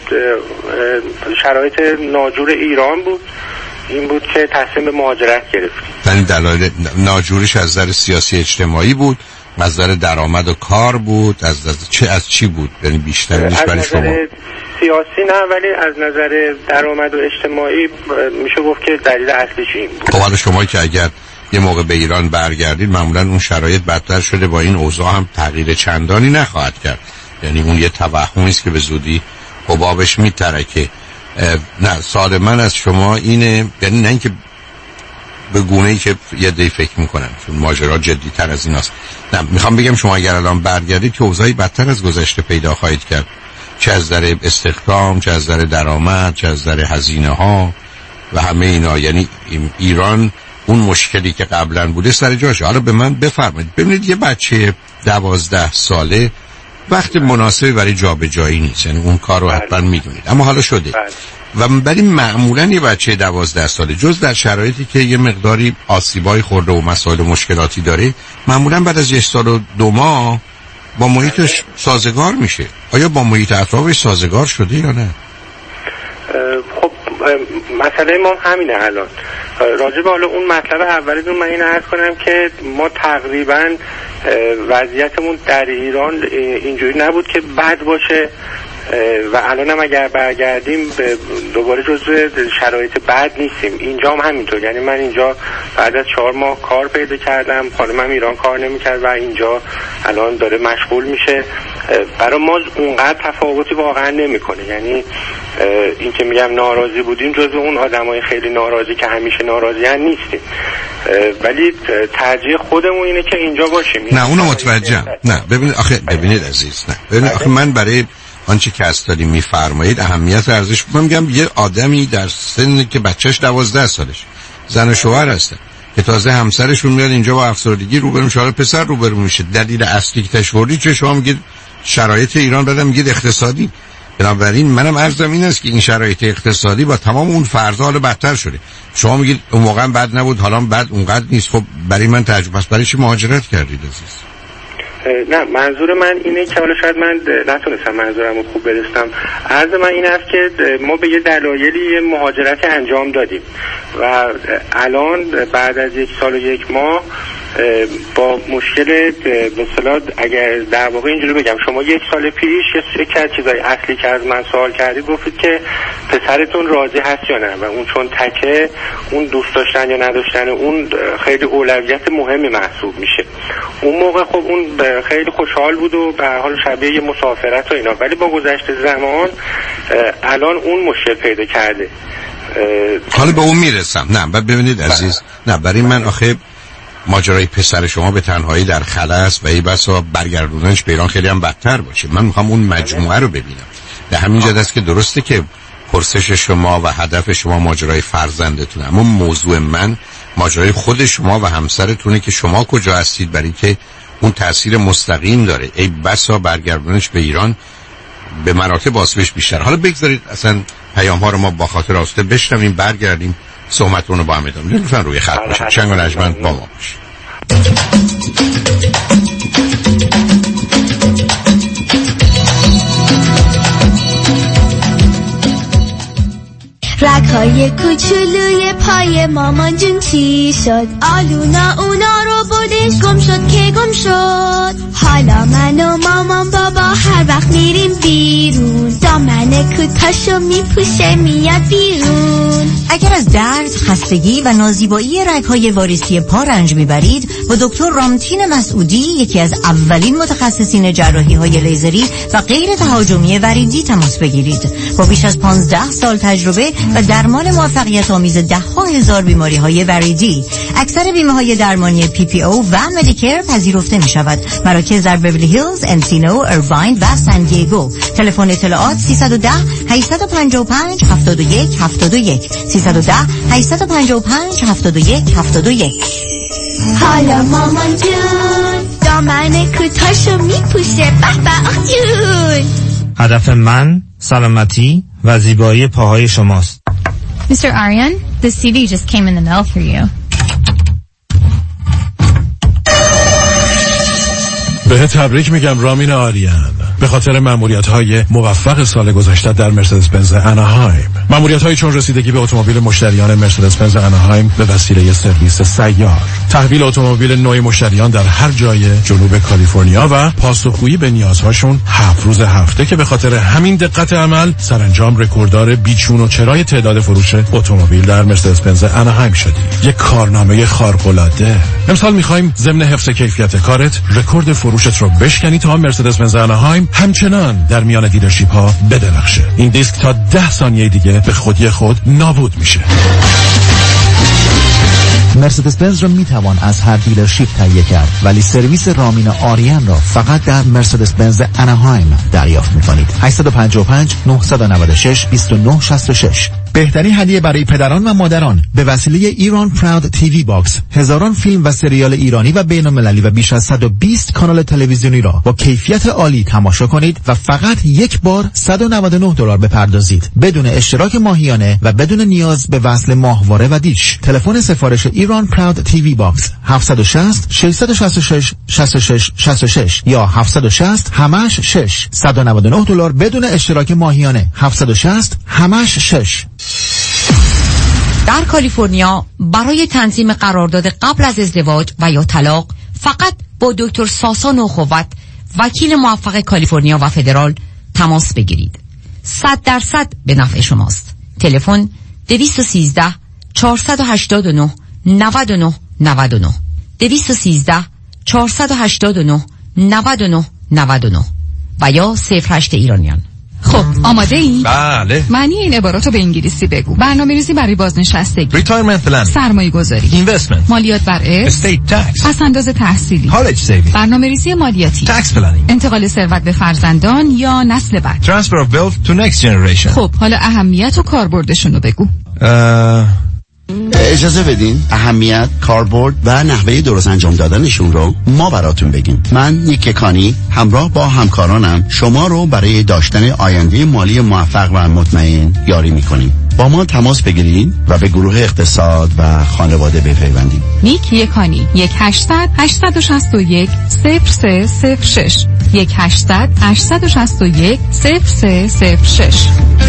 شرایط ناجور ایران بود. این بود که تصمیم به مهاجرت گرفتیم.
یعنی دلایل ناجورش از نظر سیاسی اجتماعی بود، از نظر درآمد و کار بود، از چی بود؟ یعنی بیشترش برای شما
سیاسی نه ولی از نظر درآمد و اجتماعی میشه گفت که دلیل اصلیش این بود.
خب حالا شما که اگر یه موقع به ایران برگردید معمولا اون شرایط بدتر شده، با این اوضاع هم تغییر چندانی نخواهد کرد. یعنی اون یه توهمی است که به زودی حبابش میترکه. نه سوال من از شما اینه، یعنی نه اینکه به گونه‌ای که یه دی فکر میکنن چون ماجرا جدی تر از این است. نه میخوام بگم شما اگر الان برگردید که اوضاعی بدتر از گذشته پیدا خواهید کرد، چه از نظر استخدام، چه از نظر درآمد، چه از نظر هزینه ها و همه اینا. یعنی ایران اون مشکلی که قبلا بوده سر جاشه. حالا به من بفرمایید، ببینید یه بچه 12 ساله وقت مناسبی برای جابجایی نیست، یعنی اون کار رو حتما میدونید، اما حالا شده و برای معمولا یه بچه 12 ساله جز در شرایطی که یه مقداری آسیبای خورده و مسائل و مشکلاتی داره معمولا بعد از 1 سال و 2 ماه با محیطش سازگار میشه. آیا با محیط اطرافش سازگار شده یا نه؟
خب مسئله ما همینه. الان راجع به حالا اون مطلب اولیتون من این عرض کنم که ما تقریبا وضعیتمون در ایران اینجوری نبود که بد باشه و الان هم اگر برگردیم دوباره جزو شرایط بد نیستیم. اینجا هم همینطور. یعنی من اینجا بعد از 4 ماه کار پیدا کردم، خانمم ایران کار نمی‌کرد و اینجا الان داره مشغول میشه. برای ما اونقدر تفاوتی واقعا نمیکنه. یعنی این که میگم ناراضی بودیم جزو اون آدمای خیلی ناراضی که همیشه ناراضی هم نیستیم، ولی ترجیح خودمون اینه که اینجا باشیم.
نه اونو متوجهم. نه ببینید عزیز، نه ببینید آخه من برای آنچه که استادی میفرمایید اهمیت ارزش میگم. یه آدمی در سنی که بچهش 12 سالش زن و شوهر هستن که تازه همسرشون میاد اینجا با افسردگی روبرو میشه، حالا پسر روبرو میشه، دلیل اصلی که تشوردی چه؟ شما میگید شرایط ایران، بعدم میگید اقتصادی. بنابراین منم عرضم این است که این شرایط اقتصادی با تمام اون فرضا حالا بدتر شده. شما میگید اون موقع بد نبود، حالا بد اونقدر نیست. خب برای من تعجب است. برای چی مهاجرت کردید عزیز؟
نه منظور من اینه که حالا شاید من نتونستم منظورم رو خوب برسم. عرض من این است که ما به یه دلایلی مهاجرت انجام دادیم و الان بعد از 1 سال و 1 ماه با مشکل به اصطلاح اگر در واقع اینجوری بگم، شما 1 سال پیش یکی از چیزای اصلی که از من سوال کردید گفتید که پسرتون راضی هست یا نه و اون چون تکه اون دوست داشتن یا نداشتن اون خیلی اولویت مهمی محسوب میشه. اون موقع خب اون خیلی خوشحال بود و به هر حال شبیه یه مسافرت و اینا، ولی با گذشت زمان الان اون مشکل پیدا کرده.
حالا به اون میرسم. نه ببینید عزیز، نه برای من آخه ماجرای پسر شما به تنهایی در خلاص و ای بسا برگردوننش به ایران خیلی هم بدتر باشه. من میخوام اون مجموعه رو ببینم. به همین جهت است که درسته که پرسش شما و هدف شما ماجرای فرزندتونه، اما موضوع من ماجرای خود شما و همسرتونه که شما کجا هستید، برای که اون تأثیر مستقیم داره. ای بسا برگردونش به ایران به مراتب آسیبش بیشتر. حالا بگذارید اصلا پیام ها رو ما با خاطر آسوده بشنویم، برگردیم صحبتون رو با هم ادامه بدیم. لطفاً روی خط باشید. شنگ و نجمن با ما باشید.
رگ‌های کوچولوی پای مامان جون چی شد؟ آلونا اونا رو بردش، گم شد که گم شد. حالا من و مامان بابا هر وقت میریم بیرون، دامن کوتاشو میپوشه میاد بیرون.
اگر از درد، خستگی و نازیبایی رگ‌های واریسی پا رنج میبرید، با دکتر رامتین مسعودی، یکی از اولین متخصصین جراحی‌های لیزری و غیر تهاجمی وریدی تماس بگیرید. با بیش از 15 سال تجربه و درمان موفقیت آمیز ده‌ها هزار بیماری‌های وریدی، اکثر بیمه‌های درمانی PPO و مدیکر پذیرفته می‌شود. مراکز در بیولی هیلز، انسینو، ایرواین و سان دیگو. تلفن اطلاعات 310 855 71 71 310 855 71 71.
حالا مامان جون دامن کوتاشو میپوشه، به به آخ جون.
هدف من سلامتی و زیبایی پاهای شماست.
Mr. Aryan, the CD just came in the mail for you.
به تبریک میگم رامین آریان، به خاطر مأموریت‌های موفق سال گذشته در مرسدس بنز اناهایم. مأموریت‌هایی چون رسیدگی به اتومبیل مشتریان مرسدس بنز اناهایم به وسیله سرویس سیار، تحویل اتومبیل نوع مشتریان در هر جای جنوب کالیفرنیا و پاسخگویی به نیازهاشون 7 روز هفته که به خاطر همین دقت عمل سرانجام رکورددار بیچون و چرای تعداد فروش اتومبیل در مرسدس بنز اناهایم شدی. یک کارنامه خارق‌العاده. امسال می‌خوایم ضمن حفظ کیفیت کارت رکورد فروشت رو بشکنی تا مرسدس بنز اناهایم همچنان در میان دیلرشیپ ها بدرخشه. این دیسک تا 10 ثانیه دیگه به خودی خود نابود میشه.
مرسدس بنز را میتوان از هر دیلرشیپ تهیه کرد، ولی سرویس رامین آریان را فقط در مرسدس بنز اناهایم دریافت میکنید. 855 996 2966. بهترین هدیه برای پدران و مادران به وسیله ایران پراود تیوی باکس، هزاران فیلم و سریال ایرانی و بین‌المللی و بیش از 120 کانال تلویزیونی را با کیفیت عالی تماشا کنید و فقط یک بار $199 بپردازید، بدون اشتراک ماهیانه و بدون نیاز به وصل ماهواره و دیش. تلفن سفارش ایران پراود تیوی باکس 760 666 66 66 یا 760 همش 6 $199 بدون اشتراک ماهیانه. 760 همش 6.
در کالیفرنیا برای تنظیم قرارداد قبل از ازدواج و یا طلاق فقط با دکتر ساسا نوخوت، وکیل موفق کالیفرنیا و فدرال تماس بگیرید. 100% به نفع شماست. تلفن 213 489 99 99 213 489 99 99 و یا 08 ایرانیان.
خب آماده ای؟
بله.
معنی این عباراتو به انگلیسی بگو. برنامه‌ریزی برای بازنشستگی،
ریتایرمنت پلن،
سرمایه‌گذاری،
اینوستمنت،
مالیات بر ارث،
استیت تکس،
پس‌انداز تحصیلی،
کالج سیوینگ،
برنامه‌ریزی مالیاتی،
تکس پلنینگ،
انتقال ثروت به فرزندان یا نسل بعد،
ترانسفر اف ویلث تو نکست جنریشن.
خب حالا اهمیت و کاربردشون رو بگو.
اجازه بدین اهمیت، کاربرد و نحوه درست انجام دادنشون رو ما براتون بگیم. من نیک کانی همراه با همکارانم شما رو برای داشتن آینده مالی موفق و مطمئن یاری میکنیم. با ما تماس بگیرید و به گروه اقتصاد و خانواده بپیوندید.
نیک یکانی 1800 861 0306 1800 861 0306.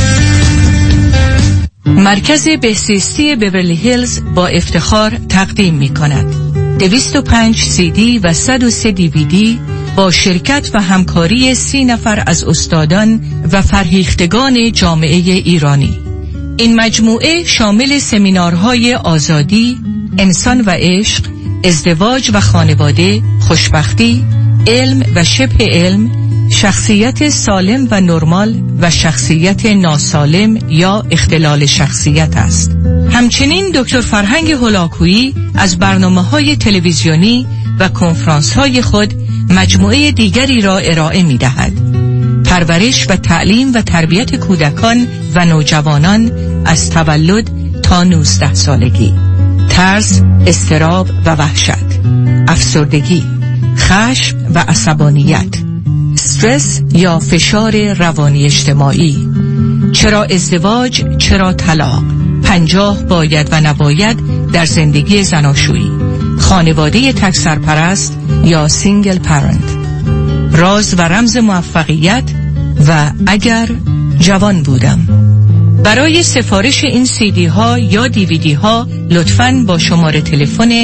مرکز بهزیستی بیورلی هیلز با افتخار تقدیم می کند 205 CD و 103 DVD با شرکت و همکاری 30 نفر از استادان و فرهیختگان جامعه ایرانی. این مجموعه شامل سمینارهای آزادی، انسان و عشق، ازدواج و خانواده، خوشبختی، علم و شبه علم، شخصیت سالم و نرمال و شخصیت ناسالم یا اختلال شخصیت است. همچنین دکتر فرهنگ هولاکویی از برنامه‌های تلویزیونی و کنفرانس‌های خود مجموعه دیگری را ارائه می‌دهد. پرورش و تعلیم و تربیت کودکان و نوجوانان از تولد تا 19 سالگی، ترس، اضطراب و وحشت، افسردگی، خشم و عصبانیت، استرس یا فشار روانی اجتماعی، چرا ازدواج، چرا طلاق، 50 باید و نباید در زندگی زناشویی، خانواده تک سرپرست یا سینگل پرنت، راز و رمز موفقیت و اگر جوان بودم. برای سفارش این CD ها یا DVD ها لطفاً با شماره تلفن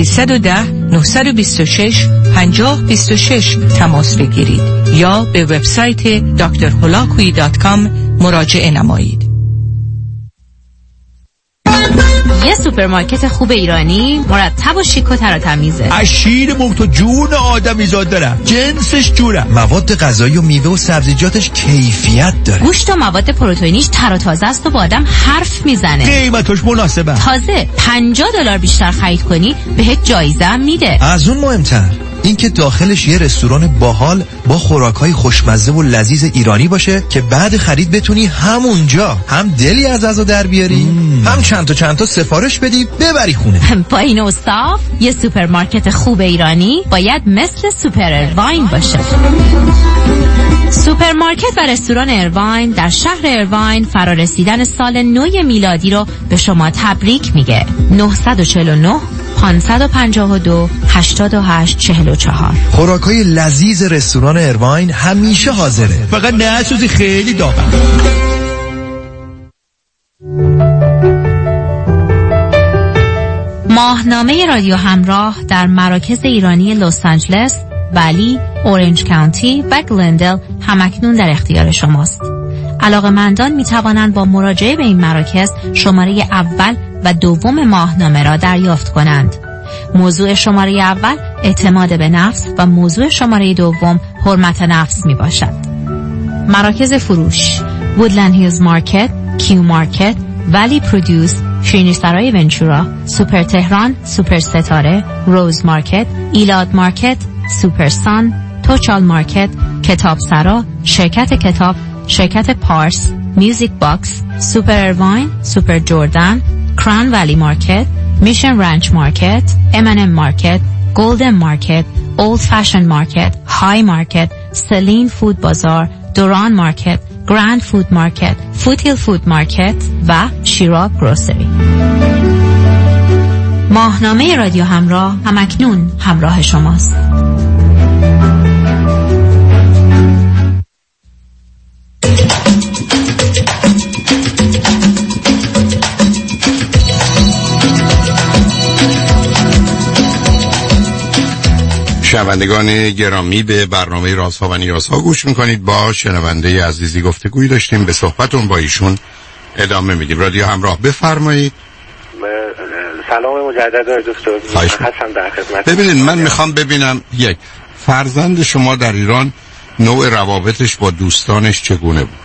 310-926-5026 تماس بگیرید یا به وبسایت drholakui.com مراجعه نمایید.
یه سوپرمارکت خوب ایرانی مرتب و شیک و تراتمیزه.
اشیر مفت و جون آدمیزاد دارم، جنسش جورم، مواد غذایی و میوه و سبزیجاتش کیفیت داره،
گوشت و مواد پروتئینیش تر و تازه است و با آدم حرف میزنه،
قیمتش مناسبه،
تازه $50 بیشتر خرید کنی بهت جایزه هم میده.
از اون مهمتر اینکه داخلش یه رستوران باحال با خوراکای خوشمزه و لذیذ ایرانی باشه که بعد خرید بتونی همونجا هم دلی از غذا در بیاری هم چند تا سفارش بدی ببری خونه.
با این اوصاف یه سوپرمارکت خوب ایرانی باید مثل سوپر ارواین باشه. سوپرمارکت و رستوران ارواین در شهر ارواین فرارسیدن سال نو میلادی رو به شما تبریک میگه. 949 552 8844.
خوراکای لذیذ رستوران ارواین همیشه حاضره، فقط نه سوزی خیلی داغه.
ماهنامه رادیو همراه در مراکز ایرانی لس آنجلس، ولی، اورنج کانتی و گلندل همکنون در اختیار شماست. علاقه‌مندان می توانند با مراجعه به این مراکز شماره اول و دوم ماهنامه را دریافت کنند. موضوع شماره اول اعتماد به نفس و موضوع شماره دوم حرمت نفس می باشد. مراکز فروش: وودلند هیلز مارکت، کیو مارکت، ولی پرودوس، شیرینی سرای ونچورا، سوپر تهران، سوپر ستاره، روز مارکت، ایلاد مارکت، سوپر سان، توچال مارکت، کتاب سرا، شرکت کتاب، شرکت پارس، میوزیک باکس، سوپر ارواین، سوپر جردن، کران ولی مارکت، میشن رانچ مارکت، M&M مارکت، گلدن مارکت، اولد فشن مارکت، های مارکت، سلین فود بازار، دوران مارکت، گراند فود مارکت، فوتیل فود مارکت و شیراب گروسری. ماهنامه رادیو همراه همکنون همراه شماست.
شنوندگان گرامی، به برنامه رازها و نیازها گوش میکنید. با شنونده عزیزی گفتگویی داشتیم، به صحبتون با ایشون ادامه میدیم. رادیو همراه، بفرمایید.
سلام مجدد دکتر، هستم در خدمت.
ببینید، من میخوام ببینم یک فرزند شما در ایران نوع روابطش با دوستانش چگونه بود؟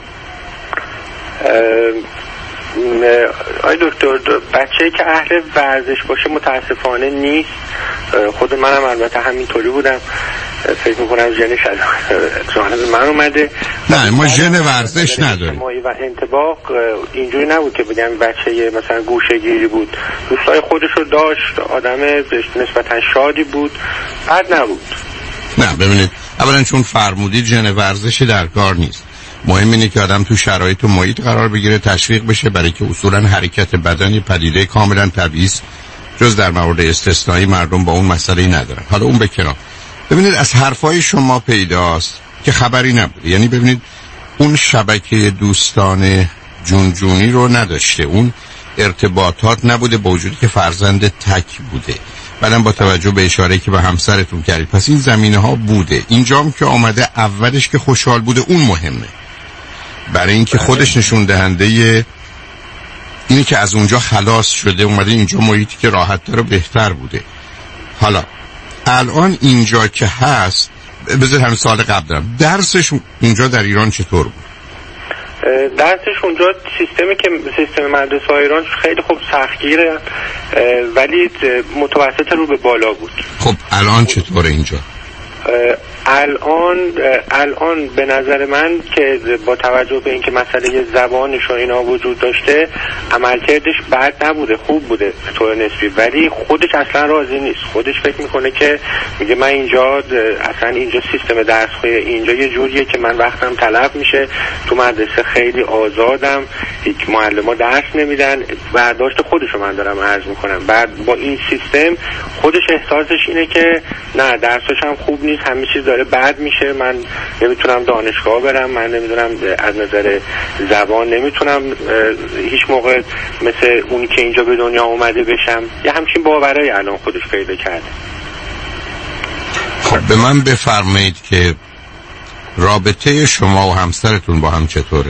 آی دکتر، بچه‌ای که اهل ورزش باشه متاسفانه نیست. خود منم البته همینطوری بودم. فکر میکنم ژنش از من اومده.
نه، ما ژن ورزش نداریم.
و انطباق اینجوری نبود که بگم بچه مثلا گوشه‌گیری بود. دوستای خودش رو داشت، آدم نسبتا شادی بود، بد نبود.
نه ببینید، اولا چون فرمودید ژن ورزشی در کار نیست. مهم اینه که آدم تو شرایط و محیط قرار بگیره، تشویق بشه، برای که اصولا حرکت بدنی پدیده کاملا طبیعی است. جز در مورد استثنایی مردم با اون مسئله‌ای ندارن. حالا اون به کنار. ببینید، از حرفای شما پیداست که خبری نبوده. یعنی ببینید، اون شبکه دوستان جونجونی رو نداشته، اون ارتباطات نبوده، با وجودی که فرزند تک بوده. بعدم با توجه به اشاره‌ای که به همسرتون کردید، پس این زمینه‌ها بوده. اینجام که آمده، اولش که خوشحال بوده، اون مهمه. برای اینکه خودش نشون دهنده اینی که از اونجا خلاص شده، اومده اینجا، محیطی که راحت‌تر و بهتر بوده. حالا الان اینجا که هست، بذار همین سال قبل دارم، درسش اونجا در ایران چطور بود؟
درسش اونجا سیستم مدرسه ایران خیلی خوب سختگیره، ولی متوسط رو به بالا بود.
خب الان چطوره اینجا؟
الان به نظر من که با توجه به اینکه مسئله زبانش و اینا وجود داشته، عملکردش بد نبوده، خوب بوده به طور نسبی، ولی خودش اصلا راضی نیست. خودش فکر میکنه که میگه من اینجا اصلا اینجا سیستم درس‌خوانی اینجا یه جوریه که من وقتم تلف میشه، تو مدرسه خیلی آزادم، هیچ معلم‌ها درس نمیدن. برداشت خودشو من دارم عرض میکنم. بعد با این سیستم خودش احساسش اینه که نه درسش هم خوب نیست، همه چیز داره بد میشه، من نمیتونم دانشگاه برم، من نمیدونم از نظر زبان نمیتونم هیچ موقع مثل اونی که اینجا به دنیا اومده بشم. یه همچین باورایی الان خودش پیدا کرده.
خب به من بفرمایید که رابطه شما و همسرتون با هم چطوره؟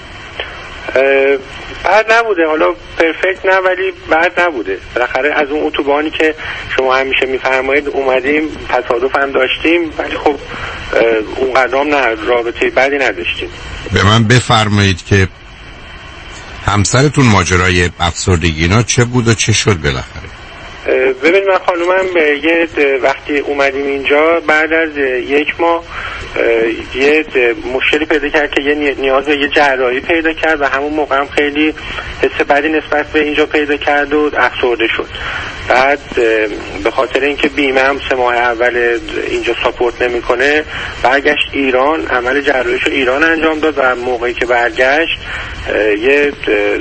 بد نبوده، حالا پرفکت نه ولی بد نبوده. بالاخره از اون اتوبانی که شما همیشه میفرمایید اومدیم، تصادف هم داشتیم، ولی خب اونقدر نه، رابطه بدی نداشتیم.
به من بفرمایید که همسرتون ماجرای افسردگی اینا چه بود و چه شد بالاخره؟
ببین من خانومم یه وقتی اومدیم اینجا بعد از 1 ماه یه مشکلی پیدا کرد که یه نیاز به یه جراحی پیدا کرد و همون موقع هم خیلی حس بدی نسبت به اینجا پیدا کرد و افسرده شد. بعد به خاطر اینکه بیمه هم 3 ماه اول اینجا ساپورت نمیکنه برگشت ایران، عمل جراحیشو ایران انجام داد و موقعی که برگشت یه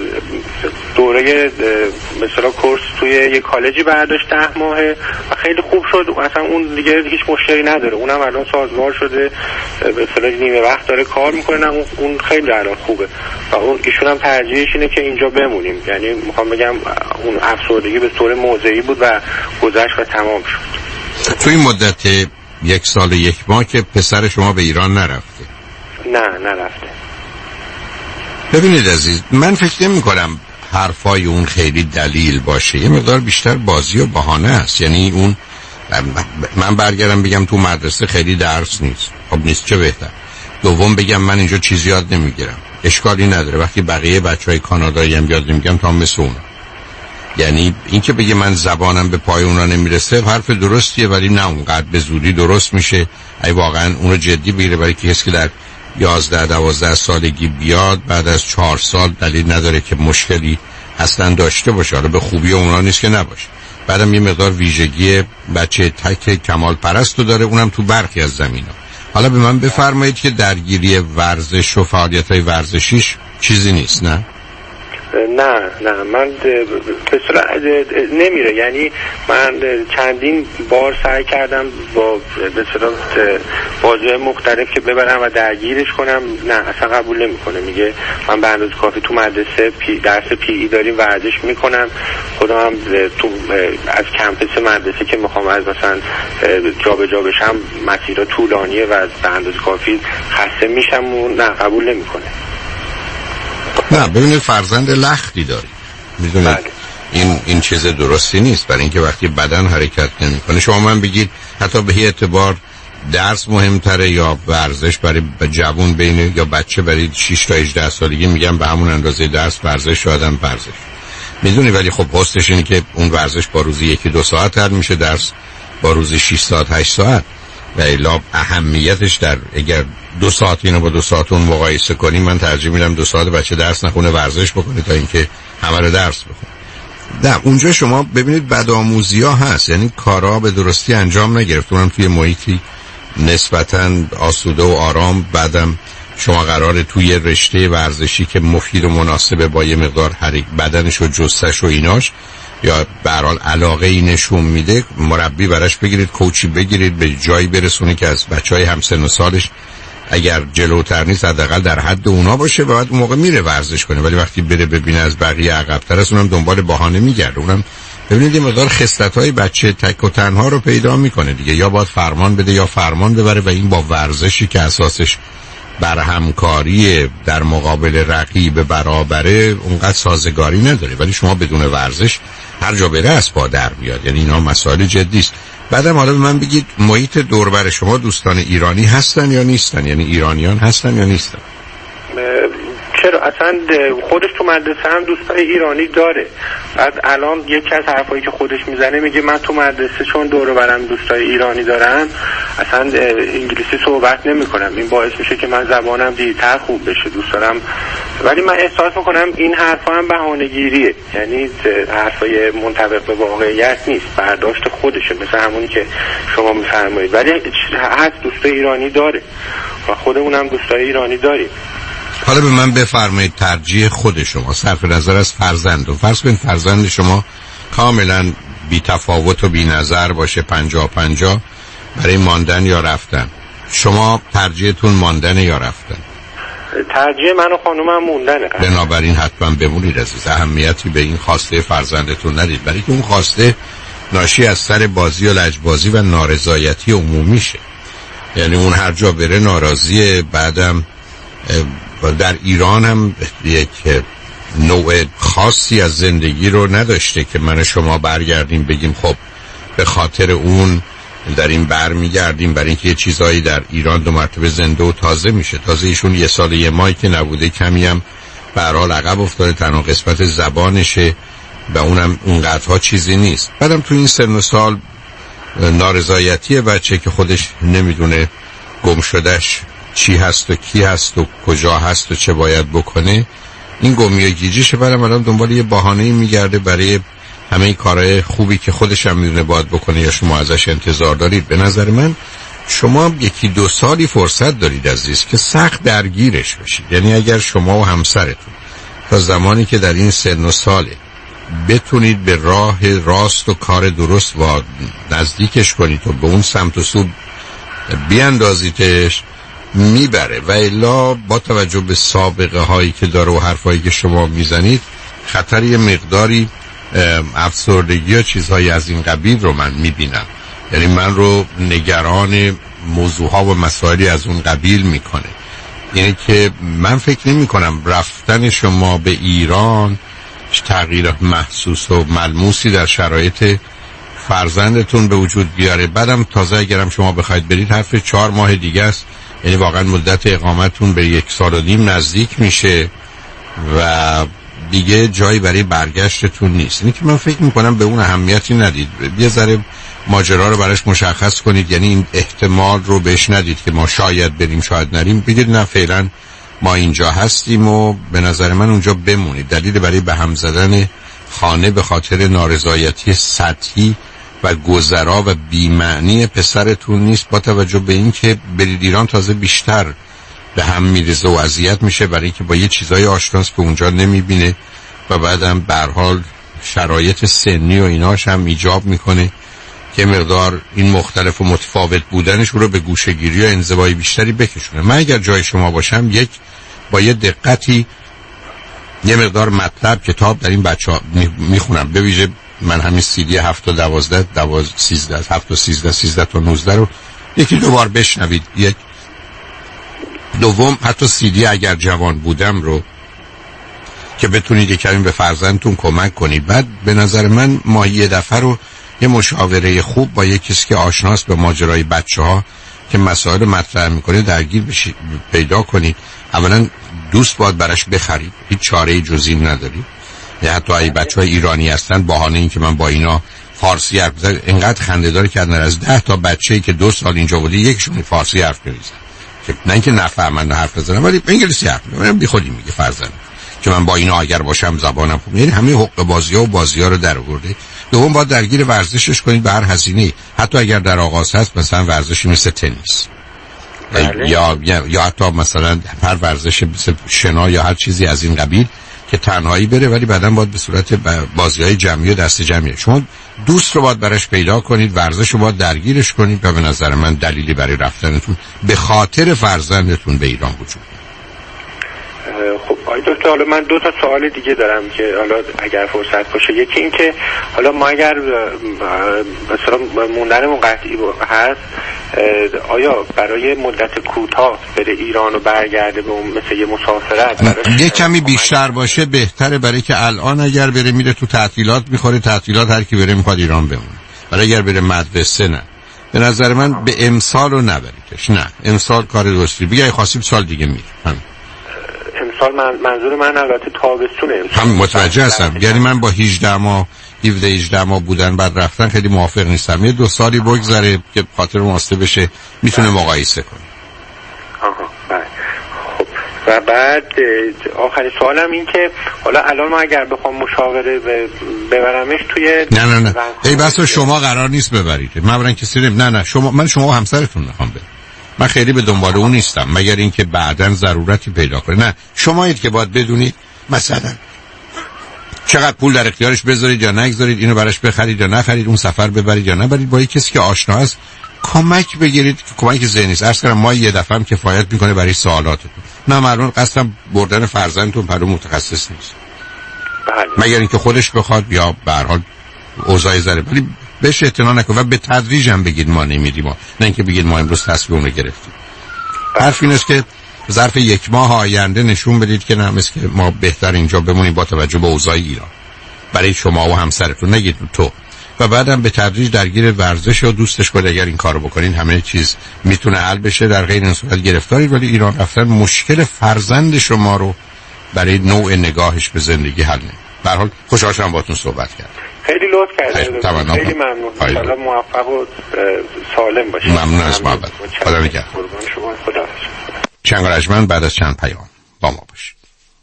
دوره مثلا کورس توی یه کالجی برداشت 10 ماهه و خیلی خوب شد. اصلا اون دیگه هیچ مشکلی نداره، اونم الان سازگار شده، به اصطلاح نیمه وقت داره کار میکنه. اون خیلی الان خوبه و اون ایشون هم ترجیحش اینه که اینجا بمونیم. یعنی میخوام بگم اون افسردگی به طور موضعی بود و گذشت و تمام شد.
توی مدت 1 سال و 1 ماه که پسر شما به ایران نرفته؟
نه نرفته.
ببینید عزیز، من فکر نمی کنم حرفای اون خیلی دلیل باشه، یه مقدار بیشتر بازی و بهانه است. یعنی اون من برگردم بگم تو مدرسه خیلی درس نیست، خب نیست چه بهتر. دوم بگم من اینجا چیزی یاد نمیگیرم، اشکالی نداره وقتی بقیه بچهای کانادایی هم یاد نمیگیرم تا مثل اون. یعنی این که بگه من زبانم به پای اونا نمیرسه حرف درستیه، ولی نه اونقدر به زودی درست میشه. ای واقعا اونو جدی بگیره، برای که کسی که در 11-12 سالگی بیاد بعد از 4 سال دلیل نداره که مشکلی اصلا داشته باشه. حالا به خوبی اونا نیست که نباشه. بعدم یه مقدار ویژگی بچه تک کمال پرست رو داره، اونم تو برخی از زمینا. حالا به من بفرمایید که درگیری ورزش و فعالیت‌های ورزشیش چیزی نیست؟ نه من
نمیره. یعنی من چندین بار سعی کردم با بازوهای مختلف که ببرم و درگیرش کنم، نه اصلا قبول نمیکنه. میگه من به اندازه کافی تو مدرسه درس پی داریم ورزش میکنم، خودم هم تو از کمپس مدرسه که میخوام از مثلا جابجا بشم مسیرها طولانیه و از به اندازه کافی خسته میشم و نه قبول نمیکنه.
نه ببینید فرزند لختی داری، میدونید این چیز درستی نیست. برای اینکه وقتی بدن حرکت نمیکنه، شما من بگید حتی به اعتبار درس مهمتره یا ورزش برای جوان بین یا بچه برای 6 تا 18 سالگی، میگم به همون اندازه درس ورزش آدم ورزش میدونی، ولی خب پستش اینه که اون ورزش با روزی 1-2 ساعت حل میشه، درس با روزی 6 ساعت 8 ساعت. و الا اهمیتش در اگر 2 ساعت اینو با 2 ساعت اون مقایسه کنیم، من ترجیح میدم 2 ساعت بچه درس نخونه ورزش بکنه تا اینکه همه رو درس بخونه. نه اونجا شما ببینید بدآموزی ها هست، یعنی کارا به درستی انجام نگرفت، اونم توی محیطی نسبتاً آسوده و آرام. بعدم شما قراره توی رشته ورزشی که مفید و مناسبه با یه مقدار بدنش و جثه‌ش و ایناش یا به هر حال علاقه ای نشون میده، مربی براش بگیرید، کوچی بگیرید، به جایی برسونید که از بچهای همسن و سالش اگر جلوتر نیست حداقل در حد اونا باشه و بعد اون موقع میره ورزش کنه. ولی وقتی بره ببینه از بقیه عقب‌تر است، اونم دنبال بهانه میگرده. اونم ببینید یه مقدار خصلت‌های بچه تک و تنها رو پیدا میکنه دیگه، یا باید فرمان بده یا فرمان ببره، و این با ورزشی که اساسش بر همکاری در مقابل رقیب برابره اونقدر سازگاری نداره. ولی شما بدون ورزش هر جا بره از پا در بیاد. یعنی اینا مسائل جدی است. بعدم حالا به من بگید محیط دور بر شما دوستان ایرانی هستن یا نیستن؟ یعنی ایرانیان هستن یا نیستن؟
چرا اصلا خودش تو مدرسه هم دوستای ایرانی داره. بعد الان یکی از حرفایی که خودش میزنه میگه من تو مدرسه چون دور و برم دوستای ایرانی دارم، اصلا انگلیسی صحبت نمی‌کنم. این باعث میشه که من زبانم دیرتر خوب بشه. دوست دارم، ولی من احساس می‌کنم این حرفا هم بهانه‌گیریه، یعنی حرفای منطبق به واقعیت نیست، برداشت خودشه، مثل همونی که شما می‌فرمایید. ولی هست دوستای ایرانی داره و خودمونم دوستای ایرانی داریم.
حالا به من بفرمایید ترجیح خود شما صرف نظر از فرزند و فرض کنید فرزند شما کاملا بی تفاوت و بی نظر باشه 50-50 برای ماندن یا رفتن، شما ترجیحتون ماندن یا رفتن؟
ترجیح من و خانومم موندنه.
بنابراین حتما بمونید عزیز، اهمیتی به این خواسته فرزندتون ندید، برای که اون خواسته ناشی از سر بازی و لجبازی و نارضایتی عمومیشه. یعنی اون هر جا بره ناراضیه. بعدم در ایران هم یک نوع خاصی از زندگی رو نداشته که من شما برگردیم بگیم خب به خاطر اون در این برمیگردیم، برای اینکه یه چیزایی در ایران 2 مرتبه زنده و تازه میشه. تازه ایشون 1 سال 1 ماهی که نبوده، کمی هم به هر حال عقب افتاده، تنها قسمت زبانشه و اونم اونقدرها چیزی نیست. بعدم تو این سن و سال نارضایتی بچه که خودش نمیدونه گم شدهش چی هست و کی هست و کجا هست و چه باید بکنه، این گمی و گیجیشه. برام الان دنبال یه بهانه‌ای میگرده برای همه این کارهای خوبی که خودش هم میدونه باید بکنه یا شما ازش انتظار دارید. به نظر من شما 1-2 سالی فرصت دارید عزیز که سخت درگیرش بشید. یعنی اگر شما و همسرتون تا زمانی که در این سن و ساله بتونید به راه راست و کار درست و نزدیکش کنید و به اون سمت و سو بیاندازیدش، میبره. و الا با توجه به سابقه هایی که داره و حرفایی که شما میزنید، خطر یه مقداری افسردگی یا چیزهایی از این قبیل رو من میبینم. یعنی من رو نگران موضوع ها و مسائلی از اون قبیل میکنه. یعنی که من فکر نمی کنم رفتن شما به ایران تغییر محسوس و ملموسی در شرایط فرزندتون به وجود بیاره. بعدم تازه اگرم شما بخواید برید حرف 4 ماه دیگه است، یعنی واقعا مدت اقامتون به 1.5 سال نزدیک میشه و دیگه جایی برای برگشتتون نیست. اینی که من فکر میکنم به اون اهمیتی ندید، یه ذره ماجرا رو براش مشخص کنید. یعنی این احتمال رو بهش ندید که ما شاید بریم شاید نریم، بگید نه فعلا ما اینجا هستیم و به نظر من اونجا بمونید. دلیل برای به هم زدن خانه به خاطر نارضایتی سطحی و گذرا و بی‌معنی پسرتون نیست، با توجه به این که برید ایران تازه بیشتر به هم میریزه و اذیت میشه، برای اینکه با یه چیزای آشناس که اونجا نمیبینه و بعدم به هر حال شرایط سنی و ایناش هم ایجاب میکنه که مقدار این مختلف و متفاوت بودنش رو به گوشه‌گیری و انزوای بیشتری بکشونه. من اگر جای شما باشم با یه دقتی یه مقدار مطلب کتاب در این بچه‌ها میخونم. به ویژه من همین CD 7 تا 12 13 7 تا 13 تا 19 رو 1-2 بار بشنوید. دوم حتی CD اگر جوان بودم رو که بتونید کمی به فرزندتون کمک کنید. بعد به نظر من ماهی 1 دفعه رو یه مشاوره خوب با یه کسی که آشناست به ماجرای بچه‌ها که مسائل مطرح میکنه درگیر بشید، پیدا کنید. اولا دوست باید براش بخرید، هیچ چاره‌ای جز این ندارید. یا حتی اگه بچه‌های ایرانی هستن بهانه این که من با اینا فارسی حرف می‌زنم، اینقدر خنده‌دار کردن از 10 تا بچه‌ای که 2 سال اینجا بوده یکشون فارسی حرف نمی‌زنه، که نه اینکه نفهمن حرف بزنن ولی انگلیسی حرف می‌زنن. بیخودی میگه فرزند که من با اینا اگر باشم زبانم خوب. یعنی همه حق بازی‌ها و بازی‌ها رو در آورده. دوم باید درگیر ورزشش کنید به هر هزینه‌ای، حتی اگر در آغاز هست مثلا ورزشی مثل تنیس یا حتی مثلا هر ورزش مثل شنا یا هر چیزی از این قبیل که تنهایی بره، ولی بعداً باید به صورت بازی‌های جمعی و دست جمعی. شما دوست رو باید براش پیدا کنید، ورزش رو باید درگیرش کنید و به نظر من دلیلی برای رفتنتون به خاطر فرزندتون به ایران وجود.
خب آقای دکتر، حالا من 2 تا سوال دیگه دارم که حالا اگر فرصت باشه. یکی این که حالا ما اگر مثلا موندنمون قطعی هست، آیا برای مدت کوتاه بره ایران و برگرده به اون مثل یه مسافرت
یه کمی بیشتر باشه بهتره، برای که الان اگر بره میره تو تعطیلات میخوره، تعطیلات هر کی بره میخواد ایران بمونه، ولی اگر بره مدرسه نه. به نظر من به امسال رو نبریدش. نه امسال کار درستی، بگه خواستیم سال دیگه میره. امسال
منظور من البته تابستونه.
هم متوجه هستم. یعنی من با 18 ماه 17-18 ماه بودن بعد رفتن خیلی موافق نیستم. یه 2 سالی بگذره که خاطر واسطه بشه میتونه مقایسه کنه.
و بعد آخرین سوالم این که حالا الان ما اگر بخوام مشاوره ببرمش توی
نه ای بس شما قرار نیست ببرید. من کسی نه شما و همسرتون میخوام برم. من خیلی به دنبال اون نیستم مگر اینکه بعداً ضرورتی پیدا کنه. نه شمایید که باید بدونید مثلا چقدر پول در اختیارش بذارید یا نگذارید، اینو براش بخرید یا نخرید، اون سفر ببرید یا نبرید، با کسی که آشنا است کمک بگیرید. کمک ذهنی است. عرض کردم ما یه دفعه هم کفایت میکنه برای سوالاتتون. نه معلوم قصدم بردن فرزندتون پرو متخصص نیست. مگر اینکه خودش بخواد یا به هر حال اوضاع ذره، ولی بهش اعتنا نکنید و به تدریج هم بگید ما نمیدیم، نه اینکه بگید ما امروز تصمیم رو گرفتیم. حرف این است که ظرف 1 ماه آینده نشون بدید که نه مثل که ما بهتر اینجا بمونیم با توجه به اوضاع ایران برای شما و همسرتون، نگید تو. و بعدم به تدریج درگیر ورزش و دوستش کنید. اگر این کارو بکنین همه چیز میتونه حل بشه. در غیر این صورت گرفتارید. ولی ایران رفتن مشکل فرزند شما رو برای نوع نگاهش به زندگی حل نمی‌کنه. به هر حال خوشحال شدم باهاتون صحبت کردم.
خیلی لطف کردید. خیلی ممنون. انشالله موفق و سالم باشید.
ممنون از محبت. خدا نگهدار.
قربان شما. خدا.
چنگرجمن بعد از چند پیام با ما باشید.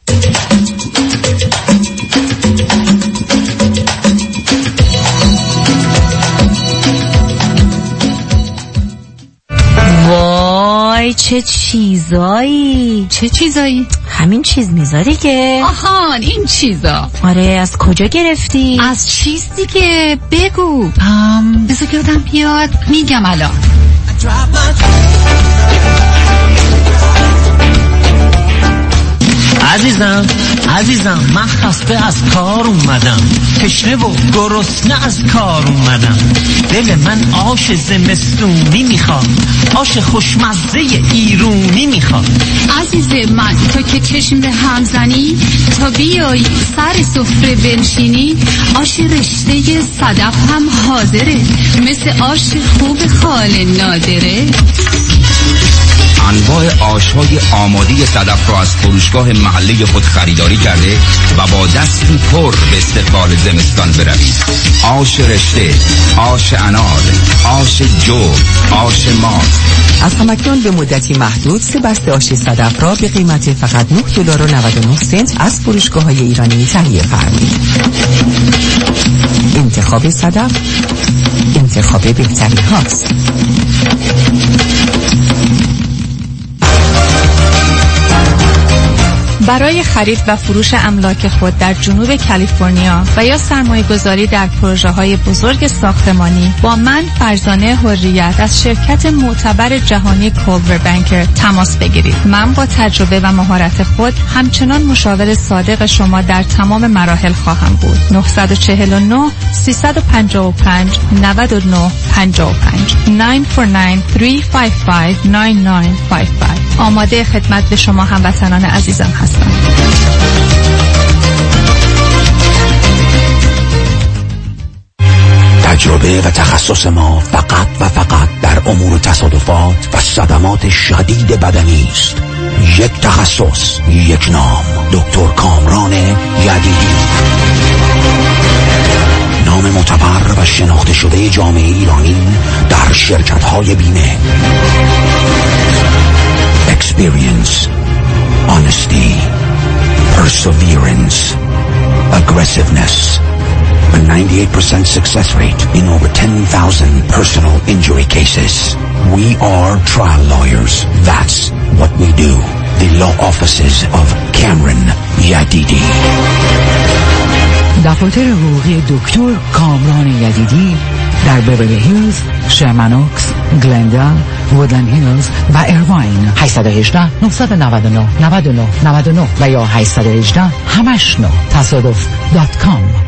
وای چه چیزایی.
چه چیزایی؟
همین چیز میزا دیگه.
آهان این چیزا.
آره از کجا گرفتی؟
از چیز دیگه بگو. بذار که آدم بیاد میگم الان.
عزیزم من خسته از کار اومدم، تشنه و گرسنه از کار اومدم. دل من آش زمستونی میخواد، آش خوشمزه ایرونی میخواد.
عزیز من تو که چشم به هم زنی، تا بیایی سر سفره بنشینی، آش رشته صدف هم حاضره، مثل آش خوب خال نادره.
انواع آش‌های آماده صدف را از فروشگاه محله خود خریداری کرده و با دستی پر به استقبال زمستان بروید. آش رشته، آش انار، آش جو، آش ماست.
از همکنون به مدتی محدود 3 بسته آش صدف را به قیمت فقط $9.99 از فروشگاه‌های ایرانی تهیه فرمایید. انتخاب صدف انتخاب بهترین هاست.
برای خرید و فروش املاک خود در جنوب کالیفرنیا و یا سرمایه گذاری در پروژه های بزرگ ساختمانی با من فرزانه حریت از شرکت معتبر جهانی کولبر بانکر تماس بگیرید. من با تجربه و مهارت خود همچنان مشاور صادق شما در تمام مراحل خواهم بود. 949 355 9955 949 355 9955. آماده خدمت به شما هموطنان عزیزم هستم.
تجربه و تخصص ما فقط و فقط در امور تصادفات و صدمات شدید بدنی است. یک تخصص، یک نام، دکتر کامران یدیدی. نام معتبر و شناخته شده جامعه ایرانی در شرکت‌های بیمه. Experience, honesty, perseverance, aggressiveness, a 98% success rate in over 10,000 personal injury cases. We are trial lawyers. That's what we do. The law offices of Cameron Yadidi.
دفاتر حقوقی دکتر کامران یدیدی در بیورلی هیلز، شرمنوکس، گلندل، وودلند هیلز و ایرواین. 818 999 99 99 و یا 818 همشنو تصادف.com.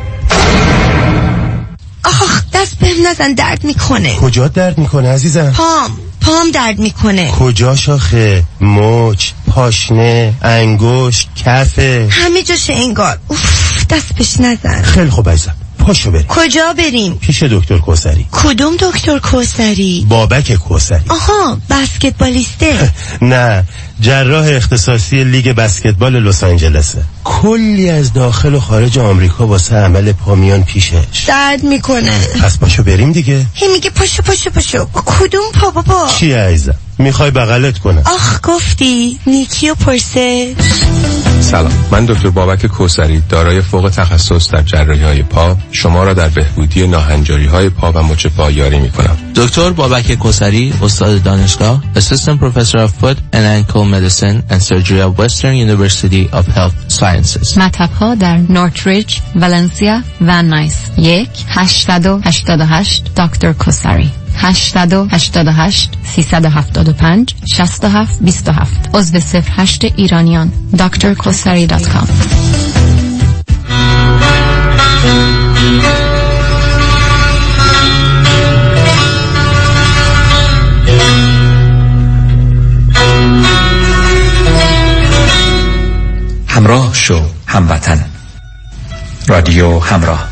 آخ دست بهم نزن، درد میکنه.
کجا درد میکنه عزیزم؟
پام درد میکنه.
کجا شاخه؟ مچ، پاشنه، انگشت، کفه،
همه جاشه انگار. اوف دست بهش نزن.
خیلی خوب عزیزم، پاشو بریم.
کجا بریم؟
پیش دکتر کوثری.
کدوم دکتر کوثری؟
بابک کوثری.
آها، بسکتبالیسته.
نه، جراح اختصاصی لیگ بسکتبال لس آنجلسه. کلی از داخل و خارج آمریکا واسه عمل پامیان پیشش.
درد میکنه.
پس پاشو بریم دیگه.
هی میگه پاشو پاشو پاشو. کدوم پا بابا؟
چی عزیزم؟ میخوای بغلت کنم؟
آخ گفتی نیکیو پرسه.
سلام، من دکتر بابک کوثری دارای فوق تخصص در جراحی‌های پا شما را در بهبودی ناهنجاری‌های پا و مچ پا یاری می‌کنم.
دکتر بابک کوثری، استاد دانشگاه، Assistant Professor of Foot and Ankle Medicine and Surgery at Western University of Health Sciences.
مطب‌ها در نورتریج، ولنسیا و نایس. 1-888 دکتر کوثری. 888 375 67 27. عضو 08 ایرانیان. drkosari.com.
همراه شو هموطن. رادیو همراه.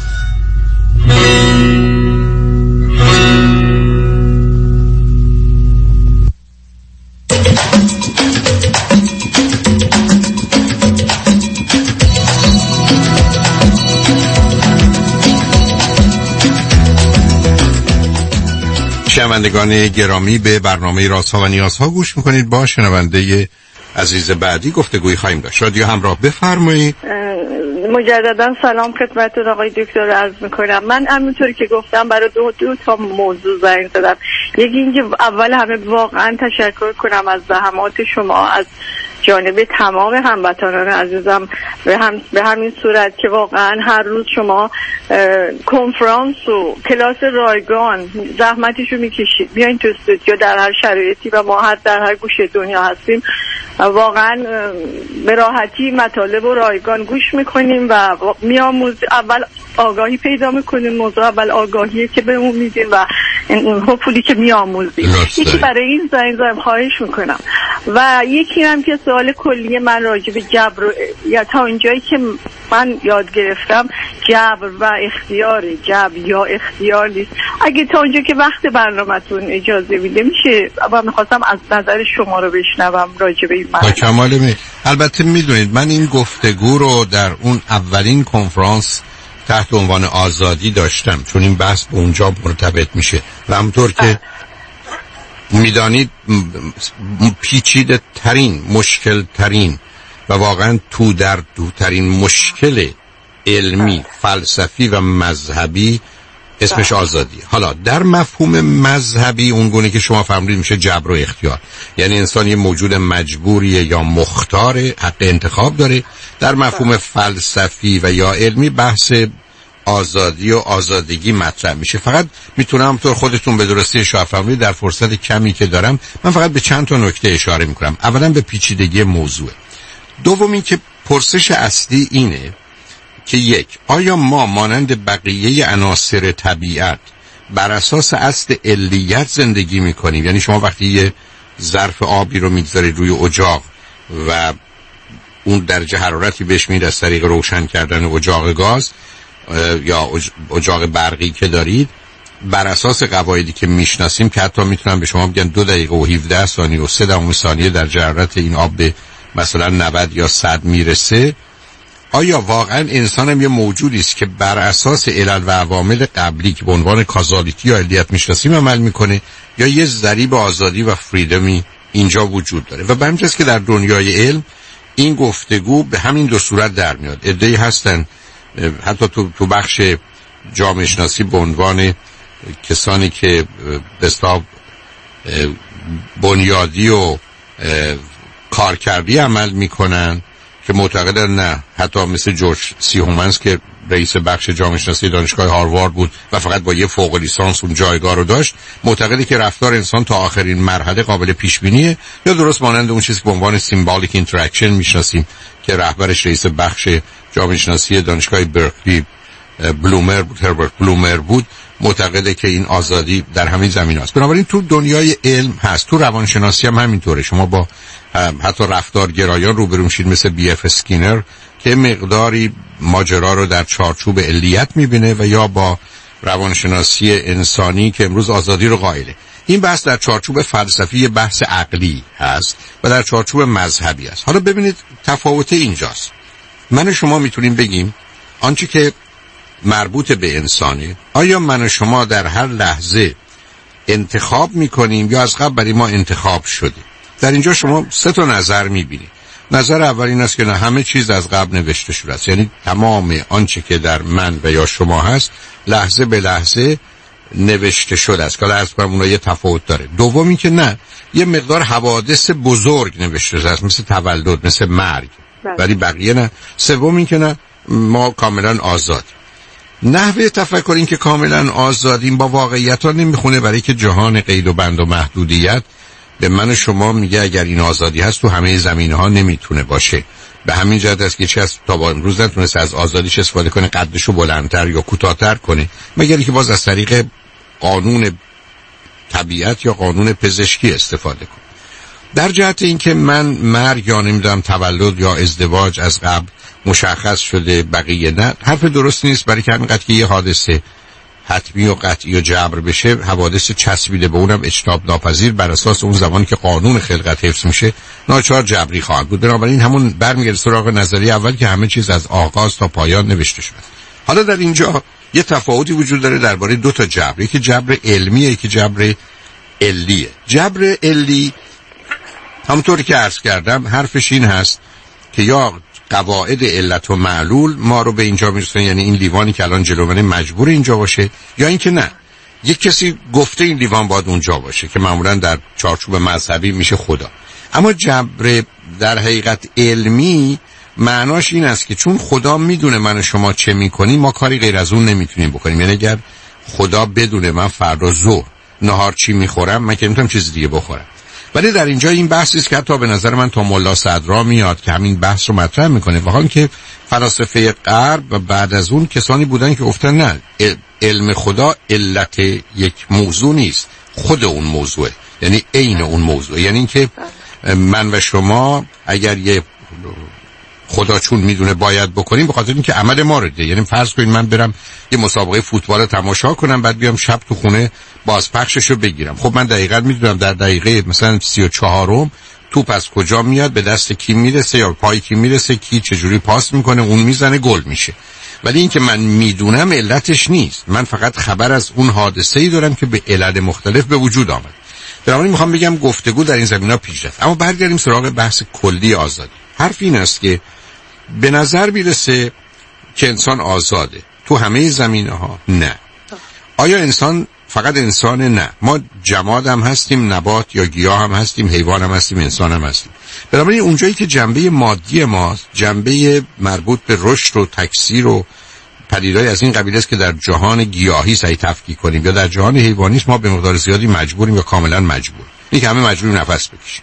شنوندگان گرامی، به برنامه رازها و نیازها گوش میکنید. با شنونده عزیز بعدی گفتگوی خواهیم داشت. رادیو همراه، بفرمایید.
مجددا سلام خدمت آقای دکتر عرض میکنم. من همونطوری که گفتم برای دو تا موضوع زنگ زدم. یکی اینکه اول همه واقعا تشکر کنم از زحمات شما از جانب تمام هموطنان عزیزم، به همین صورت که واقعا هر روز شما کنفرانس و کلاس رایگان زحمتشو میکشید بیاین تو استودیو در هر شرایطی و ما در هر گوشه دنیا هستیم واقعا به راحتی مطالب و رایگان گوش میکنیم و میاموزیم. اول آگاهی پیدا میکنیم، موضوع اول آگاهیه که بهمون میدین و اون پولی که میاموزیم. یکی برای این زنگ خواهش میکنم و یکی هم که سوال کلی من راجع به جبر یا تا اینجایی که من یاد گرفتم جبر و اختیار، جبر یا اختیار نیست. اگه تا اونجا که وقت برنامه‌تون اجازه میده میشه و میخواستم از نظر شما رو بشنوم راجع به این
موضوع. البته میدونید من این گفتگو رو در اون اولین کنفرانس تحت عنوان آزادی داشتم، چون این بحث به اونجا مرتبط میشه و همونطور که میدانید پیچیده ترین، مشکل ترین و واقعا تو در دوترین مشکل علمی، فلسفی و مذهبی اسمش آزادی. حالا در مفهوم مذهبی اونگونه که شما فهمیدید میشه جبر و اختیار، یعنی انسان یه موجود مجبوریه یا مختار، حق انتخاب داره. در مفهوم فلسفی و یا علمی بحث آزادی و آزادگی مطرح میشه. فقط میتونم همطور خودتون به درستی اشاره فرمایید در فرصت کمی که دارم من فقط به چند تا نکته اشاره میکنم. اولا به پیچیدگی موضوع. دومی که پرسش اصلی اینه که یک، آیا ما مانند بقیه عناصر طبیعت بر اساس اصل علیت زندگی میکنیم؟ یعنی شما وقتی یه ظرف آبی رو میگذارید روی اجاق و اون درجه حرارتی بهش میاد از طریق روشن کردن اجاق گاز یا اجاق برقی که دارید، بر اساس قواعدی که میشناسیم که حتی میتونم به شما بگن 2 دقیقه و 17 ثانیه و 3 ثانیه درجه حرارت این آب به مثلا 90 یا 100 میرسه، آیا واقعا انسان هم یه موجودی است که بر اساس علل و عوامل قبلی که به عنوان کازالیتی یا علیت میشناسیم عمل میکنه، یا یه ذریب آزادی و فریدمی اینجا وجود داره؟ و به همین جاست که در دنیای علم این گفتگو به همین دو صورت در میاد. عده‌ای هستن حتی تو بخش جامعه شناسی به عنوان کسانی که به اصطلاح بنیادی و کارکردی عمل میکنن که معتقدن نه، حتی مثل جورج سی هومنز که رئیس بخش جامعه شناسی دانشگاه هاروارد بود و فقط با یه فوق لیسانس اون جایگاه رو داشت، معتقده که رفتار انسان تا آخرین مرحله قابل پیش بینیه، یا درست مانند اون چیزی که به عنوان سیمبولیک اینتراکشن میشناسیم که رهبرش رئیس بخش جامعه شناسی دانشگاه برکلی بلومر بود، هربرت بلومر بود، معتقده که این آزادی در همین زمین است. بنابراین تو دنیای علم هست، تو روانشناسی هم همینطوره. شما با حتی رفتارگرایان روبرو میشید مثل بی اف اسکینر که مقداری ماجرا رو در چارچوب علیت میبینه و یا با روانشناسی انسانی که امروز آزادی رو قائله. این بحث در چارچوب فلسفی بحث عقلی هست و در چارچوب مذهبی است. حالا ببینید تفاوت اینجاست. من و شما میتونیم بگیم آنچه که مربوط به انسانه، آیا من و شما در هر لحظه انتخاب میکنیم یا از قبل برای ما انتخاب شده؟ در اینجا شما 3 نظر میبینید. نظر اول این است که نه، همه چیز از قبل نوشته شده است، یعنی تمام آنچه که در من و یا شما هست لحظه به لحظه نوشته شده است. که عرض کنم اونها یه تفاوت داره. دومی که نه، یه مقدار حوادث بزرگ نوشته شده است، مثل تولد، مثل مرگ، ولی بقیه نه. سومی که نه، ما کاملا آزاد. نحوه تفکر این که کاملا آزادیم با واقعیت ها نمیخونه، برای که جهان قید و بند و محدودیت به من و شما میگه اگر این آزادی هست تو همه زمینه ها نمیتونه باشه. به همین جهت است که کسی تا با امروز نتونست از آزادیش استفاده کنه، قدشو بلندتر یا کوتاه‌تر کنه، مگر اینکه باز از طریق قانون طبیعت یا قانون پزشکی استفاده کنه. در جهت اینکه من مرگ یا نمیدونم تولد یا ازدواج از قبل مشخص شده، بقیه نه، حرف درست نیست. برای که همینقدر که یه حادثه حتمی و قطعی و جبر بشه، حوادث چسبیده به اونم اجتناب ناپذیر بر اساس اون زمانی که قانون خلقت حفظ میشه ناچار جبری خواهد بود. بنابراین همون برمیگرده سراغ نظریه اول که همه چیز از آغاز تا پایان نوشته شده. حالا در اینجا یه تفاوتی وجود داره درباره 2 جبر. یکی جبر علمیه، یکی جبر علیه. جبر علی همونطوری که عرض کردم حرفش این هست که یا قواعد علت و معلول ما رو به اینجا میرسونه، یعنی این لیوانی که الان جلو منه مجبور اینجا باشه، یا اینکه نه، یک کسی گفته این لیوان باید اونجا باشه که معمولا در چارچوب مذهبی میشه خدا. اما جبر در حقیقت علمی معناش این است که چون خدا میدونه من و شما چه میکنیم، ما کاری غیر از اون نمیتونیم بکنیم. یعنی اگر خدا بدونه من فردا ظهر نهار چی میخورم، من که نمیتونم چیز دیگه بخورم. ولی در اینجا این بحثی است که حتی به نظر من تا ملا صدرا میاد که همین بحث رو مطرح میکنه، واقعا که فلاسفه غرب و بعد از اون کسانی بودن که گفتن نه، علم خدا علت یک موضوع نیست، خود اون موضوعه، یعنی عین اون موضوع. یعنی اینکه من و شما اگر یه خدا چون میدونه باید بکنیم، به خاطر اینکه عمل ما رو دیده. یعنی فرض کنید من برم یه مسابقه فوتبال تماشا کنم، بعد بیام شب تو خونه بازپخششو بگیرم. خب من دقیقاً میدونم در دقیقه مثلا 34م توپ از کجا میاد، به دست کی میرسه یا پای کی میرسه، کی چجوری پاس میکنه، اون میزنه، گل میشه. ولی اینکه من میدونم علتش نیست، من فقط خبر از اون حادثه‌ای دارم که به علل مختلف به وجود آمد. درمانی میخوام بگم گفتگو در این زمینه پیش رفت. اما برگردیم سراغ بحث کلی آزادی. حرف این است که به نظر میرسه که انسان آزاده تو همه زمینه ها. نه. آیا انسان فقط انسان؟ نه، ما جماد هم هستیم، نبات یا گیاه هم هستیم، حیوان هم هستیم، انسان هم هستیم. بنابراین اونجایی که جنبه مادی ماست، جنبه مربوط به رشد و تکثیر و پدیده‌ای از این قبیل است که در جهان گیاهی سعی تفکیک کنیم، یا در جهان حیوانی ما به مقدار زیادی مجبوریم یا کاملا مجبور. این که همه مجبوریم نفس بکشیم.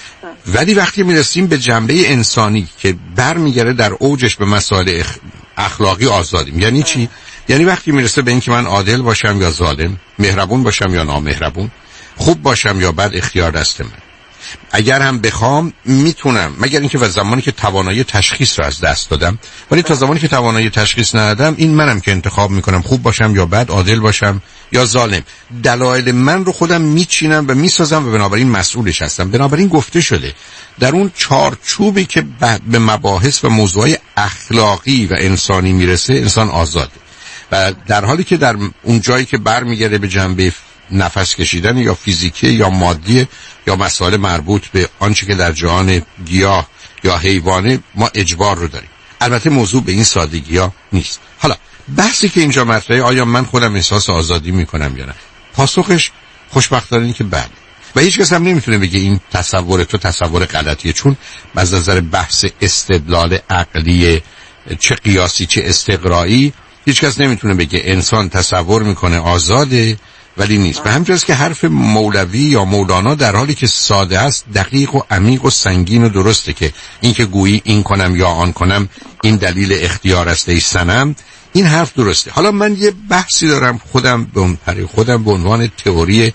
ولی وقتی میرسیم به جنبه انسانی که برمیگره در اوجش به مسائل اخلاقی، آزادیم. یعنی چی؟ یعنی وقتی میرسه به این که من عادل باشم یا ظالم، مهربون باشم یا نامهربون، خوب باشم یا بد، اختیار دست من. اگر هم بخوام میتونم، مگر اینکه و زمانی که توانایی تشخیص رو از دست دادم. ولی تا زمانی که توانایی تشخیص ندادم، این منم که انتخاب میکنم خوب باشم یا بد، عادل باشم یا ظالم. دلایل من رو خودم میچینم و میسازم و بنابراین مسئولش هستم. بنابراین گفته شده در اون چارچوبی که به مباحث و موضوعات اخلاقی و انسانی میرسه، انسان آزاده. و در حالی که در اون جایی که برمیگره به جنبه نفس کشیدن یا فیزیکی یا مادی یا مسائل مربوط به آنچه که در جهان گیاه یا حیوانه، ما اجبار رو داریم. البته موضوع به این سادگی ها نیست. حالا بحثی که اینجا مطرحه، آیا من خودم احساس آزادی میکنم یا نه؟ پاسخش خوشبختانه این که بله. و هیچ کس هم نمیتونه بگه این تصور تو تصور غلطیه، چون از نظر بحث استدلال عقلی، چه قیاسی چه استقرایی، هیچ کس نمیتونه بگه انسان تصور میکنه آزاده ولی نیست. به همین جاست که حرف مولوی یا مولانا در حالی که ساده است، دقیق و عمیق و سنگین و درسته که این که گویی این کنم یا آن کنم این دلیل اختیار است ای صنم، این حرف درسته. حالا من یه بحثی دارم خودم به عنوان تئوری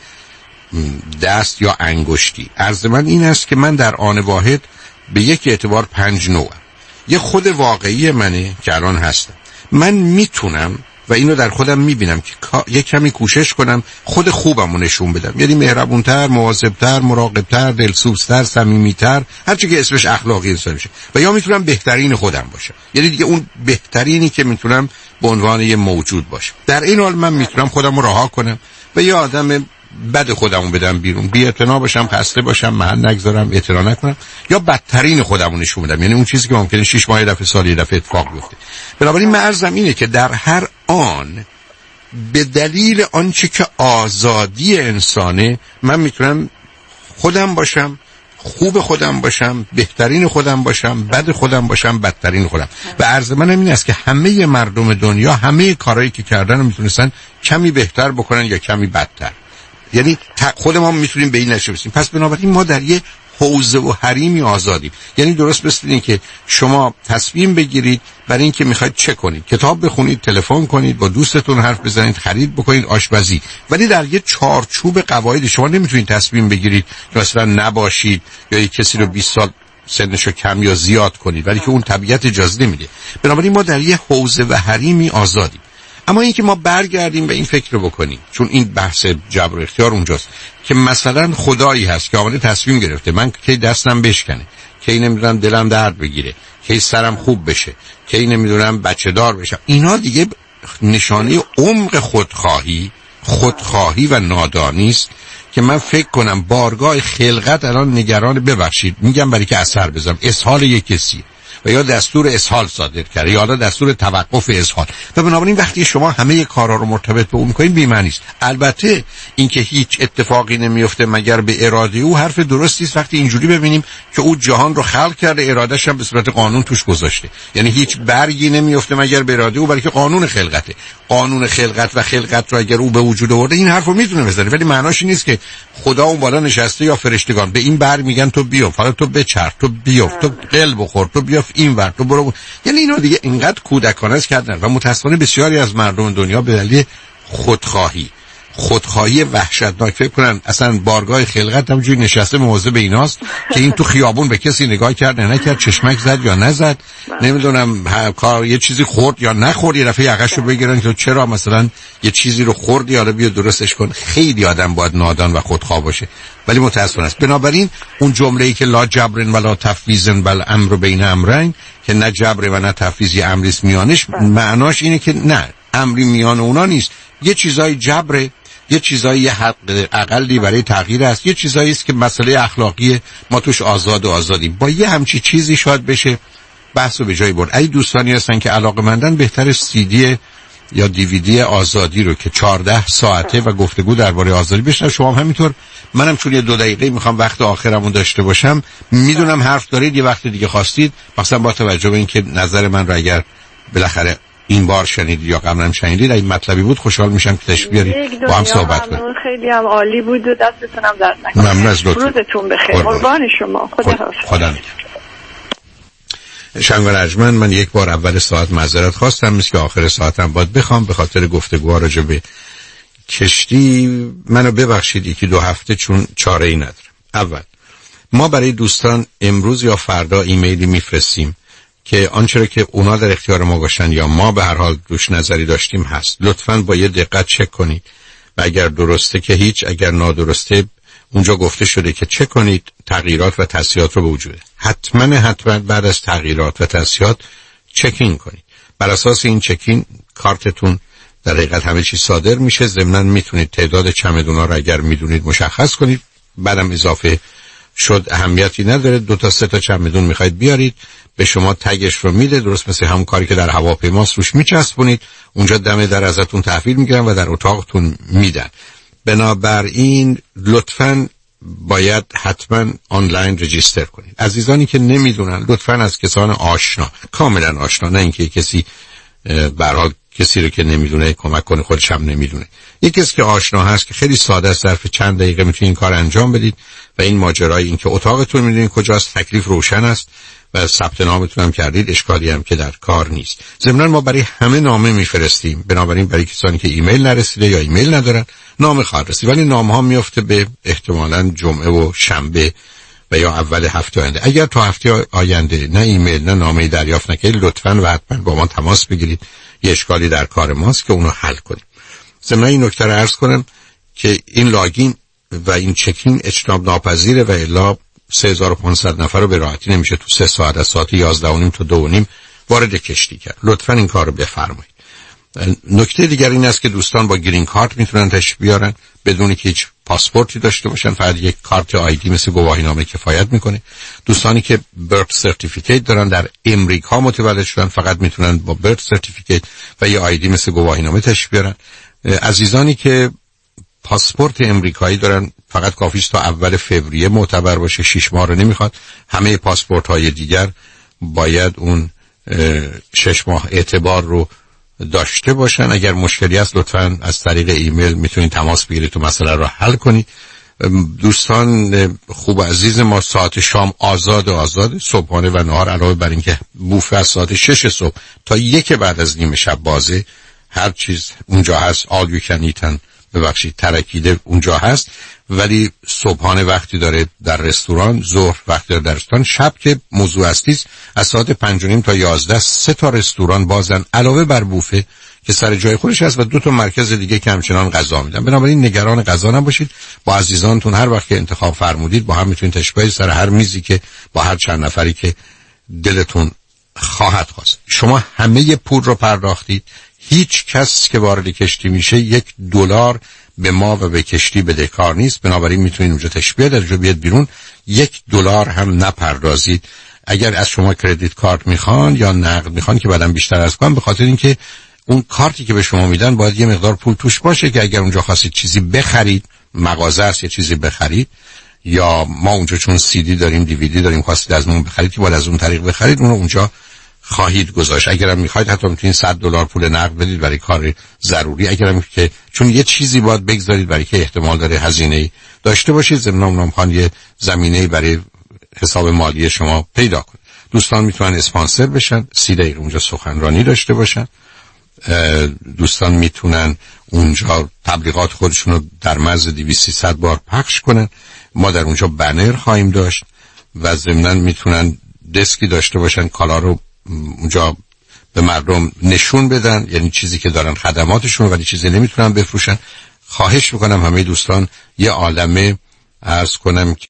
دست یا انگشتی. عرض من این است که من در آن واحد به یک اعتبار 5 نوعم. یه خود واقعی منه که الان هستم. من میتونم و اینو در خودم میبینم که یه کمی کوشش کنم خود خوبمو نشون بدم، یعنی مهربونتر، مواظبتر، مراقبتر، دلسوزتر، صمیمیتر، هر چی که اسمش اخلاقی انسان میشه. و یا میتونم بهترین خودم باشم، یعنی دیگه اون بهترینی که میتونم به عنوان یه موجود باشم. در این حال من میتونم خودمو رها کنم و یه آدم بد خودمو بدم بیرون، بی‌اعتنا باشم، خسته باشم، محل نگذارم، اعتنا نکنم، یا بدترین خودمو نشون بدم، یعنی اون چیزی که ممکنه 6 ماه، دفعه، سال یه دفعه اتفاق بیفته. بنابراین مرزم اینه که در هر آن به دلیل آنچه که آزادی انسانه من میتونم خودم باشم، خوب خودم باشم، بهترین خودم باشم، بد خودم باشم، بدترین خودم. و عرض من این است که همه مردم دنیا همه کارهایی که کردن رو میتونستن کمی بهتر بکنن یا کمی بدتر، یعنی خودمون میتونیم به این نتیجه برسیم. پس بنابراین ما در یه حوزه و حریمی آزادیم. یعنی درست مثل این که شما تصمیم بگیرید برای اینکه میخواید چه کنید، کتاب بخونید، تلفن کنید، با دوستتون حرف بزنید، خرید بکنید، آشپزی، ولی در یه چارچوب قواعد. شما نمیتونید تصمیم بگیرید که مثلا نباشید یا یک کسی رو 20 سال سنشو کم یا زیاد کنید، ولی که اون طبیعت اجازه نمیده. بنابراین ما در یه حوزه و حریمی آزادیم. اما اینکه ما برگردیم به این فکر رو بکنیم، چون این بحث جبر و اختیار اونجاست که مثلا خدایی هست که آمده تصمیم گرفته من کی دستم بشکنه، کی نمیدونم دلم درد بگیره، کی سرم خوب بشه، کی نمیدونم بچه دار بشم، اینا دیگه نشانه عمق خودخواهی و نادانی است که من فکر کنم بارگاه خلقت الان نگران، ببخشید میگم برای که اثر بذارم، اسهال یک کسی و یا دستور اسهال صادر کرده یا دستور توقف اسهال. و بنابراین وقتی شما همه کارا رو مرتبط به اون می‌کنید بی‌معنی است. البته اینکه هیچ اتفاقی نمیفته مگر به اراده او حرف درستی است وقتی اینجوری ببینیم که او جهان رو خلق کرده، اراده‌اش هم به صورت قانون توش گذاشته. یعنی هیچ برگی نمیفته مگر به اراده او، بلکه قانون خلقته. قانون خلقت و خلقت رو اگر او به وجود آورده این حرفو میتونه بزنه، ولی معناش این نیست که خدا اون بالا نشسته یا فرشتگان به این بر میگن تو بیاف، حالا تو بچرخ، تو بیاف، تو قلب بخور، تو بیاف این ور، تو برو. یعنی اینا دیگه اینقدر کودکانه است کردن و متأسفانه بسیاری از مردم دنیا به دلیل خودخواهی وحشتناک فکر کنن اصلا بارگاه خلقت همونجوری نشسته مواظب ایناست که این تو خیابون به کسی نگاه کرد نه نکرد، چشمک زد یا نزد، نمیدونم کار یه چیزی خورد یا نخورد، یه دفعه یقه‌شو بگیرن که چرا مثلا یه چیزی رو خوردی، حالا بیا درستش کن. خیلی آدم باید نادان و خودخواه باشه، ولی متأسفانه است. بنابراین اون جمله‌ای که لا جبر ولا تفویض بل امر بین امرین، که نه جبر و نه تفویض، امری است میانش، معناش اینه که نه امری میان اونا نیست، یه چیزای جبره، یه چیزایی یه حق اقلی برای تغییر است، یه چیزایی است که مسئله اخلاقی ما توش آزادیم. با یه همچی چیزی شاید بشه بحثو به جای برد. ای دوستانی هستن که علاقه‌مندن بهتر CD یا DVD آزادی رو که 14 ساعته و گفتگو درباره آزادی بشنن. شما هم همینطور، منم چون یه 2 دقیقه میخوام وقت آخرمو داشته باشم، میدونم حرف دارید، یه وقت دیگه خواستید، مثلا با توجه به اینکه نظر من رو اگر بالاخره این بار شنیدید یا قبلا شنیدید این مطلبی بود، خوشحال میشم که تشریف بیارید با هم صحبت کنیم.
خیلی هم عالی بود و دستتون هم درد نکنه.
ممنون از لطفتون.
روزتون بخیر. قربان شما.
خدا نگهدار. شنوار ارجمند، من یک بار اول ساعت معذرت خواستم، مثل که آخر ساعتم باید بخوام به خاطر گفتگوها راجع به کشتی. منو ببخشید یکی 2 هفته چون چاره ای ندارم. اول ما برای دوستان امروز یا فردا ایمیلی میفرستیم که آنچه که اونا در اختیار ما باشن یا ما به هر حال دوش نظری داشتیم هست. لطفاً با یه دقت چک کنید و اگر درسته که هیچ، اگر نادرسته اونجا گفته شده که چک کنید تغییرات و تصحیحات رو به وجوده. حتما بعد از تغییرات و تصحیحات چکین کنید. بر اساس این چکین کارتتون در حقیقت همه چیز صادر میشه. ضمناً میتونید تعداد چمدونا رو اگر میدونید مشخص کنید، بعدم اضافه شد اهمیتی نداره. 2 تا 3 تا چمدون میخواید بیارید، به شما تگش رو میده، درست مثل همون کاری که در هواپیماست روش میچسبونید، اونجا دم در ازتون تحویل میگیرن و در اتاقتون میدن. بنابراین لطفاً باید حتما آنلاین رجیستر کنید. عزیزانی که نمیدونن لطفاً از کسان آشنا، کاملا آشنا، نه اینکه کسی به هر حال کسی رو که نمیدونه کمک کنه خودش هم نمیدونه، یک کسی که آشنا هست که خیلی ساده است، ظرف چند دقیقه میتونید این کار انجام بدید و این ماجرای این که اتاقتون میدونید کجاست، تکلیف روشن است و ثبت نامتون هم کردید، اشکالی هم که در کار نیست. ضمناً ما برای همه نامه میفرستیم، بنابراین برای کسانی که ایمیل نرسیده یا ایمیل ندارن نامه خواهد رسید، ولی نامه ها میفته به احتمالاً جمعه و شنبه و یا اول هفته آینده. اگر تا هفته آینده نه ایمیل نه نامه دریافت نکنید لطفاً و حتما با ما تماس بگیرید. یه اشکالی در کار ماست که اونو حل کنیم. ضمن این نکته رو عرض کنم که این لاگین و این چکین اجتناب ناپذیره و الا 3500 نفر رو به راحتی نمیشه تو 3 ساعت از ساعت 11:30 تا 2:30 وارد کشتی کرد. لطفاً این کار رو بفرمایید. نکته دیگر این است که دوستان با گرین کارت میتونن تشریف بیارن بدون که هیچ پاسپورتی داشته باشن، فقط یک کارت آیدی مثل گواهینامه کفایت میکنه. دوستانی که برت سرتیفیکیت دارن در امریکا متولد شدن فقط میتونن با برت سرتیفیکیت و یه آیدی مثل گواهینامه تشریف بیارن. عزیزانی که پاسپورت امریکایی دارن فقط کافی است تا اول فوریه معتبر باشه، 6 ماه رو نمیخواد. همه پاسپورت های دیگر باید اون 6 ماه اعتبار رو داشته باشن. اگر مشکلی هست لطفاً از طریق ایمیل میتونید تماس بگیرید تو مسئله رو حل کنید. دوستان خوب عزیز ما ساعت شام آزاد صبحانه و نهار، علاوه بر اینکه بوفه از ساعت 6 صبح تا 1 بعد از نیم شب بازه، هر چیز اونجا هست. all you can eat ببخشید ترکیده اونجا هست، ولی صبحانه وقتی داره در رستوران، ظهر وقتی داره در رستوران، شب که موضوع اصلی از ساعت 5:30 تا 11 3 تا رستوران بازن علاوه بر بوفه که سر جای خودش هست و 2 تا مرکز دیگه که همچنان غذا میدن. بنابراین نگران غذا نباشید. با عزیزانتون هر وقت که انتخاب فرمودید با هم میتونید تشبیه سر هر میزی که با هر چند نفری که دلتون خواهد خواست. شما همه پول رو پرداختید. هیچ کس که وارد کشتی میشه $1 به ما و به کشتی بدهکار نیست. بنابراین میتونید اونجا تشبیه در جو بیاد بیرون، $1 هم نپردازید. اگر از شما کردیت کارت میخوان یا نقد میخوان که بعدم بیشتر از کنم، به خاطر اینکه اون کارتی که به شما میدن باید یه مقدار پول توش باشه که اگر اونجا خواستید چیزی بخرید، مغازه است یه چیزی بخرید، یا ما اونجا چون CD داریم DVD داریم خواستید از اون بخرید که باید از اون طریق بخرید، اون رو اونجا خواهید گذاشت. اگرم میخواید حتی میتونید $100 پول نقد بدید برای کار ضروری. اگرم که چون یه چیزی باید بگذارید برای که احتمال داره هزینه‌ای داشته باشید، ضمن اونم خواهد یه زمینه‌ای برای حساب مالی شما پیدا کنید. دوستان میتونن اسپانسر بشن، 30 دقیقه اونجا سخنرانی داشته باشن. دوستان میتونن اونجا تبلیغات خودشون رو در مرز 200-300 بار پخش کنن. ما در اونجا بنر خواهیم داشت و ضمناً میتونن دسکی داشته باشن، کالا رو اونجا به مردم نشون بدن، یعنی چیزی که دارن خدماتشون، ولی چیزی نمیتونن بفروشن. خواهش میکنم همه دوستان یه عالمه عرض کنم